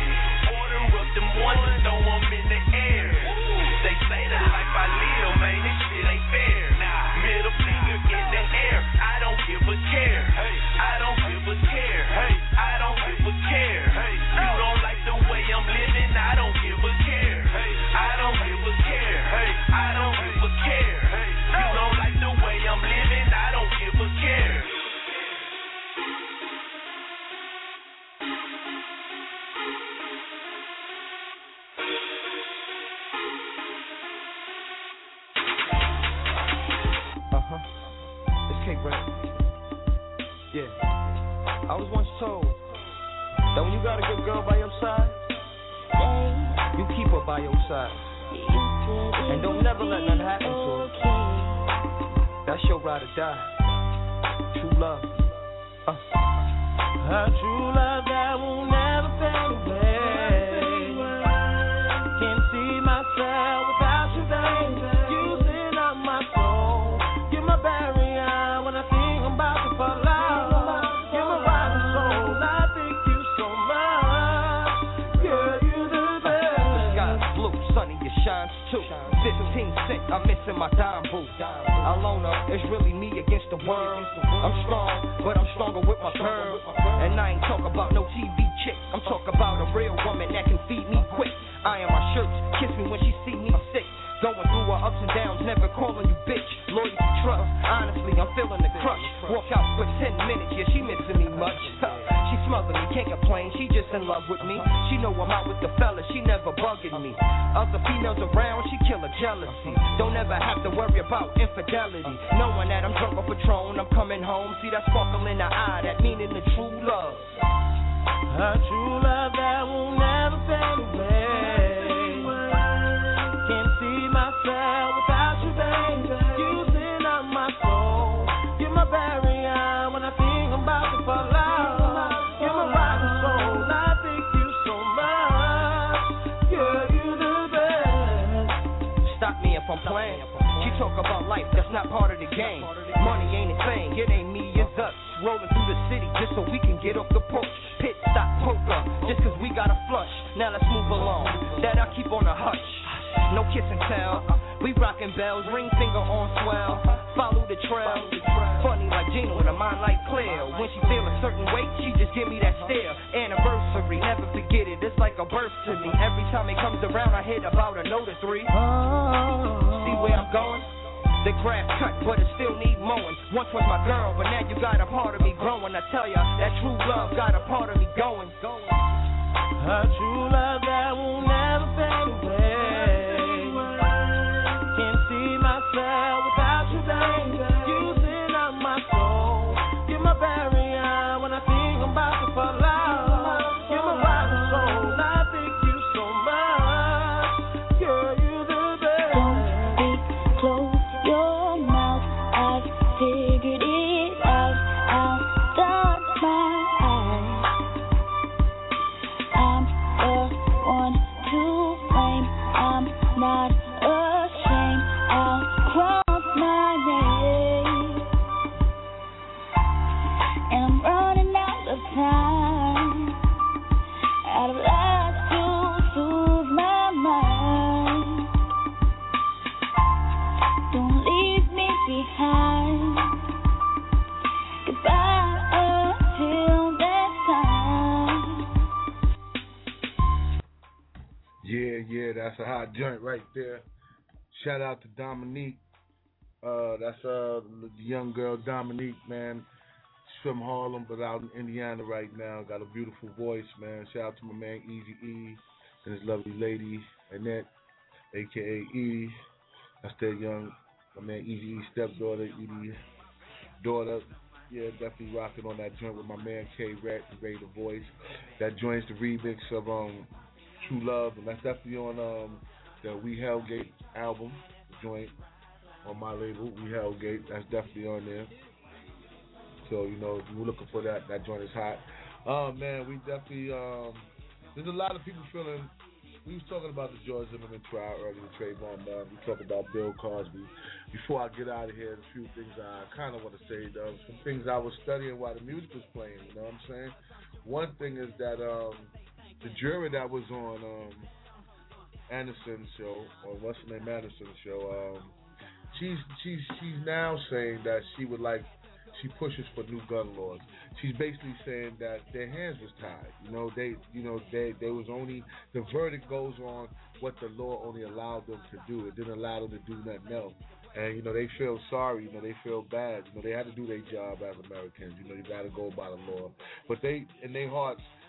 Order up them ones and throw them in the air. They say the life I live, man, this shit ain't fair. Nah, middle finger in the air. I don't give a care. Hey, I don't give a care. Hey, I don't give a care. Hey, you don't like the way I'm living, I don't give a care. Hey, I don't give a care. Hey, I don't give a care. Hey, you don't like the way I'm living, I don't give a care. told that when you got a good girl by your side, you keep her by your side. And don't never let nothing happen to her. That's your ride or die. True love. Uh. A true love that will never fade away. Can't see myself without you, baby. Using up my soul. You're my barrier when I think I'm about to fall out. You're my ride and soul. I thank you so much. Girl, you the best. The sky's blue, sunny, it shines too. fifteen cent, I'm missing my dime booth. Alona, it's really me against the world. I'm strong, but I'm stronger with my girl. And I ain't talk about no T V chick. I'm talking about a real woman that can feed me quick. Iron my shirts, kiss me when she see me sick. Going through her ups and downs, never calling you bitch. Loyalty, trust, honestly, I'm feeling the crush. Walk out for ten minutes, yeah, she missing me much. She smothering me, can't complain, she just in love with me. She know I'm out with the fellas, she never bugging me. Other females around, she kill her jealousy. Don't ever have to worry about infidelity. Knowing that I'm drunk off Patron, I'm coming home. See that sparkle in the eye, that meaning the true love. A true love that will never fade away. Can't see myself without you, baby. Using up my soul. You're my barrier when I think I'm about to fall out. You're my rock and soul. I thank you so much. Girl, you the best. Stop me if I'm playing. She talk about life, that's not part of the game. Money ain't a thing, it ain't me, it's us. Rolling through the city just so we can get off the porch. Pit stop, poker, just cause we got a flush. Now let's move along, that I keep on a hush. No kiss and tell, we rockin' bells, ring finger on swell. Follow the trail, funny like Gina with a mind like Claire. When she feel a certain weight, she just give me that stare. Anniversary, never forget it, it's like a birth to me. Every time it comes around, I hit about a note or three. See where I'm going? The grass cut, but it still need mowing. Once was my girl, but now you got a part of me growing. I tell ya, that true love got a part of me going. A true love that will never fade away. Can't see myself without you, baby. Using up my soul. You're my barrier when I think I'm about to fall out. You're my rock and soul. I thank you so much. Girl, you the best. Don't speak, close your mouth. I've figured it out. I'll start my eyes. I'm the one to blame. I'm not ashamed. I'll cross my name. And I'm running out of time. Out of life to soothe my mind. Don't leave me behind. Goodbye until that time. Yeah, yeah, that's a hot joint right there. Shout out to Dominique. Uh, that's uh the young girl Dominique, man. She's from Harlem, but out in Indiana right now. Got a beautiful voice, man. Shout out to my man Easy E and his lovely lady Annette, aka E. That's their young, my man Easy E stepdaughter, Edie daughter. Yeah, definitely rocking on that joint with my man K Rat, the great voice. That joint's the remix of um True Love, and that's definitely on um the We Hellgate album, the joint on my label, We Hellgate. That's definitely on there. So, you know, if you're looking for that, that joint is hot. Oh, man, we definitely, um, there's a lot of people feeling, we was talking about the George Zimmerman trial earlier, Trayvon Martin. We talked about Bill Cosby. Before I get out of here, there's a few things I kind of want to say, though. Some things I was studying while the music was playing, you know what I'm saying? One thing is that um, the jury that was on um, Anderson's show, or what's the name, Anderson's show, um, she's, she's, she's now saying that she would like, she pushes for new gun laws. She's basically saying that their hands was tied. You know, they, you know, they, they was only, the verdict goes on what the law only allowed them to do. It didn't allow them to do nothing else. And, you know, they feel sorry. You know, they feel bad. You know, they had to do their job as Americans. You know, you got to go by the law. But they, in their hearts,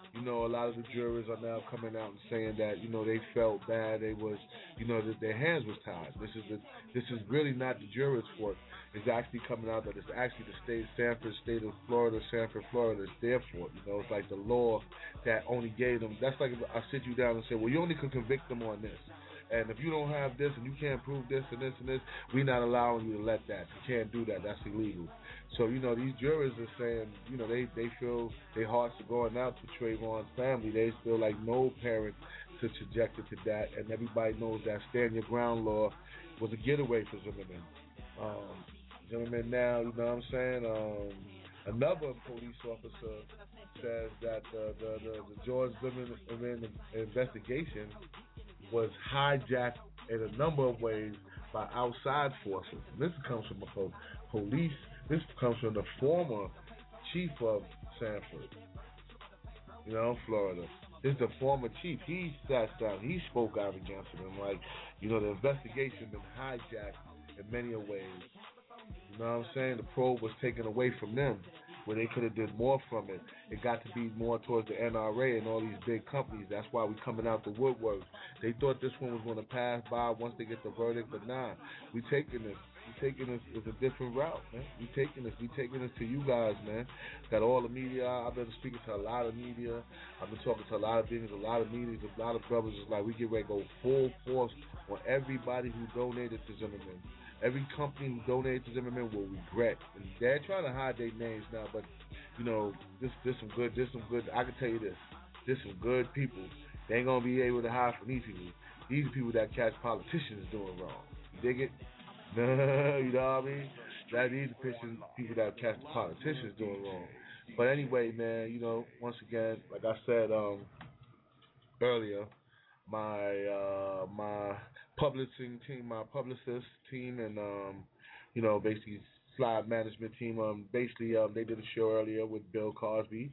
you know, a lot of the jurors are now coming out and saying that, you know, they felt bad. They was, you know, that their hands was tied. This is the, this is really not the jurors' fault. It's actually coming out that it's actually the state, Sanford, state of Florida, Sanford, Florida, it's their fault. You know, it's like the law that only gave them. That's like if I sit you down and say, well, you only can convict them on this. And if you don't have this and you can't prove this and this and this, we're not allowing you to let that. You can't do that. That's illegal. So, you know, these jurors are saying, you know, they, they feel their hearts are going out to Trayvon's family. They feel like no parent is subjected to that. And everybody knows that stand your ground law was a getaway for Zimmerman. Um, Zimmerman now, you know what I'm saying? Um, another police officer says that uh, the, the, the George Zimmerman investigation was hijacked in a number of ways by outside forces. And this comes from the po- police. This comes from the former chief of Sanford, you know, Florida. This is the former chief. He sat down. He spoke out against it. And like, you know, the investigation been hijacked in many ways. You know what I'm saying? The probe was taken away from them, where they could have did more from it. It got to be more towards the N R A and all these big companies. That's why we coming out the woodwork. They thought this one was going to pass by once they get the verdict, but nah, we taking this. We taking this is a different route, man. We taking this. We taking this to you guys, man. Got all the media. I've been speaking to a lot of media. I've been talking to a lot of things, a lot of meetings, a lot of brothers. It's like we get ready to go full force on everybody who donated to Zimmerman. Every company who donated to Zimmerman will regret. And they're trying to hide their names now, but, you know, this this some good, this some good, I can tell you this, this some good people. They ain't going to be able to hide from these people. These are people that catch politicians doing wrong. You dig it? You know what I mean? That these are people that catch politicians doing wrong. But anyway, man, you know, once again, like I said um, earlier, my uh, my publishing team, my publicist team, and um, you know, basically slide management team. Um, basically, um, they did a show earlier with Bill Cosby,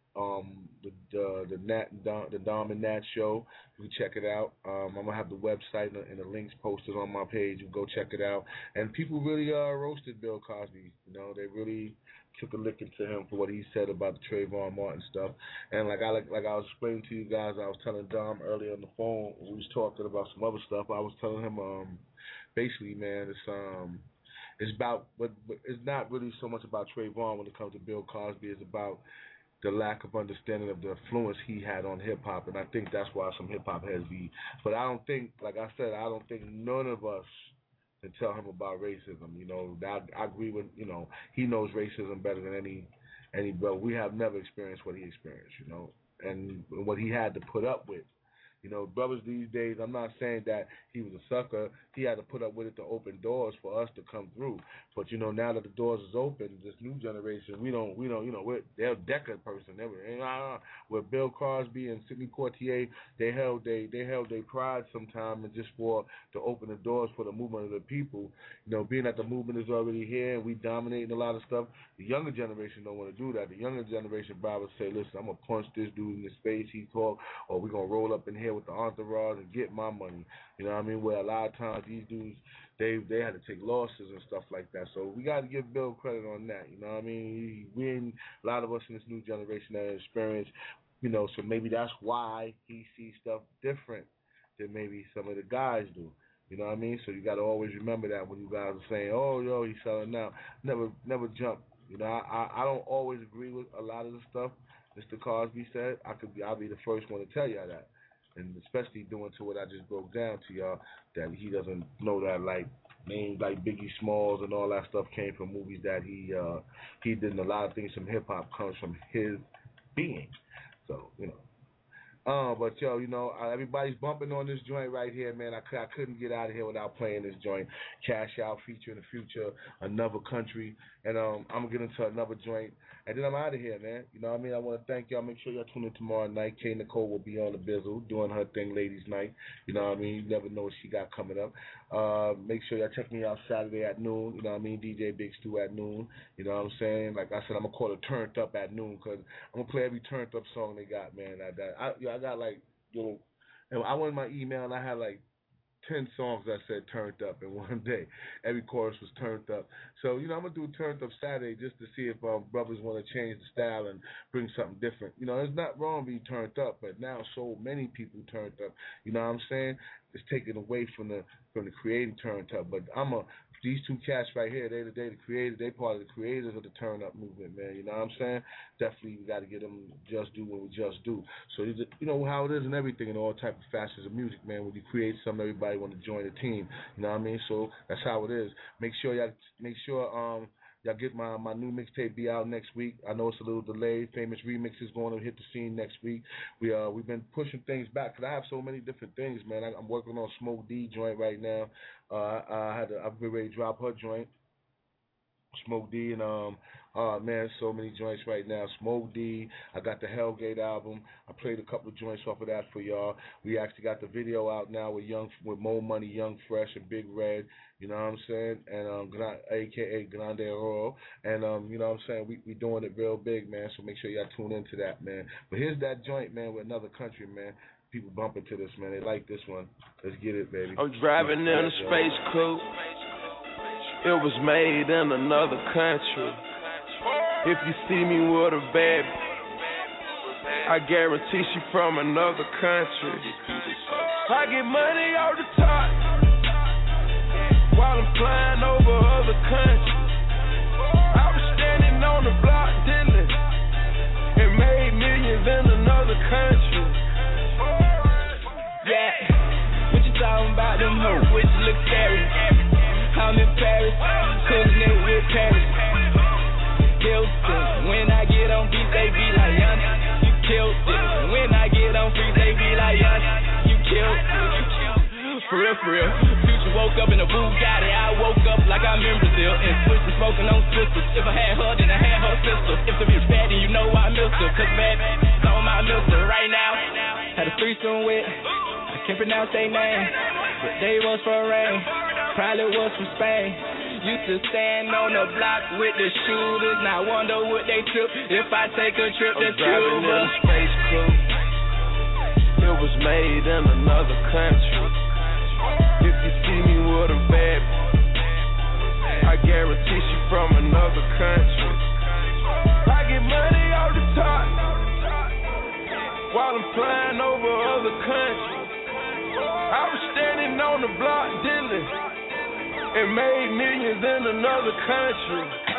um, the the the Nat Dom, the Dom and Nat show. You can check it out. Um, I'm gonna have the website and the, and the links posted on my page. You go check it out. And people really uh, roasted Bill Cosby. You know, they really took a lick into him for what he said about the Trayvon Martin stuff. And like I like, like I was explaining to you guys, I was telling Dom earlier on the phone. We was talking about some other stuff. I was telling him, um, basically, man, it's um, it's about, but, but it's not really so much about Trayvon when it comes to Bill Cosby. It's about the lack of understanding of the influence he had on hip hop, and I think that's why some hip hop heads be. But I don't think, like I said, I don't think none of us and tell him about racism. You know, I, I agree with, you know, he knows racism better than any, any brother. We have never experienced what he experienced, you know, and what he had to put up with. You know, brothers these days, I'm not saying that he was a sucker. He had to put up with it to open doors for us to come through. But, you know, now that the doors is open, this new generation, we don't, we don't, you know, we're, they're a Decker person. They were, uh, with Bill Cosby and Sidney Poitier, they held they, they held their pride sometime and just for, to open the doors for the movement of the people. You know, being that the movement is already here and we dominating a lot of stuff, the younger generation don't want to do that. The younger generation probably say, listen, I'm going to punch this dude in his face, he talk, or we're going to roll up in here with the entourage and get my money. You know what I mean? Where a lot of times these dudes, they they had to take losses and stuff like that. So we got to give Bill credit on that. You know what I mean? We ain't, a lot of us in this new generation that experience, you know, so maybe that's why he sees stuff different than maybe some of the guys do. You know what I mean? So you got to always remember that when you guys are saying, oh, yo, he's selling out. Never, never jump. You know, I, I, I don't always agree with a lot of the stuff Mister Cosby said. I could be, I'll be the first one to tell you that. And especially doing to what I just broke down to y'all, that he doesn't know that like names like Biggie Smalls and all that stuff came from movies that he uh, he did. And a lot of things from hip hop comes from his being. So, you know. Uh, but, yo, you know, uh, everybody's bumping on this joint right here, man. I, I couldn't get out of here without playing this joint. Cash Out feature in the future, Another Country. And um, I'm going to get into another joint. And then I'm out of here, man. You know what I mean? I want to thank y'all. Make sure y'all tune in tomorrow night. K. Nicole will be on the bizzle doing her thing ladies night. You know what I mean? You never know what she got coming up. Uh, make sure y'all check me out Saturday at noon. You know what I mean? D J Big Stu at noon. You know what I'm saying? Like I said, I'm going to call it Turned Up at noon because I'm going to play every Turned Up song they got, man. I, I, I, I got like, you know, and I went in my email and I had like ten songs that said turned up in one day. Every chorus was turned up. So, you know, I'm going to do Turned Up Saturday just to see if um, brothers want to change the style and bring something different. You know, it's not wrong being turned up, but now so many people turned up. You know what I'm saying? It's taken away from the from the creating turned up. But I'm a these two cats right here, they they the creators, they part of the creators of the turn up movement, man. You know what I'm saying? Definitely we got to get them just do what we just do. So you know how it is and everything in all type of facets of music, man. When you create something, everybody want to join the team. You know what I mean? So that's how it is. Make sure y'all make sure um. Y'all get my, my new mixtape be out next week. I know it's a little delayed. Famous Remix is going to hit the scene next week. We uh we've been pushing things back because I have so many different things, man. I, I'm working on Smoke D joint right now. Uh, I had to, I've been ready to drop her joint. Smoke D and um uh man, so many joints right now. Smoke D, I got the Hellgate album. I played a couple of joints off of that for y'all. We actually got the video out now with Young with Mo Money, Young Fresh, and Big Red. You know what I'm saying? And um, A K A Grande Oro. And um, you know what I'm saying? We we doing it real big, man. So make sure y'all tune into that, man. But here's that joint, man, with Another Country, man. People bumping to this, man. They like this one. Let's get it, baby. I'm driving in a space coupe. It was made in another country. If you see me with a baby, I guarantee she from another country. I get money off the top while I'm flying over other countries. I was standing on the block dealing and made millions in another country. Yeah, what you talking about them hoes? Which look scary? I'm in Paris, cooking it with Paris. Hilton, when I get on beats, they be like, Young, you killed it. When I get on free, they be like, Young, you killed it. For real, for real. Future woke up in a Bugatti. I woke up like I'm in Brazil and switched to smoking on switches. If I had her, then I had her sister. If the bitch bad, then you know I milked her. Cause bad, on my milker right now. Had a threesome with, I can't pronounce their name, but they was for rain. Probably was from Spain. Used to stand on the block with the shooters. Now wonder what they took if I take a trip to Cuba. Space coupe. It was made in another country. If you see me with a baby, I guarantee she from another country. I get money off the top while I'm flying over other countries. I was standing on the block dealing and made millions in another country.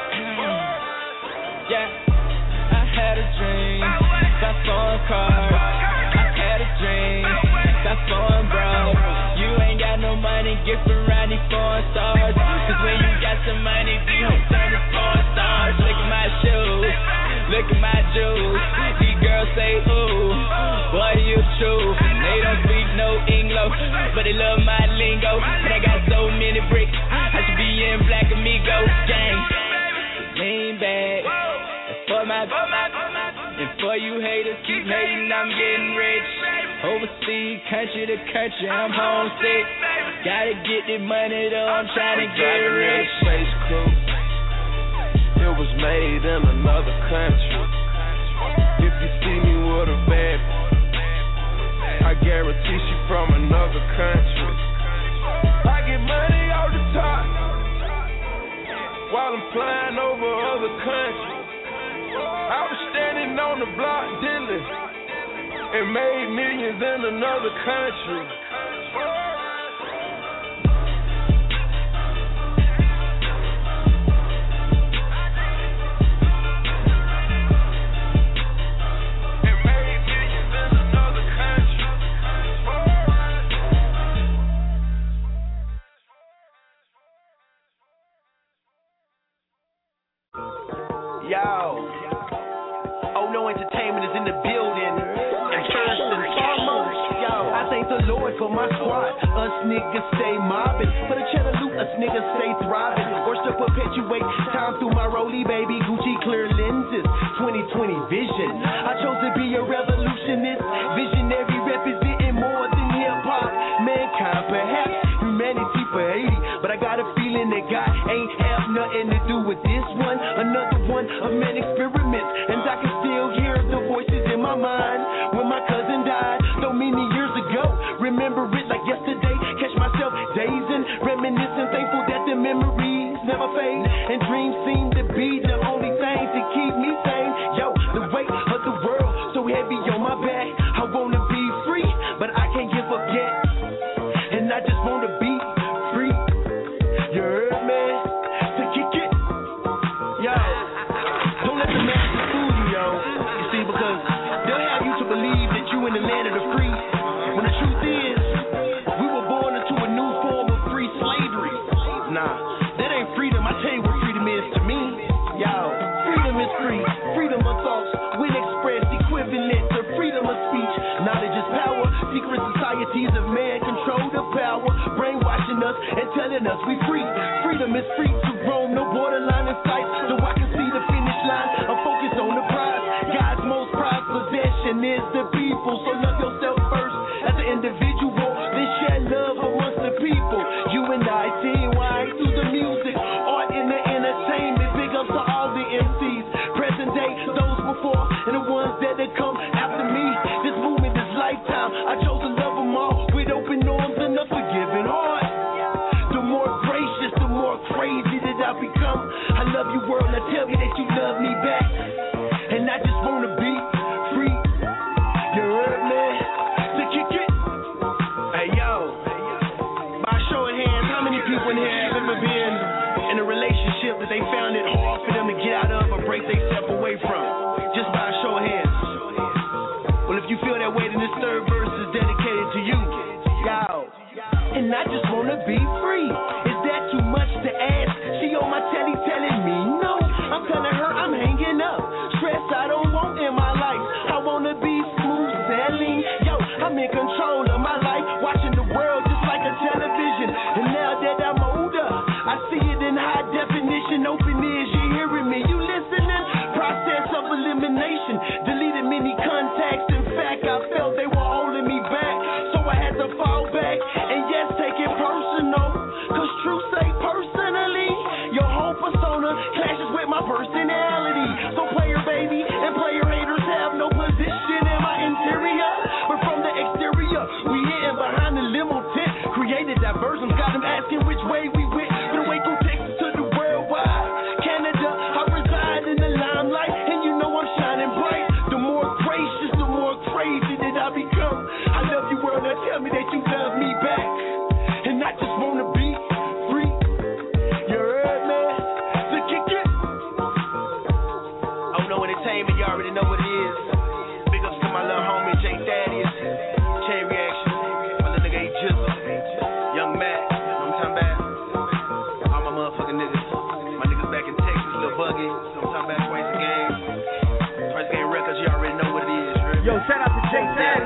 Yeah, I had a dream, got foreign cars. I had a dream, got foreign bros. You ain't got no money, get around these foreign stars. Cause when you got some money, be home turn to foreign stars. Look at my shoes, look at my jewels. These girls say, ooh, boy, you true. They don't speak no English, but they love my lingo. And I got so many bricks, I should be in Black Amigo gang. Lean back, and for my, and for you haters, keep hating, I'm getting rich. Overseas, country to country, I'm homesick. Gotta get the money though, I'm trying to get rich. Space coupe. It was made in another country. If you see me with a baby, I guarantee she from another country. I get money off the top while I'm flying over other countries. I was standing on the block dealing and made millions in another country. Yo, oh no, entertainment is in the building. And first and foremost, yo, I thank the Lord for my squad. Us niggas stay mobbing. For the cheddar loot, us niggas stay thriving. Worse to perpetuate time through my rollie, baby. Gucci clear lenses, twenty twenty vision. I chose to be a revolutionist, visionary, representing more than hip hop. Mankind, perhaps humanity for eighty, but I got a feeling that God ain't have nothing to do with this one. Another one of many experiments, and I can still hear the voices in my mind when my cousin died so many years ago. Remember it like yesterday. Catch myself power. Secret societies of man control the power, brainwashing us and telling us we free. Freedom is free to roam, no borderline in sight. So I can see the finish line. I'm focused on the prize. God's most prized possession is the people. So love yourself first as an individual, then share love amongst the people. You and I, T Y, through the music, art and the entertainment. Big ups to all the M Cs, present day, those before, and the ones that have come after me. This movement is lifetime. I chose to love them all with open arms and a forgiving heart. The more gracious, the more crazy that I become. I love you, world. Now tell me that you love me back. And I just wanna be free. You heard me? To kick it. Hey yo, by show of hands, how many people in here have ever been in a relationship that they found it hard for them to get out of or break themselves away from? Just by a show of hands. Well, if you feel that way, then this third verse is dedicated to you. Yo. And I just wanna be free. Is that too much to ask? She on my telly telling me no. I'm telling her I'm hanging up. Stress I don't want in my life. I wanna be smooth sailing. Yo, I'm in control of my life, watching the world just like a television. And now that I'm older, I see it in high definition. Open ears, you hearing me? You listening? Process of elimination. Deleted many contacts. In fact, I felt they were holding me back, so I had to fall back. And yes, take it personal, cause true say personally, your whole persona clashes with my personality. So player baby and player haters have no position in my interior, but from the exterior, we hitting behind the limo tent. Created diversions, got them asking which way we went. Been away from Texas to the worldwide Canada, I reside in the limelight, and you know I'm shining bright. The more gracious, the more crazy that I become. I love you, world. Now tell me that you love me back. And I just wanna be free. You heard me? So kick it. Oh no, entertainment, you already know what it is. Big ups to my little homie Jay Thaddeus, Chain Reaction, my little nigga A Jizzle, Young Matt, you know what I'm talking about? All my motherfucking niggas. My niggas back in Texas, Lil Buggy, you know what I'm talking about? Twice a game. Twice a game records, you already know what it is. Right? Yo, shout out to Jay Thaddeus.